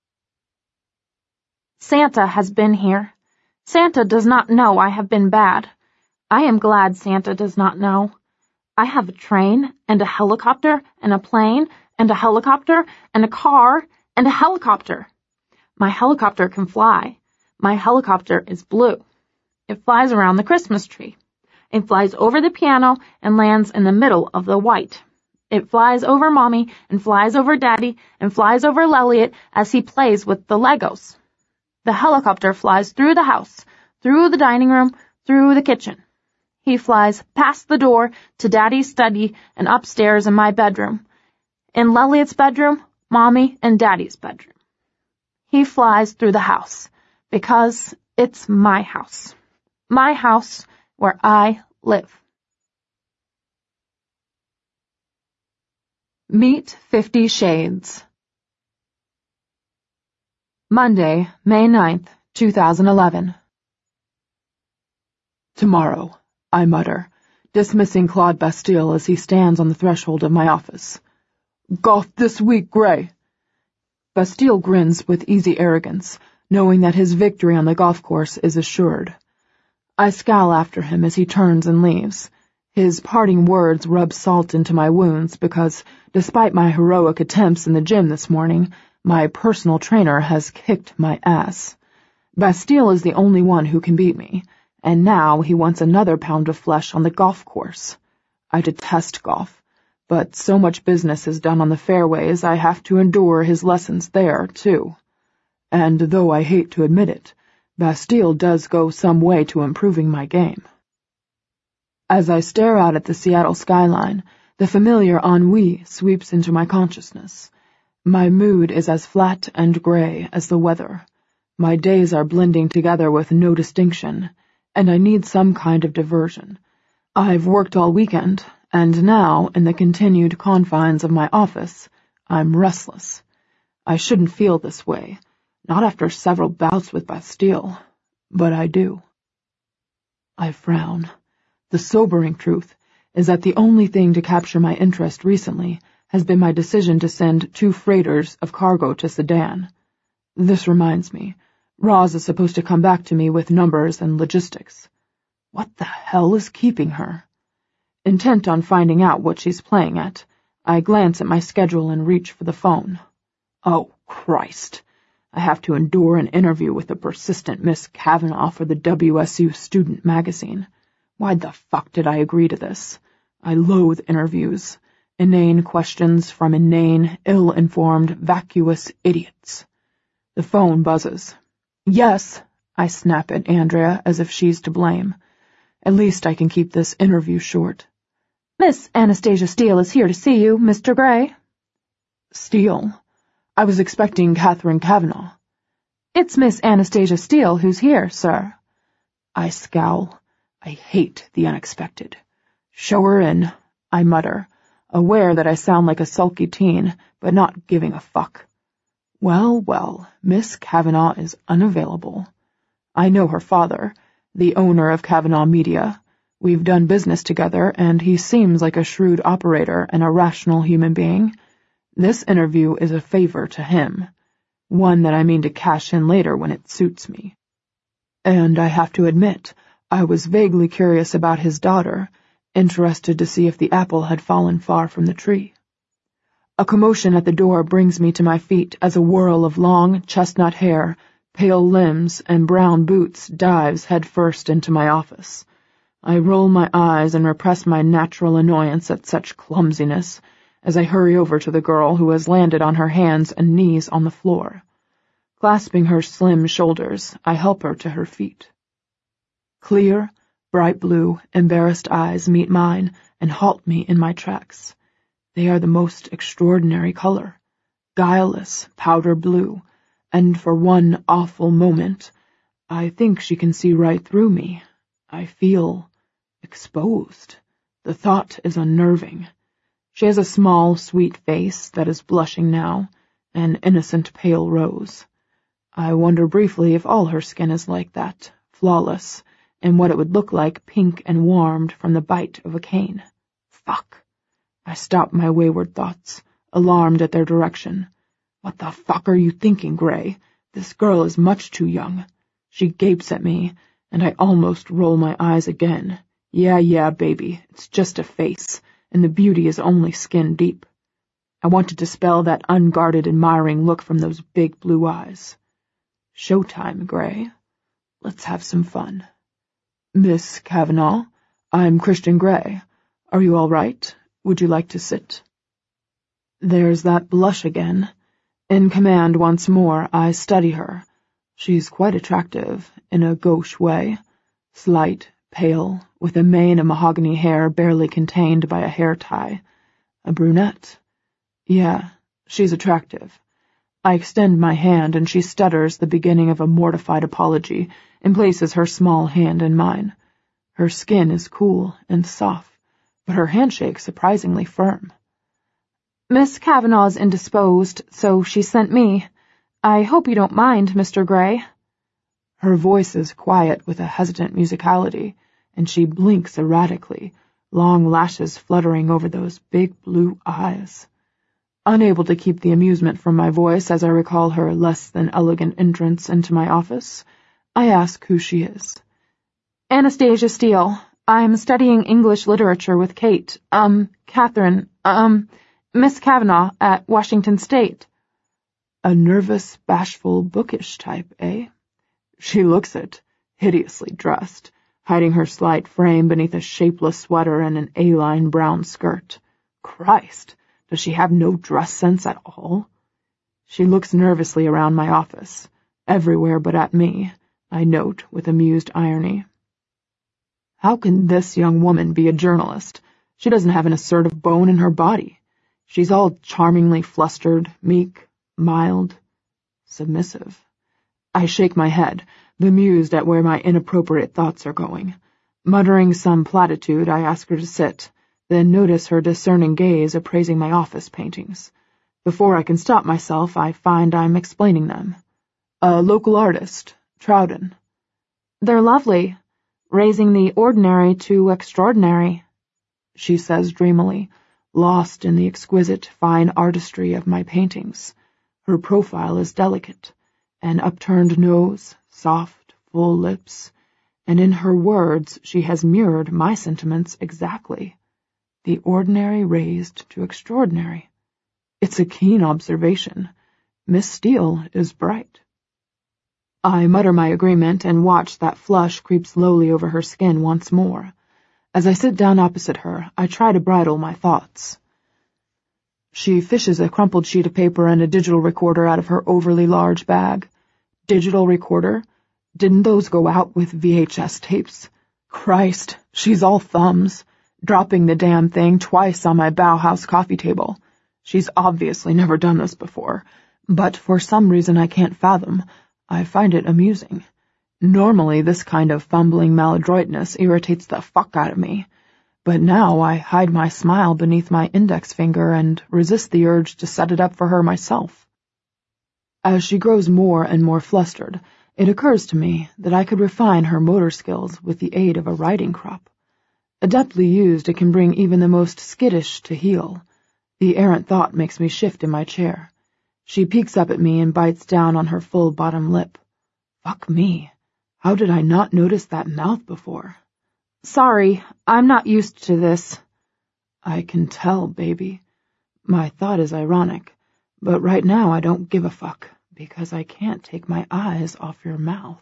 Santa has been here. Santa does not know I have been bad. I am glad Santa does not know. I have a train, and a helicopter, and a plane, and a helicopter, and a car, and a helicopter. My helicopter can fly. My helicopter is blue. It flies around the Christmas tree. It flies over the piano and lands in the middle of the white. It flies over Mommy, and flies over Daddy, and flies over Lelliot as he plays with the Legos. The helicopter flies through the house, through the dining room, through the kitchen. He flies past the door to Daddy's study and upstairs in my bedroom. In Lelliot's bedroom, Mommy and Daddy's bedroom. He flies through the house, because it's my house. My house where I live. Meet 50 Shades. Monday, May 9th, 2011. Tomorrow, I mutter, dismissing Claude Bastille as he stands on the threshold of my office. Golf this week, Gray. Bastille grins with easy arrogance, knowing that his victory on the golf course is assured. I scowl after him as he turns and leaves. His parting words rub salt into my wounds because, despite my heroic attempts in the gym this morning, my personal trainer has kicked my ass. Bastille is the only one who can beat me, and now he wants another pound of flesh on the golf course. I detest golf, but so much business is done on the fairways I have to endure his lessons there, too. And though I hate to admit it, Bastille does go some way to improving my game. As I stare out at the Seattle skyline, the familiar ennui sweeps into my consciousness. My mood is as flat and gray as the weather. My days are blending together with no distinction, and I need some kind of diversion. I've worked all weekend, and now, in the continued confines of my office, I'm restless. I shouldn't feel this way, not after several bouts with Bastille, but I do. I frown. The sobering truth is that the only thing to capture my interest recently has been my decision to send 2 freighters of cargo to Sudan. This reminds me, Roz is supposed to come back to me with numbers and logistics. What the hell is keeping her? Intent on finding out what she's playing at, I glance at my schedule and reach for the phone. Oh, Christ. I have to endure an interview with the persistent Miss Kavanagh for the WSU Student Magazine. Why the fuck did I agree to this? I loathe interviews. Inane questions from inane, ill-informed, vacuous idiots. The phone buzzes. Yes, I snap at Andrea as if she's to blame. At least I can keep this interview short. Miss Anastasia Steele is here to see you, Mr. Gray. Steele? I was expecting Catherine Kavanagh. It's Miss Anastasia Steele who's here, sir. I scowl. I hate the unexpected. Show her in, I mutter, aware that I sound like a sulky teen, but not giving a fuck. Well, Miss Kavanagh is unavailable. I know her father, the owner of Kavanagh Media. We've done business together, and he seems like a shrewd operator and a rational human being. This interview is a favor to him, one that I mean to cash in later when it suits me. And I have to admit, I was vaguely curious about his daughter, interested to see if the apple had fallen far from the tree. A commotion at the door brings me to my feet as a whirl of long, chestnut hair, pale limbs, and brown boots dives headfirst into my office. I roll my eyes and repress my natural annoyance at such clumsiness as I hurry over to the girl who has landed on her hands and knees on the floor. Clasping her slim shoulders, I help her to her feet. Clear, bright blue, embarrassed eyes meet mine and halt me in my tracks. They are the most extraordinary color, guileless powder blue, and for one awful moment, I think she can see right through me. I feel exposed. The thought is unnerving. She has a small, sweet face that is blushing now, an innocent pale rose. I wonder briefly if all her skin is like that, flawless, and what it would look like pink and warmed from the bite of a cane. Fuck. I stop my wayward thoughts, alarmed at their direction. What the fuck are you thinking, Gray? This girl is much too young. She gapes at me, and I almost roll my eyes again. Yeah, baby, it's just a face, and the beauty is only skin deep. I want to dispel that unguarded, admiring look from those big blue eyes. Showtime, Gray. Let's have some fun. Miss Kavanagh, I'm Christian Gray. Are you all right? Would you like to sit? There's that blush again. In command once more, I study her. She's quite attractive, in a gauche way. Slight, pale, with a mane of mahogany hair barely contained by a hair tie. A brunette. Yeah, she's attractive. I extend my hand, and she stutters the beginning of a mortified apology and places her small hand in mine. Her skin is cool and soft, but her handshake surprisingly firm. Miss Kavanagh's indisposed, so she sent me. I hope you don't mind, Mr. Gray. Her voice is quiet with a hesitant musicality, and she blinks erratically, long lashes fluttering over those big blue eyes. Unable to keep the amusement from my voice as I recall her less than elegant entrance into my office, I ask who she is. Anastasia Steele. I'm studying English literature with Kate, Catherine, Miss Kavanagh at Washington State. A nervous, bashful, bookish type, eh? She looks it, hideously dressed, hiding her slight frame beneath a shapeless sweater and an A-line brown skirt. Christ, does she have no dress sense at all? She looks nervously around my office, everywhere but at me, I note with amused irony. How can this young woman be a journalist? She doesn't have an assertive bone in her body. She's all charmingly flustered, meek, mild, submissive. I shake my head, bemused at where my inappropriate thoughts are going. Muttering some platitude, I ask her to sit, then notice her discerning gaze appraising my office paintings. Before I can stop myself, I find I'm explaining them. A local artist, Troughton. They're lovely, raising the ordinary to extraordinary, she says dreamily, lost in the exquisite, fine artistry of my paintings. Her profile is delicate, an upturned nose, soft, full lips, and in her words she has mirrored my sentiments exactly. The ordinary raised to extraordinary. It's a keen observation. Miss Steele is bright. I mutter my agreement and watch that flush creep slowly over her skin once more. As I sit down opposite her, I try to bridle my thoughts. She fishes a crumpled sheet of paper and a digital recorder out of her overly large bag. Digital recorder? Didn't those go out with VHS tapes? Christ, she's all thumbs, dropping the damn thing twice on my Bauhaus coffee table. She's obviously never done this before, but for some reason I can't fathom, I find it amusing. Normally this kind of fumbling maladroitness irritates the fuck out of me, but now I hide my smile beneath my index finger and resist the urge to set it up for her myself. As she grows more and more flustered, it occurs to me that I could refine her motor skills with the aid of a riding crop. Adeptly used, it can bring even the most skittish to heel. The errant thought makes me shift in my chair. She peeks up at me and bites down on her full bottom lip. Fuck me. How did I not notice that mouth before? Sorry, I'm not used to this. I can tell, baby. My thought is ironic, but right now I don't give a fuck, because I can't take my eyes off your mouth.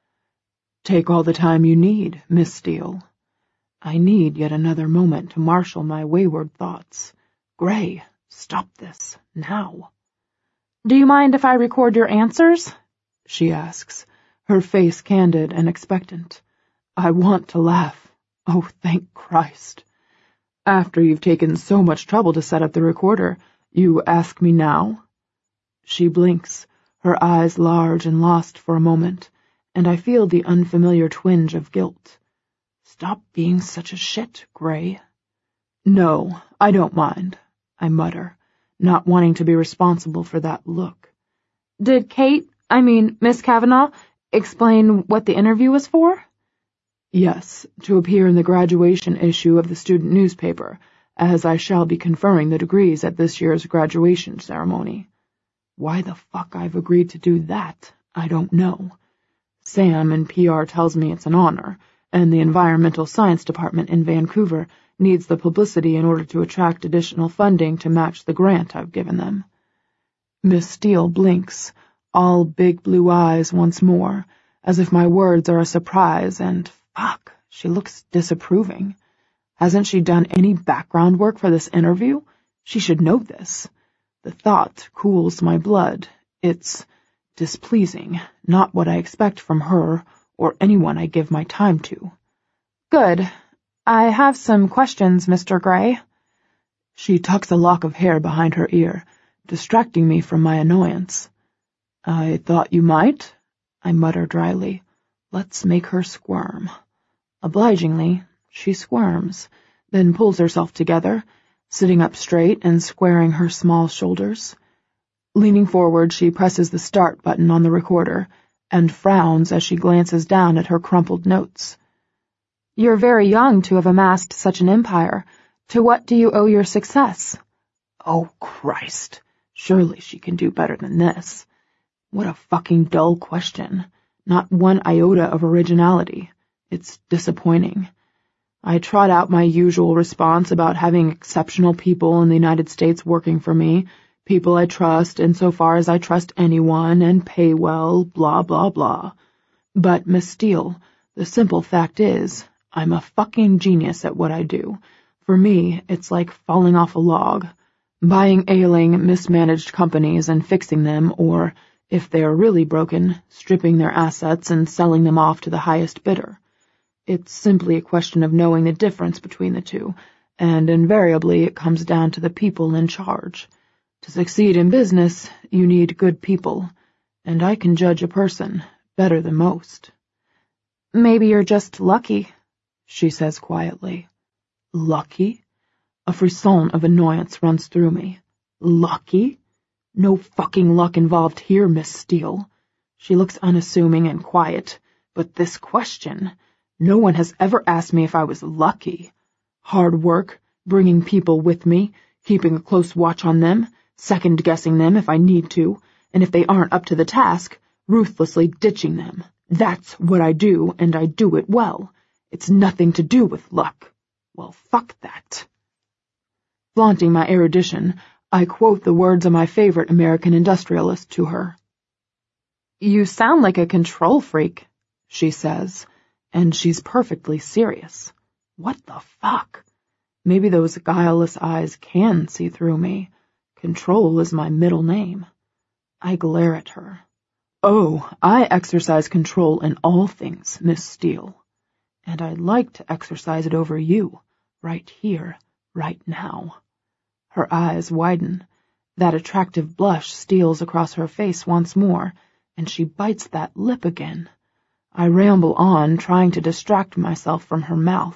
Take all the time you need, Miss Steele. I need yet another moment to marshal my wayward thoughts. Gray, stop this, now. Do you mind if I record your answers? She asks, her face candid and expectant. I want to laugh. Oh, thank Christ. After you've taken so much trouble to set up the recorder, you ask me now? She blinks, her eyes large and lost for a moment, and I feel the unfamiliar twinge of guilt. Stop being such a shit, Gray. No, I don't mind, I mutter, not wanting to be responsible for that look. Did Miss Kavanaugh, explain what the interview was for? Yes, to appear in the graduation issue of the student newspaper, as I shall be conferring the degrees at this year's graduation ceremony. Why the fuck I've agreed to do that, I don't know. Sam in PR tells me it's an honor, and the Environmental Science Department in Vancouver needs the publicity in order to attract additional funding to match the grant I've given them. Miss Steele blinks, all big blue eyes once more, as if my words are a surprise, and fuck, she looks disapproving. Hasn't she done any background work for this interview? She should know this. The thought cools my blood. It's displeasing, not what I expect from her or anyone I give my time to. Good. I have some questions, Mr. Gray. She tucks a lock of hair behind her ear, distracting me from my annoyance. I thought you might, I mutter dryly. Let's make her squirm. Obligingly, she squirms, then pulls herself together, sitting up straight and squaring her small shoulders. Leaning forward, she presses the start button on the recorder and frowns as she glances down at her crumpled notes. You're very young to have amassed such an empire. To what do you owe your success? Oh, Christ. Surely she can do better than this. What a fucking dull question. Not one iota of originality. It's disappointing. I trot out my usual response about having exceptional people in the United States working for me, people I trust insofar as I trust anyone, and pay well, blah, blah, blah. But, Miss Steele, the simple fact is, I'm a fucking genius at what I do. For me, it's like falling off a log, buying ailing, mismanaged companies and fixing them, or, if they are really broken, stripping their assets and selling them off to the highest bidder. It's simply a question of knowing the difference between the two, and invariably it comes down to the people in charge. To succeed in business, you need good people, and I can judge a person better than most. Maybe you're just lucky, she says quietly. Lucky? A frisson of annoyance runs through me. Lucky? No fucking luck involved here, Miss Steele. She looks unassuming and quiet, but this question... No one has ever asked me if I was lucky. Hard work, bringing people with me, keeping a close watch on them, second-guessing them if I need to, and if they aren't up to the task, ruthlessly ditching them. That's what I do, and I do it well. It's nothing to do with luck. Well, fuck that. Flaunting my erudition, I quote the words of my favorite American industrialist to her. You sound like a control freak, she says, and she's perfectly serious. What the fuck? Maybe those guileless eyes can see through me. Control is my middle name. I glare at her. Oh, I exercise control in all things, Miss Steele. And I'd like to exercise it over you, right here, right now. Her eyes widen. That attractive blush steals across her face once more, and she bites that lip again. I ramble on, trying to distract myself from her mouth.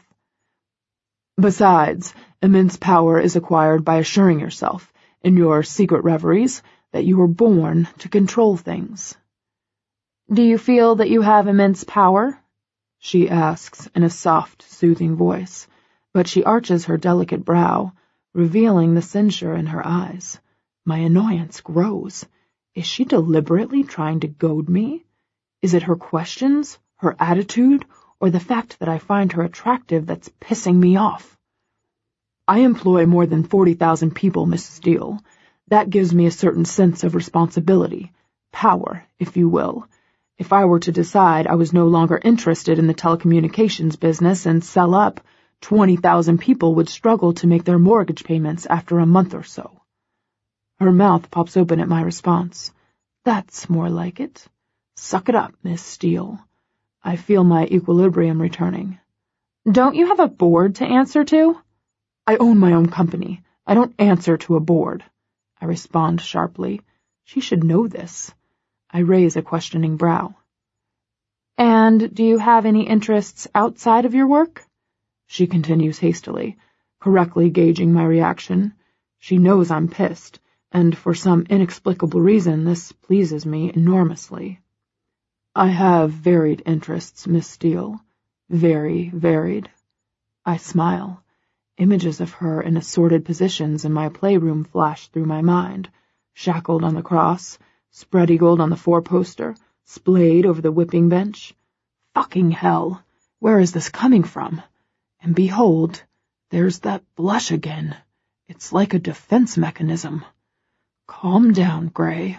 Besides, immense power is acquired by assuring yourself, in your secret reveries, that you were born to control things. Do you feel that you have immense power? She asks in a soft, soothing voice, but she arches her delicate brow, revealing the censure in her eyes. My annoyance grows. Is she deliberately trying to goad me? Is it her questions, her attitude, or the fact that I find her attractive that's pissing me off? I employ more than 40,000 people, Miss Steele. That gives me a certain sense of responsibility, power, if you will. If I were to decide I was no longer interested in the telecommunications business and sell up, 20,000 people would struggle to make their mortgage payments after a month or so. Her mouth pops open at my response. That's more like it. Suck it up, Miss Steele. I feel my equilibrium returning. Don't you have a board to answer to? I own my own company. I don't answer to a board. I respond sharply. She should know this. I raise a questioning brow. And do you have any interests outside of your work? She continues hastily, correctly gauging my reaction. She knows I'm pissed, and for some inexplicable reason this pleases me enormously. I have varied interests, Miss Steele. Very varied. I smile. Images of her in assorted positions in my playroom flash through my mind. Shackled on the cross, spread-eagled on the four-poster, splayed over the whipping bench. Fucking hell! Where is this coming from? And behold, there's that blush again. It's like a defense mechanism. Calm down, Gray.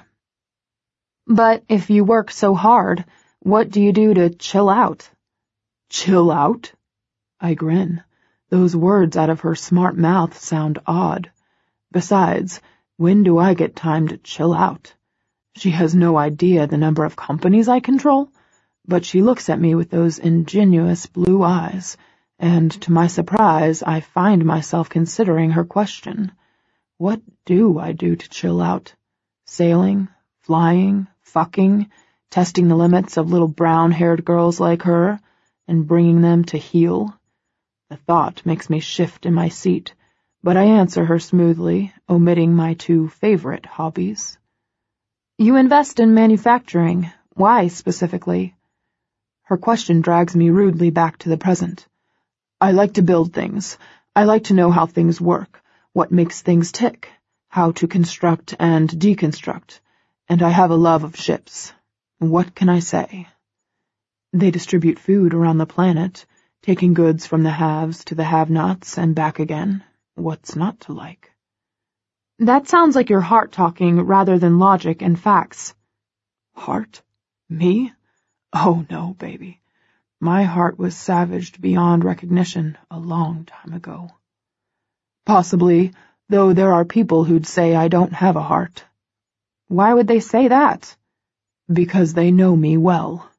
But if you work so hard, what do you do to chill out? Chill out? I grin. Those words out of her smart mouth sound odd. Besides, when do I get time to chill out? She has no idea the number of companies I control, but she looks at me with those ingenuous blue eyes, and to my surprise, I find myself considering her question. What do I do to chill out? Sailing, flying, fucking, testing the limits of little brown-haired girls like her, and bringing them to heel? The thought makes me shift in my seat, but I answer her smoothly, omitting my two favorite hobbies. You invest in manufacturing. Why, specifically? Her question drags me rudely back to the present. I like to build things. I like to know how things work, what makes things tick, how to construct and deconstruct, and I have a love of ships. What can I say? They distribute food around the planet, taking goods from the haves to the have-nots and back again. What's not to like? That sounds like your heart talking rather than logic and facts. Heart? Me? Oh, no, baby. My heart was savaged beyond recognition a long time ago. Possibly, though there are people who'd say I don't have a heart. Why would they say that? Because they know me well.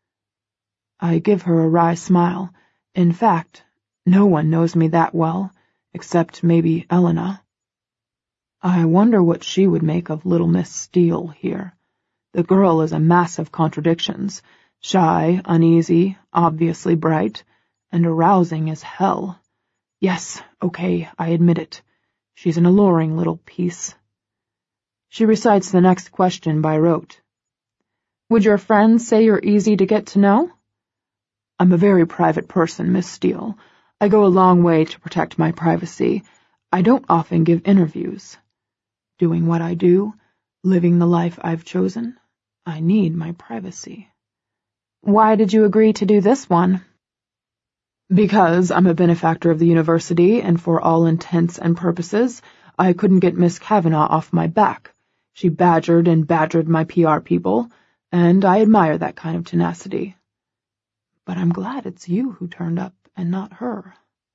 I give her a wry smile. In fact, no one knows me that well, except maybe Elena. I wonder what she would make of little Miss Steele here. The girl is a mass of contradictions, shy, uneasy, obviously bright, and arousing as hell. Yes, okay, I admit it. She's an alluring little piece. She recites the next question by rote. Would your friends say you're easy to get to know? I'm a very private person, Miss Steele. I go a long way to protect my privacy. I don't often give interviews. Doing what I do, living the life I've chosen, I need my privacy. Why did you agree to do this one? Because I'm a benefactor of the university, and for all intents and purposes, I couldn't get Miss Kavanaugh off my back. She badgered and badgered my PR people, and I admire that kind of tenacity. But I'm glad it's you who turned up, and not her.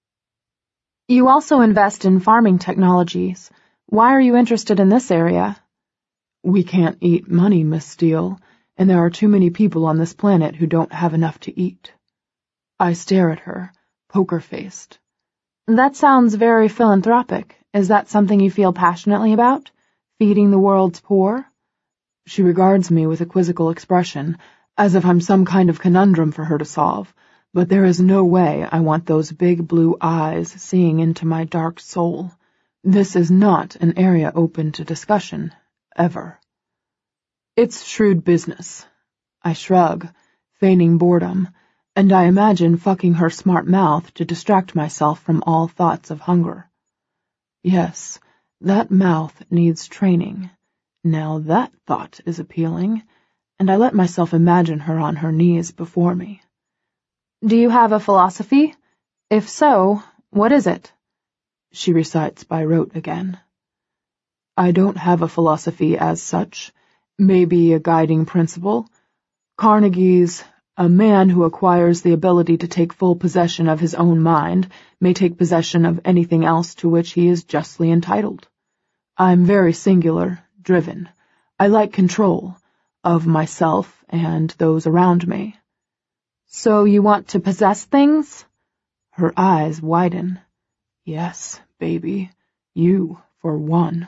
You also invest in farming technologies. Why are you interested in this area? We can't eat money, Miss Steele, and there are too many people on this planet who don't have enough to eat. I stare at her, poker-faced. That sounds very philanthropic. Is that something you feel passionately about? Feeding the world's poor? She regards me with a quizzical expression, as if I'm some kind of conundrum for her to solve, but there is no way I want those big blue eyes seeing into my dark soul. This is not an area open to discussion, ever. It's shrewd business. I shrug, feigning boredom, and I imagine fucking her smart mouth to distract myself from all thoughts of hunger. Yes, that mouth needs training. Now that thought is appealing, and I let myself imagine her on her knees before me. Do you have a philosophy? If so, what is it? She recites by rote again. I don't have a philosophy as such, maybe a guiding principle. Carnegie's, "A man who acquires the ability to take full possession of his own mind may take possession of anything else to which he is justly entitled." I'm very singular, driven. I like control of myself and those around me. So you want to possess things? Her eyes widen. Yes, baby, you for one.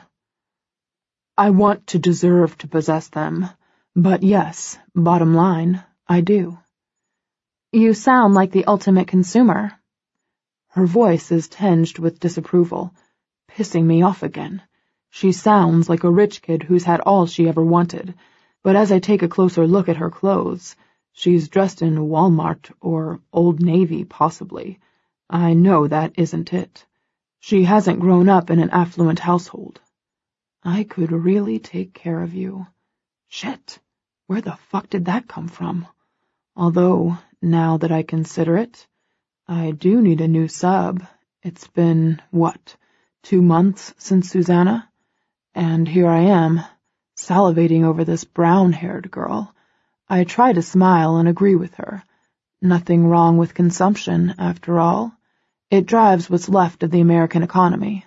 I want to deserve to possess them, but yes, bottom line, I do. You sound like the ultimate consumer. Her voice is tinged with disapproval, pissing me off again. She sounds like a rich kid who's had all she ever wanted, but as I take a closer look at her clothes, she's dressed in Walmart or Old Navy, possibly. I know that isn't it. She hasn't grown up in an affluent household. I could really take care of you. Shit, where the fuck did that come from? Although, now that I consider it, I do need a new sub. It's been, 2 months since Susanna? And here I am, salivating over this brown-haired girl. I try to smile and agree with her. Nothing wrong with consumption, after all. It drives what's left of the American economy.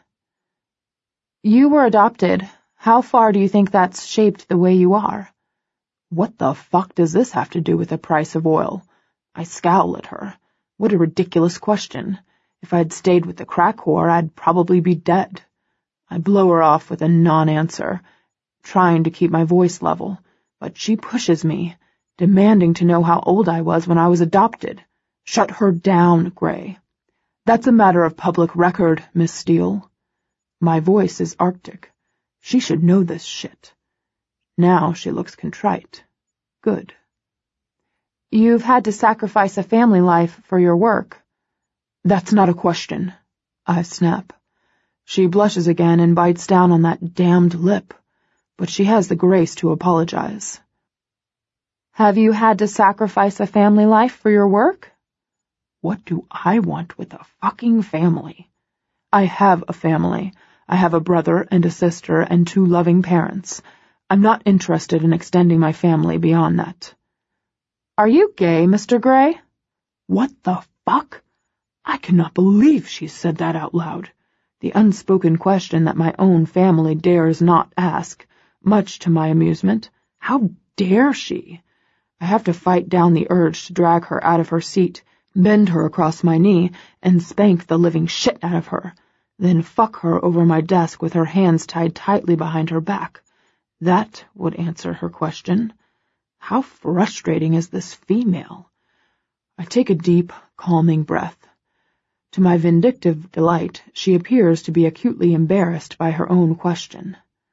You were adopted. How far do you think that's shaped the way you are? What the fuck does this have to do with the price of oil? I scowl at her. What a ridiculous question. If I'd stayed with the crack whore, I'd probably be dead. I blow her off with a non-answer, trying to keep my voice level, but she pushes me, demanding to know how old I was when I was adopted. Shut her down, Gray. That's a matter of public record, Miss Steele. My voice is arctic. She should know this shit. Now she looks contrite. Good. You've had to sacrifice a family life for your work. That's not a question. I snap. She blushes again and bites down on that damned lip, but she has the grace to apologize. Have you had to sacrifice a family life for your work? What do I want with a fucking family? I have a family. I have a brother and a sister and 2 loving parents. I'm not interested in extending my family beyond that. Are you gay, Mr. Gray? What the fuck? I cannot believe she said that out loud. The unspoken question that my own family dares not ask, much to my amusement. How dare she? I have to fight down the urge to drag her out of her seat, bend her across my knee, and spank the living shit out of her, then fuck her over my desk with her hands tied tightly behind her back. That would answer her question. How frustrating is this female? I take a deep, calming breath. To my vindictive delight, she appears to be acutely embarrassed by her own question.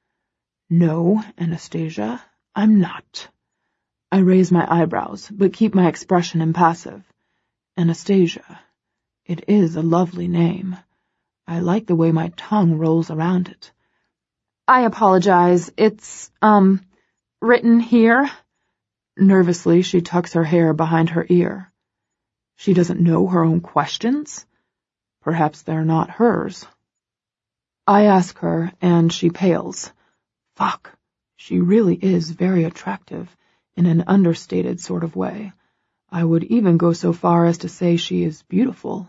No, Anastasia, I'm not. I raise my eyebrows, but keep my expression impassive. Anastasia. It is a lovely name. I like the way my tongue rolls around it. I apologize. It's, written here. Nervously, she tucks her hair behind her ear. She doesn't know her own questions? Perhaps they're not hers. I ask her, and she pales. Fuck, she really is very attractive, in an understated sort of way. I would even go so far as to say she is beautiful.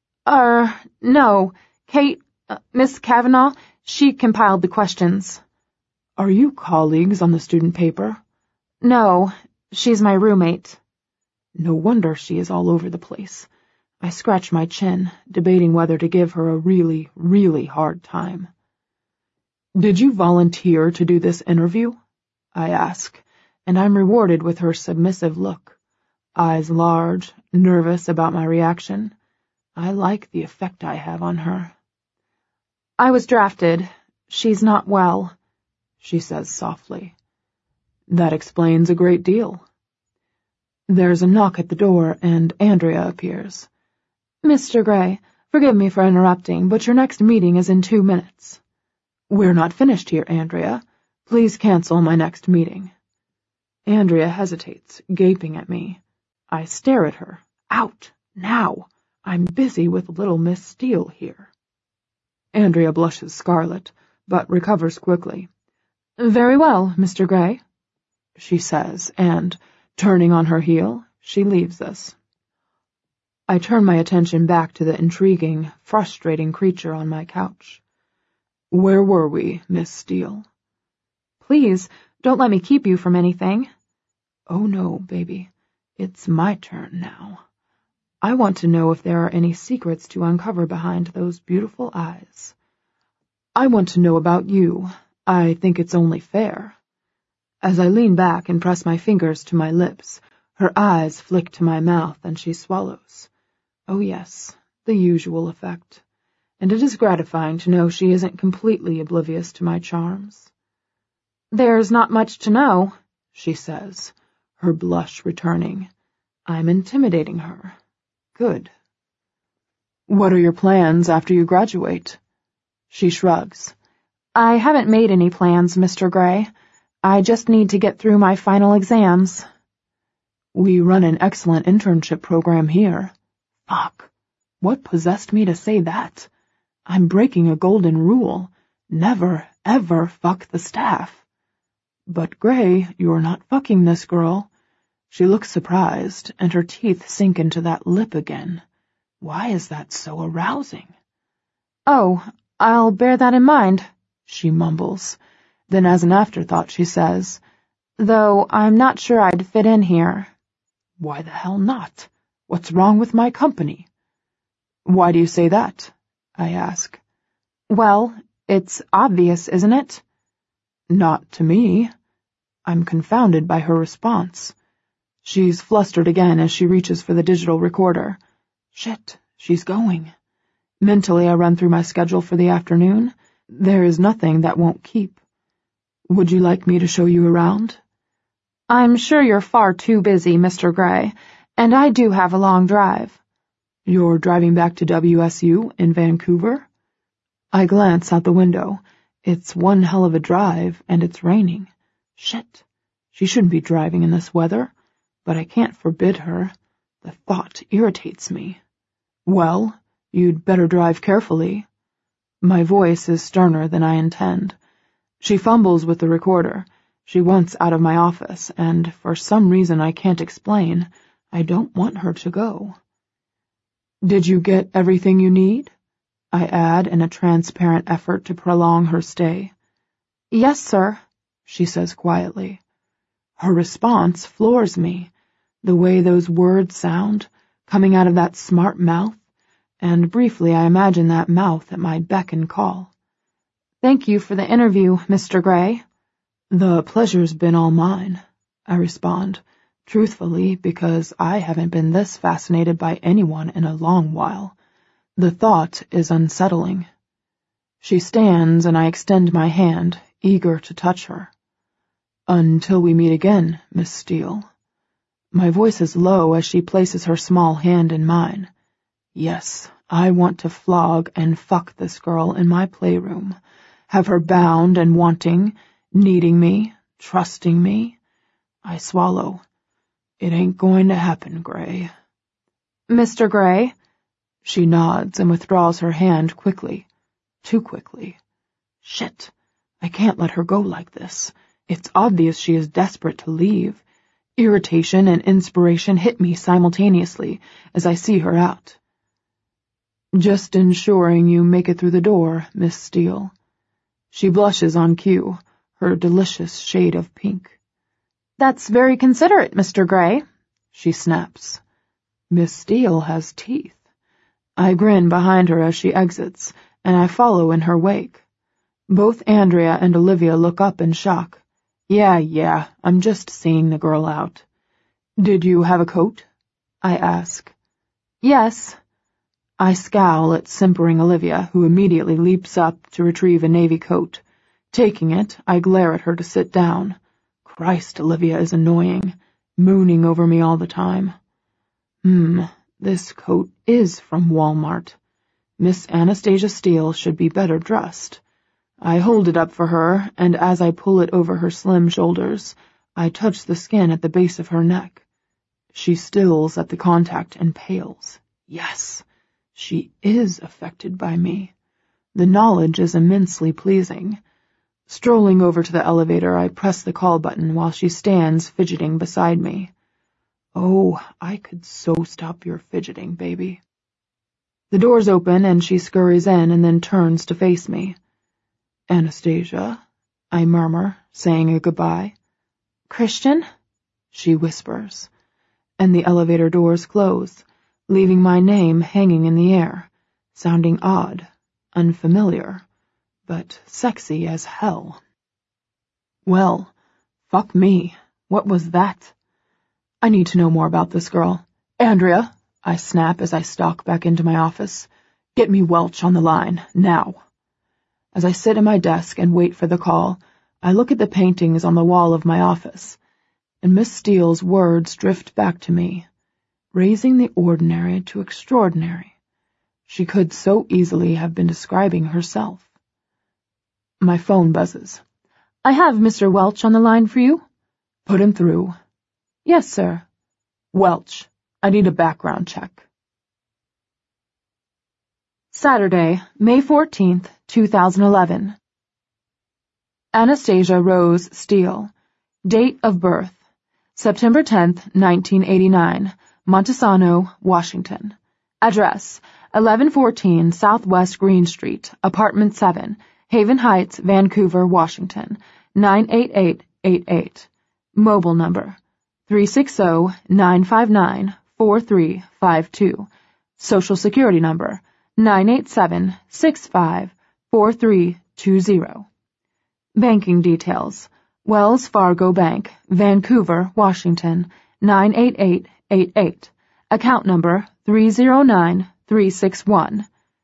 No, Kate, Miss Kavanaugh, she compiled the questions. Are you colleagues on the student paper? No, she's my roommate. No wonder she is all over the place. I scratch my chin, debating whether to give her a really, really hard time. Did you volunteer to do this interview? I ask, and I'm rewarded with her submissive look. Eyes large, nervous about my reaction. I like the effect I have on her. I was drafted. She's not well, she says softly. That explains a great deal. There's a knock at the door, and Andrea appears. Mr. Gray, forgive me for interrupting, but your next meeting is in 2 minutes. We're not finished here, Andrea. Please cancel my next meeting. Andrea hesitates, gaping at me. I stare at her. Out, now. I'm busy with little Miss Steele here. Andrea blushes scarlet, but recovers quickly. Very well, Mr. Gray, she says, and, turning on her heel, she leaves us. I turn my attention back to the intriguing, frustrating creature on my couch. Where were we, Miss Steele? Please, don't let me keep you from anything. Oh no, baby. It's my turn now. I want to know if there are any secrets to uncover behind those beautiful eyes. I want to know about you. I think it's only fair. As I lean back and press my fingers to my lips, her eyes flick to my mouth and she swallows. Oh yes, the usual effect. And it is gratifying to know she isn't completely oblivious to my charms. There's not much to know, she says, her blush returning. I'm intimidating her. Good. What are your plans after you graduate? She shrugs. I haven't made any plans, Mr. Gray. I just need to get through my final exams. We run an excellent internship program here. Fuck. What possessed me to say that? I'm breaking a golden rule. Never, ever fuck the staff. But Gray, you're not fucking this girl. She looks surprised, and her teeth sink into that lip again. Why is that so arousing? Oh, I'll bear that in mind, she mumbles. Then as an afterthought she says, though I'm not sure I'd fit in here. Why the hell not? What's wrong with my company? Why do you say that? I ask. Well, it's obvious, isn't it? Not to me. I'm confounded by her response. She's flustered again as she reaches for the digital recorder. Shit, she's going. Mentally, I run through my schedule for the afternoon. There is nothing that won't keep. Would you like me to show you around? I'm sure you're far too busy, Mr. Gray, and I do have a long drive. You're driving back to WSU in Vancouver? I glance out the window. It's one hell of a drive, and it's raining. Shit, she shouldn't be driving in this weather, but I can't forbid her. The thought irritates me. Well, you'd better drive carefully. My voice is sterner than I intend. She fumbles with the recorder. She wants out of my office, and for some reason I can't explain, I don't want her to go. Did you get everything you need? I add in a transparent effort to prolong her stay. Yes, sir, she says quietly. Her response floors me, the way those words sound, coming out of that smart mouth, and briefly I imagine that mouth at my beck and call. Thank you for the interview, Mr. Gray. The pleasure's been all mine, I respond, truthfully, because I haven't been this fascinated by anyone in a long while. The thought is unsettling. She stands, and I extend my hand, eager to touch her. Until we meet again, Miss Steele. My voice is low as she places her small hand in mine. Yes, I want to flog and fuck this girl in my playroom, have her bound and wanting, needing me, trusting me. I swallow. It ain't going to happen, Gray. Mr. Gray? She nods and withdraws her hand quickly. Too quickly. Shit. I can't let her go like this. It's obvious she is desperate to leave. Irritation and inspiration hit me simultaneously as I see her out. Just ensuring you make it through the door, Miss Steele. She blushes on cue, her delicious shade of pink. That's very considerate, Mr. Gray, she snaps. Miss Steele has teeth. I grin behind her as she exits, and I follow in her wake. Both Andrea and Olivia look up in shock. Yeah, I'm just seeing the girl out. Did you have a coat? I ask. Yes. I scowl at simpering Olivia, who immediately leaps up to retrieve a navy coat. Taking it, I glare at her to sit down. Christ, Olivia is annoying, mooning over me all the time. This coat is from Walmart. Miss Anastasia Steele should be better dressed. I hold it up for her, and as I pull it over her slim shoulders, I touch the skin at the base of her neck. She stills at the contact and pales. Yes, she is affected by me. The knowledge is immensely pleasing. Strolling over to the elevator, I press the call button while she stands fidgeting beside me. Oh, I could so stop your fidgeting, baby. The doors open and she scurries in and then turns to face me. Anastasia, I murmur, saying a goodbye. Christian? She whispers, and the elevator doors close, leaving my name hanging in the air, sounding odd, unfamiliar, but sexy as hell. Well, fuck me, what was that? I need to know more about this girl. Andrea, I snap as I stalk back into my office. Get me Welch on the line, now. As I sit at my desk and wait for the call, I look at the paintings on the wall of my office, and Miss Steele's words drift back to me, raising the ordinary to extraordinary. She could so easily have been describing herself. My phone buzzes. I have Mr. Welch on the line for you. Put him through. Yes, sir. Welch, I need a background check. Saturday, May 14th, 2011. Anastasia Rose Steele. Date of birth: September 10th, 1989, Montesano, Washington. Address: 1114 Southwest Green Street, Apartment 7, Haven Heights, Vancouver, Washington, 98888. Mobile number: 360-959-4352. Social Security number: 987-65-4320. Banking details: Wells Fargo Bank, Vancouver, Washington, 98888. Account number: 309361.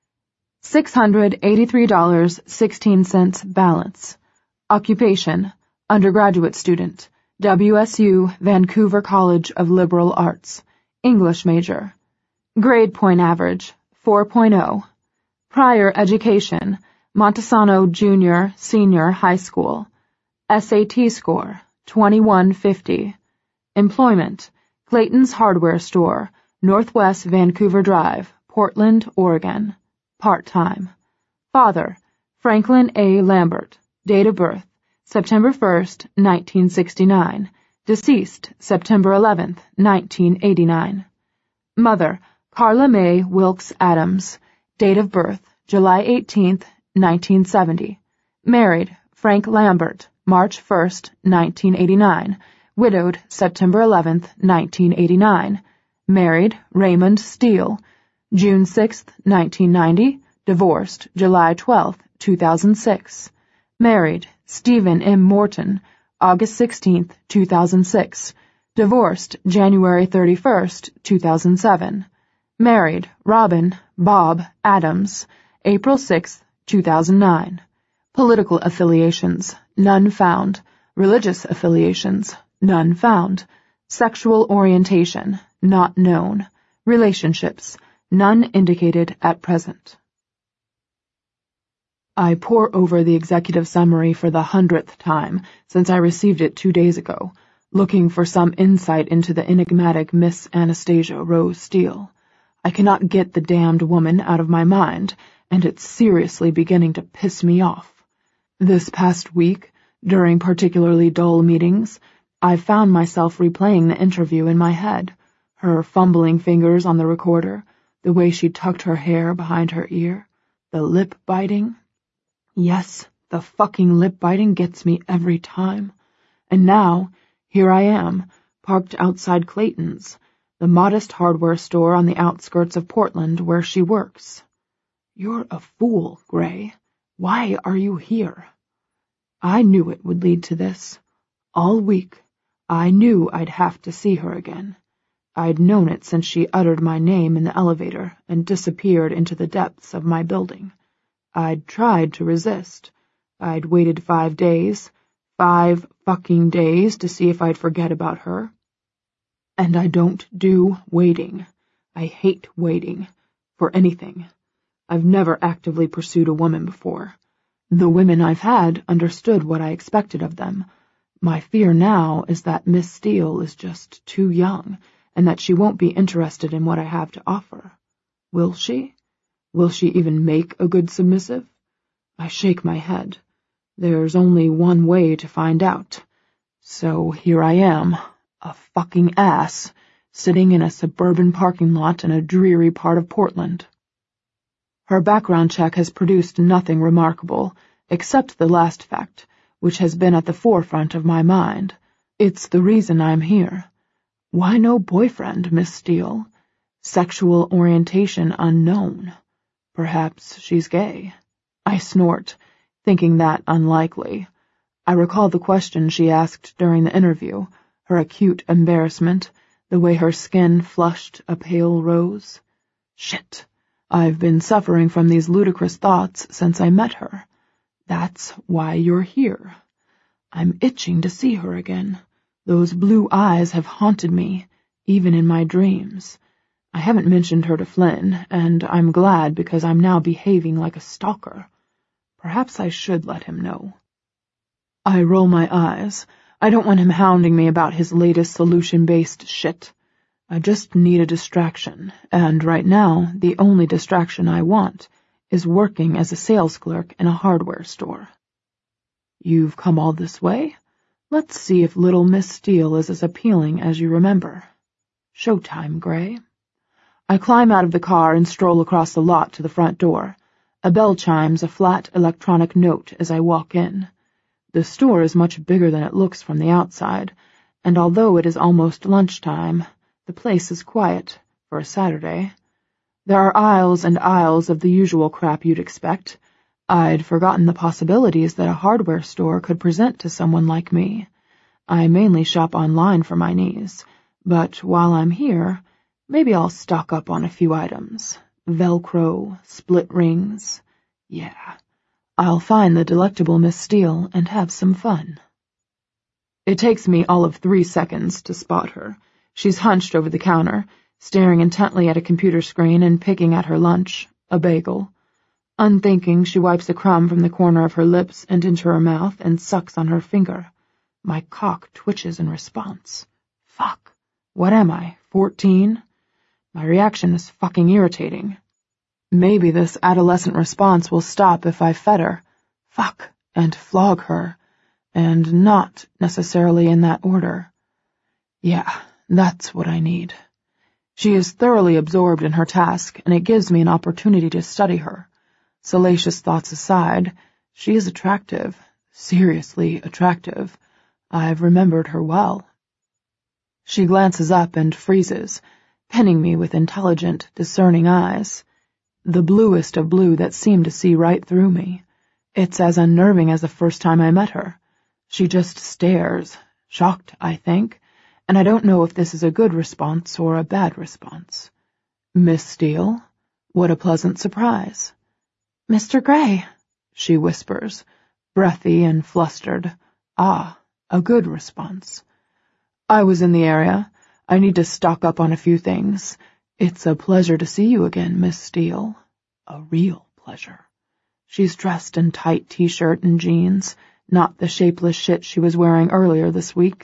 $683.16 balance. Occupation: undergraduate student, WSU Vancouver College of Liberal Arts. English major. Grade point average: 4.0. Prior education: Montesano Junior Senior High School. SAT score: 2150. Employment: Clayton's Hardware Store, Northwest Vancouver Drive, Portland, Oregon. Part-time. Father: Franklin A. Lambert. Date of birth: September 1st, 1969. Deceased: September 11th, 1989. Mother: Carla Mae Wilkes Adams. Date of birth: July 18th, 1970. Married: Frank Lambert. March 1st, 1989. Widowed: September 11th, 1989. Married: Raymond Steele. June 6th, 1990. Divorced: July 12th, 2006. Married: Stephen M. Morton. August 16th, 2006. Divorced: January 31st, 2007. Married: Robin Bob Adams. April 6th, 2009. Political affiliations: none found. Religious affiliations: none found. Sexual orientation: not known. Relationships: none indicated at present. I pore over the executive summary for the 100th time since I received it 2 days ago, looking for some insight into the enigmatic Miss Anastasia Rose Steele. I cannot get the damned woman out of my mind, and it's seriously beginning to piss me off. This past week, during particularly dull meetings, I've found myself replaying the interview in my head, her fumbling fingers on the recorder, the way she tucked her hair behind her ear, the lip-biting. Yes, the fucking lip-biting gets me every time. And now, here I am, parked outside Clayton's, the modest hardware store on the outskirts of Portland where she works. You're a fool, Gray. Why are you here? I knew it would lead to this. All week, I knew I'd have to see her again. I'd known it since she uttered my name in the elevator and disappeared into the depths of my building. I'd tried to resist. I'd waited 5 days, 5 fucking days to see if I'd forget about her. And I don't do waiting. I hate waiting. For anything. I've never actively pursued a woman before. The women I've had understood what I expected of them. My fear now is that Miss Steele is just too young, and that she won't be interested in what I have to offer. Will she? Will she even make a good submissive? I shake my head. There's only one way to find out. So here I am, a fucking ass, sitting in a suburban parking lot in a dreary part of Portland. Her background check has produced nothing remarkable, except the last fact, which has been at the forefront of my mind. It's the reason I'm here. Why no boyfriend, Miss Steele? Sexual orientation unknown. Perhaps she's gay. I snort, thinking that unlikely. I recall the question she asked during the interview, her acute embarrassment, the way her skin flushed a pale rose. Shit. I've been suffering from these ludicrous thoughts since I met her. That's why you're here. I'm itching to see her again. Those blue eyes have haunted me, even in my dreams. I haven't mentioned her to Flynn, and I'm glad because I'm now behaving like a stalker. Perhaps I should let him know. I roll my eyes. I don't want him hounding me about his latest solution-based shit. I just need a distraction, and right now, the only distraction I want is working as a sales clerk in a hardware store. You've come all this way? Let's see if little Miss Steele is as appealing as you remember. Showtime, Gray. I climb out of the car and stroll across the lot to the front door. A bell chimes a flat electronic note as I walk in. The store is much bigger than it looks from the outside, and although it is almost lunchtime, the place is quiet for a Saturday. There are aisles and aisles of the usual crap you'd expect. I'd forgotten the possibilities that a hardware store could present to someone like me. I mainly shop online for my needs, but while I'm here, maybe I'll stock up on a few items. Velcro, split rings. Yeah, I'll find the delectable Miss Steele and have some fun. It takes me all of 3 seconds to spot her. She's hunched over the counter, staring intently at a computer screen and picking at her lunch, a bagel. Unthinking, she wipes a crumb from the corner of her lips and into her mouth and sucks on her finger. My cock twitches in response. Fuck. What am I, 14? My reaction is fucking irritating. Maybe this adolescent response will stop if I fed her. Fuck. And flog her. And not necessarily in that order. Yeah, that's what I need. She is thoroughly absorbed in her task, and it gives me an opportunity to study her. Salacious thoughts aside, she is attractive, seriously attractive. I've remembered her well. She glances up and freezes, penning me with intelligent, discerning eyes. The bluest of blue that seem to see right through me. It's as unnerving as the first time I met her. She just stares, shocked, I think, and I don't know if this is a good response or a bad response. Miss Steele? What a pleasant surprise. Mr. Gray, she whispers, breathy and flustered. Ah, a good response. I was in the area. I need to stock up on a few things. It's a pleasure to see you again, Miss Steele. A real pleasure. She's dressed in tight t-shirt and jeans, not the shapeless shit she was wearing earlier this week.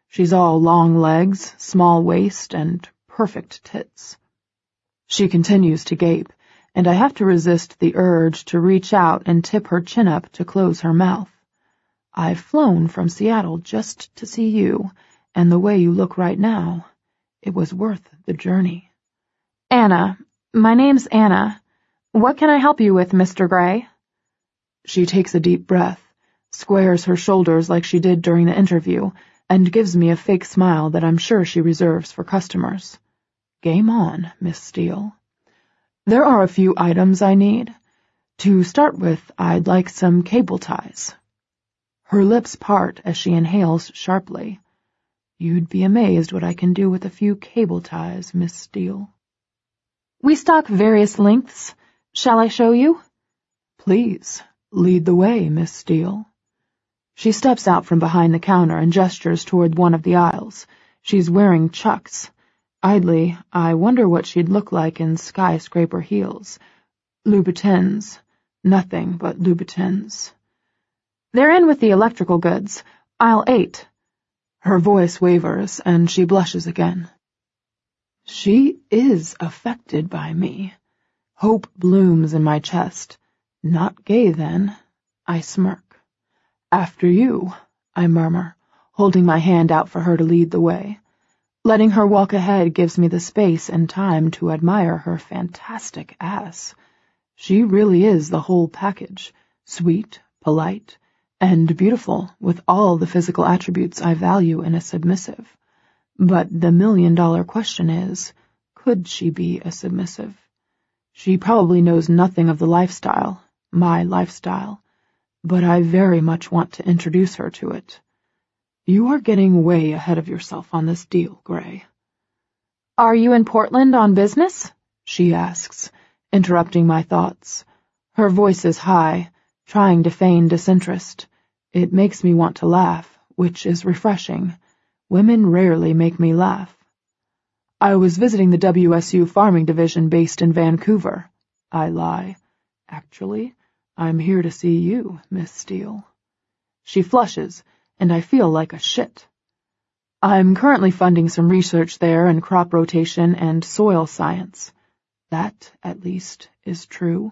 She's all long legs, small waist, and perfect tits. She continues to gape, and I have to resist the urge to reach out and tip her chin up to close her mouth. I've flown from Seattle just to see you, and the way you look right now, it was worth the journey. Anna. My name's Anna. What can I help you with, Mr. Gray? She takes a deep breath, squares her shoulders like she did during the interview, and gives me a fake smile that I'm sure she reserves for customers. Game on, Miss Steele. There are a few items I need. To start with, I'd like some cable ties. Her lips part as she inhales sharply. You'd be amazed what I can do with a few cable ties, Miss Steele. We stock various lengths. Shall I show you? Please, lead the way, Miss Steele. She steps out from behind the counter and gestures toward one of the aisles. She's wearing Chucks. Idly, I wonder what she'd look like in skyscraper heels. Louboutins. Nothing but Louboutins. They're in with the electrical goods. Aisle 8. Her voice wavers, and she blushes again. She is affected by me. Hope blooms in my chest. Not gay, then. I smirk. After you, I murmur, holding my hand out for her to lead the way. Letting her walk ahead gives me the space and time to admire her fantastic ass. She really is the whole package, sweet, polite, and beautiful, with all the physical attributes I value in a submissive. But the million-dollar question is, could she be a submissive? She probably knows nothing of the lifestyle, my lifestyle, but I very much want to introduce her to it. You are getting way ahead of yourself on this deal, Gray. Are you in Portland on business? She asks, interrupting my thoughts. Her voice is high, trying to feign disinterest. It makes me want to laugh, which is refreshing. Women rarely make me laugh. I was visiting the WSU farming division based in Vancouver. I lie. Actually, I'm here to see you, Miss Steele. She flushes, and I feel like a shit. I'm currently funding some research there in crop rotation and soil science. That, at least, is true.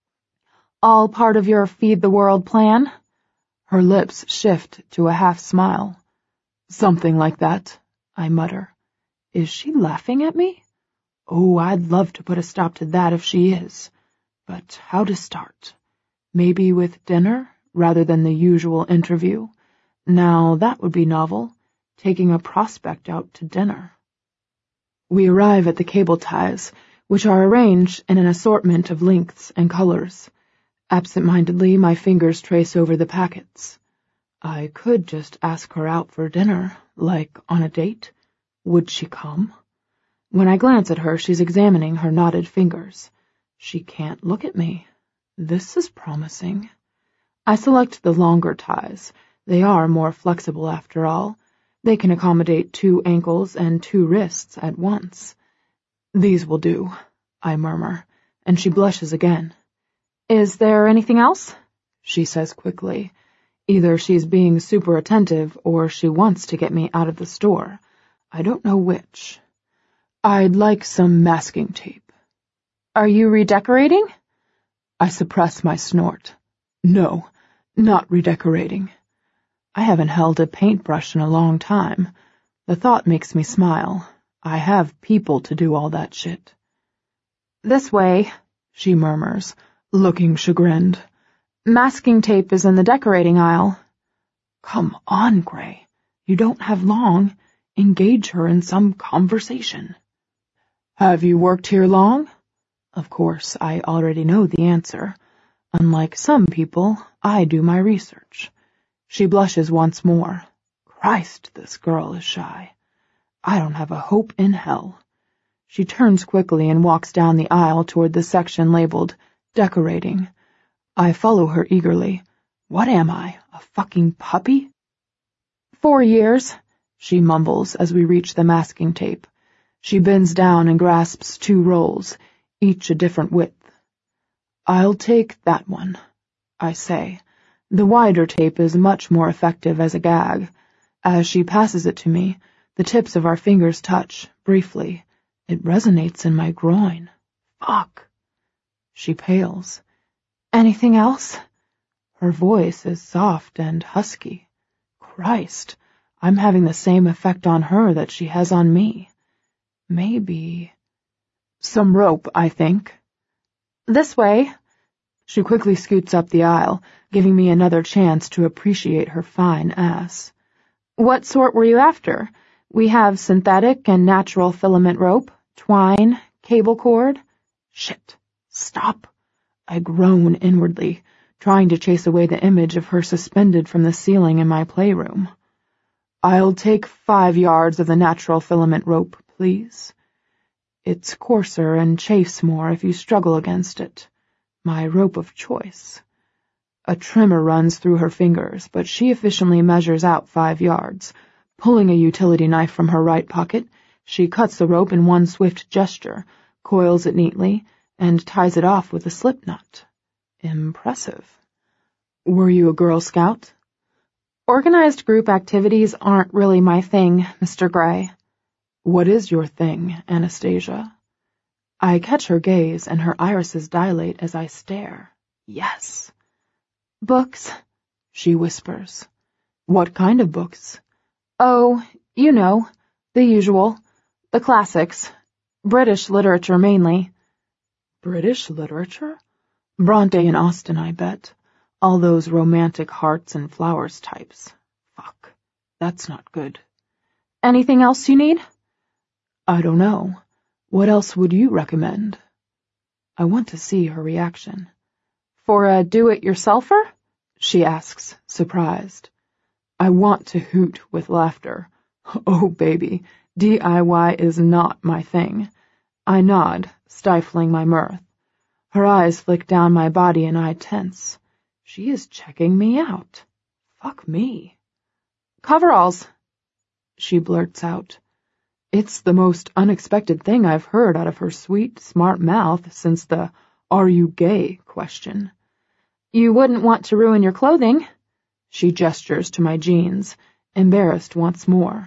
All part of your Feed the World plan? Her lips shift to a half-smile. Something like that, I mutter. Is she laughing at me? Oh, I'd love to put a stop to that if she is. But how to start? Maybe with dinner, rather than the usual interview. Now, that would be novel, taking a prospect out to dinner. We arrive at the cable ties, which are arranged in an assortment of lengths and colors. Absent-mindedly, my fingers trace over the packets. I could just ask her out for dinner, like on a date. Would she come? When I glance at her, she's examining her knotted fingers. She can't look at me. This is promising. I select the longer ties. They are more flexible after all. They can accommodate 2 ankles and 2 wrists at once. These will do, I murmur, and she blushes again. Is there anything else? She says quickly. Either she's being super attentive or she wants to get me out of the store. I don't know which. I'd like some masking tape. Are you redecorating? I suppress my snort. No, not redecorating. I haven't held a paintbrush in a long time. The thought makes me smile. I have people to do all that shit. This way, she murmurs, looking chagrined. Masking tape is in the decorating aisle. Come on, Gray. You don't have long. Engage her in some conversation. Have you worked here long? Of course, I already know the answer. Unlike some people, I do my research. She blushes once more. Christ, this girl is shy. I don't have a hope in hell. She turns quickly and walks down the aisle toward the section labeled Decorating. I follow her eagerly. What am I, a fucking puppy? 4 years, she mumbles as we reach the masking tape. She bends down and grasps 2 rolls, each a different width. I'll take that one, I say. The wider tape is much more effective as a gag. As she passes it to me, the tips of our fingers touch, briefly. It resonates in my groin. Fuck. She pales. Anything else? Her voice is soft and husky. Christ, I'm having the same effect on her that she has on me. Maybe... Some rope, I think. This way. She quickly scoots up the aisle, giving me another chance to appreciate her fine ass. What sort were you after? We have synthetic and natural filament rope, twine, cable cord. Shit. Stop. I groan inwardly, trying to chase away the image of her suspended from the ceiling in my playroom. I'll take 5 yards of the natural filament rope, please. It's coarser and chafes more if you struggle against it. My rope of choice. A tremor runs through her fingers, but she efficiently measures out 5 yards. Pulling a utility knife from her right pocket, she cuts the rope in one swift gesture, coils it neatly, and ties it off with a slip knot. Impressive. Were you a Girl Scout? Organized group activities aren't really my thing, Mr. Gray. What is your thing, Anastasia? I catch her gaze, and her irises dilate as I stare. Yes. Books, she whispers. What kind of books? Oh, you know, the usual. The classics. British literature mainly. British literature? Bronte and Austen, I bet. All those romantic hearts and flowers types. Fuck. That's not good. Anything else you need? I don't know. What else would you recommend? I want to see her reaction. For a do-it-yourselfer? She asks, surprised. I want to hoot with laughter. Oh, baby, DIY is not my thing. I nod, stifling my mirth. Her eyes flick down my body and I tense. She is checking me out. Fuck me. Coveralls, she blurts out. It's the most unexpected thing I've heard out of her sweet, smart mouth since the "Are you gay?" question. You wouldn't want to ruin your clothing. She gestures to my jeans, embarrassed once more.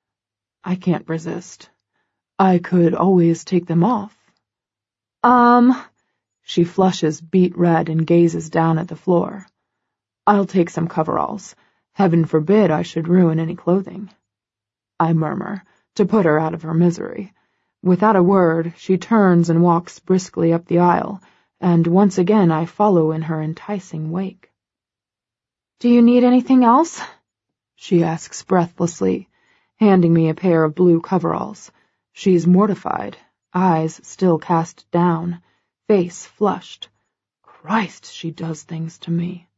I can't resist. I could always take them off. She flushes beet red and gazes down at the floor. I'll take some coveralls. Heaven forbid I should ruin any clothing. I murmur, to put her out of her misery. Without a word, she turns and walks briskly up the aisle, and once again I follow in her enticing wake. Do you need anything else? She asks breathlessly, handing me a pair of blue coveralls. She's mortified, eyes still cast down, face flushed. Christ, she does things to me.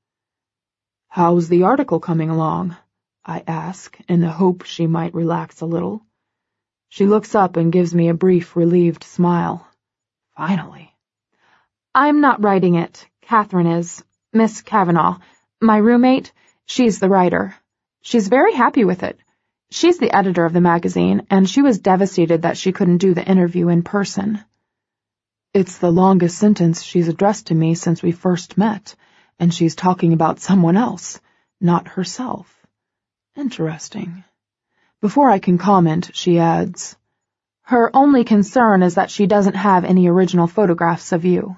How's the article coming along? I ask, in the hope she might relax a little. She looks up and gives me a brief, relieved smile. Finally. I'm not writing it. Catherine is. Miss Kavanaugh. My roommate, she's the writer. She's very happy with it. She's the editor of the magazine, and she was devastated that she couldn't do the interview in person. It's the longest sentence she's addressed to me since we first met, and she's talking about someone else, not herself. Interesting. Before I can comment, she adds, Her only concern is that she doesn't have any original photographs of you.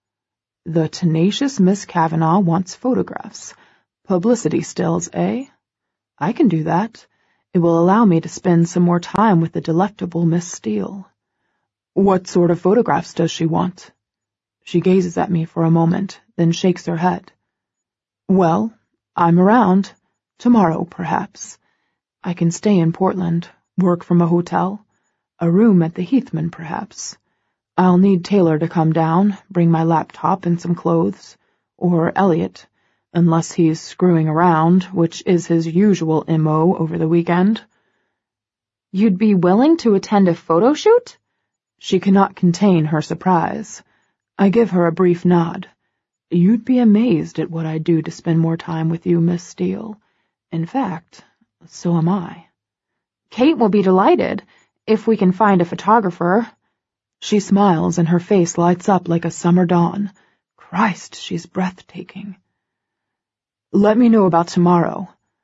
The tenacious Miss Kavanaugh wants photographs. Publicity stills, eh? I can do that. It will allow me to spend some more time with the delectable Miss Steele. What sort of photographs does she want? She gazes at me for a moment, then shakes her head. Well, I'm around. Tomorrow, perhaps. I can stay in Portland, work from a hotel, a room at the Heathman, perhaps. I'll need Taylor to come down, bring my laptop and some clothes, or Elliot, unless he's screwing around, which is his usual MO over the weekend. You'd be willing to attend a photo shoot? She cannot contain her surprise. I give her a brief nod. You'd be amazed at what I'd do to spend more time with you, Miss Steele. In fact, so am I. Kate will be delighted, if we can find a photographer. She smiles and her face lights up like a summer dawn. Christ, she's breathtaking. Let me know about tomorrow.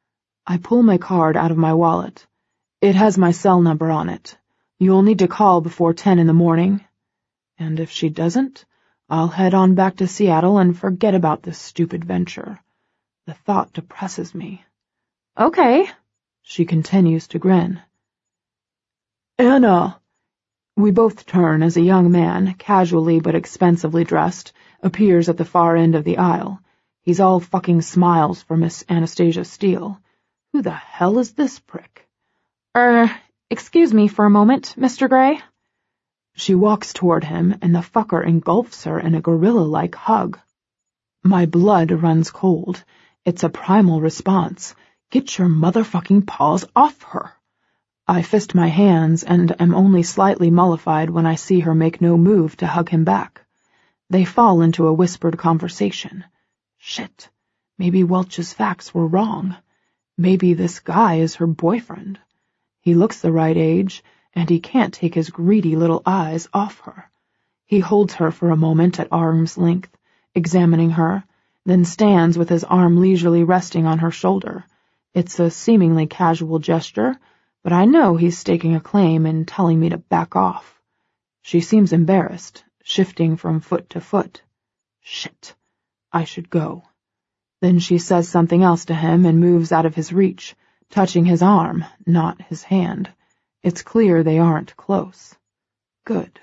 I pull my card out of my wallet. It has my cell number on it. You'll need to call before 10 in the morning. And if she doesn't, I'll head on back to Seattle and forget about this stupid venture. The thought depresses me. Okay. She continues to grin. Anna! We both turn as a young man, casually but expensively dressed, appears at the far end of the aisle. He's all fucking smiles for Miss Anastasia Steele. Who the hell is this prick? Excuse me for a moment, Mr. Gray. She walks toward him, and the fucker engulfs her in a gorilla-like hug. My blood runs cold. It's a primal response. Get your motherfucking paws off her. I fist my hands and am only slightly mollified when I see her make no move to hug him back. They fall into a whispered conversation. Shit. Maybe Welch's facts were wrong. Maybe this guy is her boyfriend. He looks the right age, and he can't take his greedy little eyes off her. He holds her for a moment at arm's length, examining her, then stands with his arm leisurely resting on her shoulder. It's a seemingly casual gesture, but I know he's staking a claim in telling me to back off. She seems embarrassed, shifting from foot to foot. Shit. I should go. Then she says something else to him and moves out of his reach, touching his arm, not his hand. It's clear they aren't close. Good.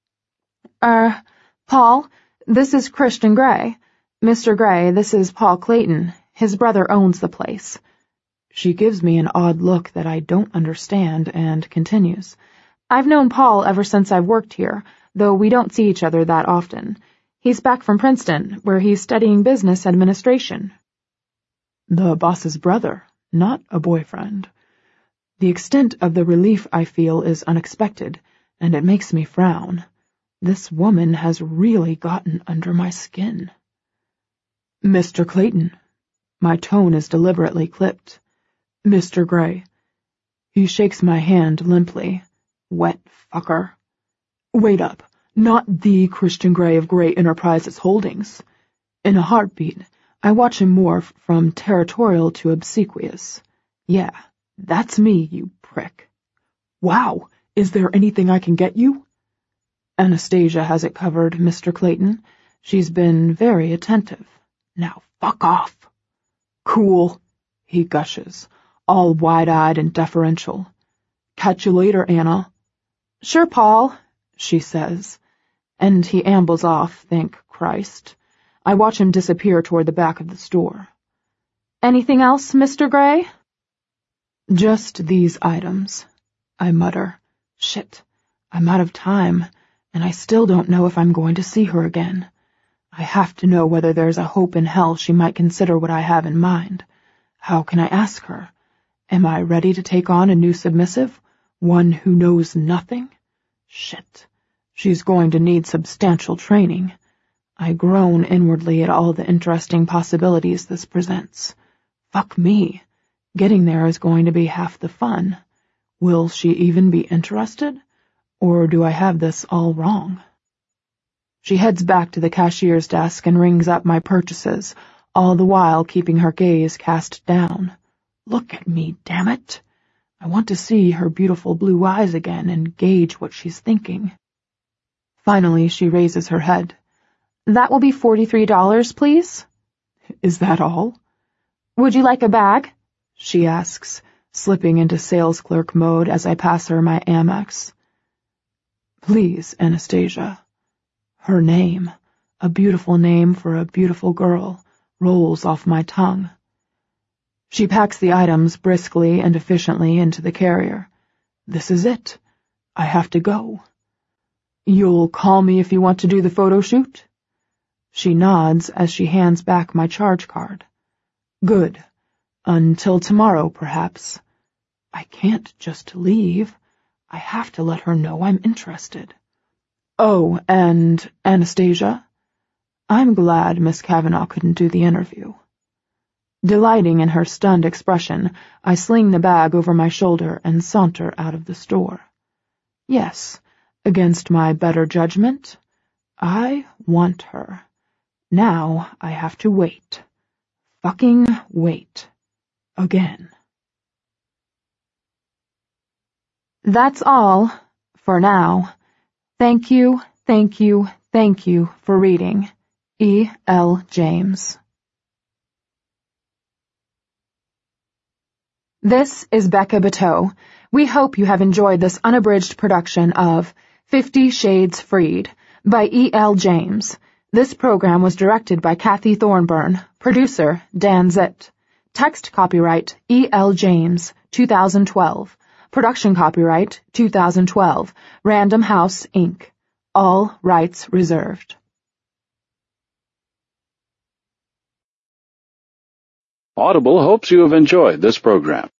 Paul, this is Christian Gray. Mr. Gray, this is Paul Clayton. His brother owns the place. She gives me an odd look that I don't understand and continues. I've known Paul ever since I've worked here, though we don't see each other that often. He's back from Princeton, where he's studying business administration. The boss's brother, not a boyfriend. The extent of the relief I feel is unexpected, and it makes me frown. This woman has really gotten under my skin. Mr. Clayton. My tone is deliberately clipped. Mr. Gray. He shakes my hand limply. Wet fucker. Wait up. Not the Christian Gray of Gray Enterprises Holdings. In a heartbeat, I watch him morph from territorial to obsequious. Yeah, that's me, you prick. Wow, is there anything I can get you? Anastasia has it covered, Mr. Clayton. She's been very attentive. Now fuck off. Cool, he gushes, all wide-eyed and deferential. Catch you later, Anna. Sure, Paul, she says, and he ambles off, thank Christ. I watch him disappear toward the back of the store. Anything else, Mr. Gray? Just these items, I mutter. Shit, I'm out of time, and I still don't know if I'm going to see her again. I have to know whether there's a hope in hell she might consider what I have in mind. How can I ask her? Am I ready to take on a new submissive? One who knows nothing? Shit. She's going to need substantial training. I groan inwardly at all the interesting possibilities this presents. Fuck me. Getting there is going to be half the fun. Will she even be interested? Or do I have this all wrong? She heads back to the cashier's desk and rings up my purchases, all the while keeping her gaze cast down. Look at me, damn it. I want to see her beautiful blue eyes again and gauge what she's thinking. Finally, she raises her head. That will be $43, please. Is that all? Would you like a bag? She asks, slipping into sales clerk mode as I pass her my Amex. Please, Anastasia. Her name, a beautiful name for a beautiful girl, rolls off my tongue. She packs the items briskly and efficiently into the carrier. This is it. I have to go. You'll call me if you want to do the photo shoot? She nods as she hands back my charge card. Good. Until tomorrow, perhaps. I can't just leave. I have to let her know I'm interested. Oh, and Anastasia? I'm glad Miss Kavanaugh couldn't do the interview. Delighting in her stunned expression, I sling the bag over my shoulder and saunter out of the store. Yes, against my better judgment, I want her. Now I have to wait. Fucking wait. Again. That's all, for now. Thank you, thank you, thank you for reading. E. L. James. This is Becca Bateau. We hope you have enjoyed this unabridged production of 50 Shades Freed by E. L. James. This program was directed by Kathy Thornburn, producer Dan Zitt. Text copyright E. L. James, 2012. Production copyright 2012. Random House, Inc. All rights reserved. Audible hopes you have enjoyed this program.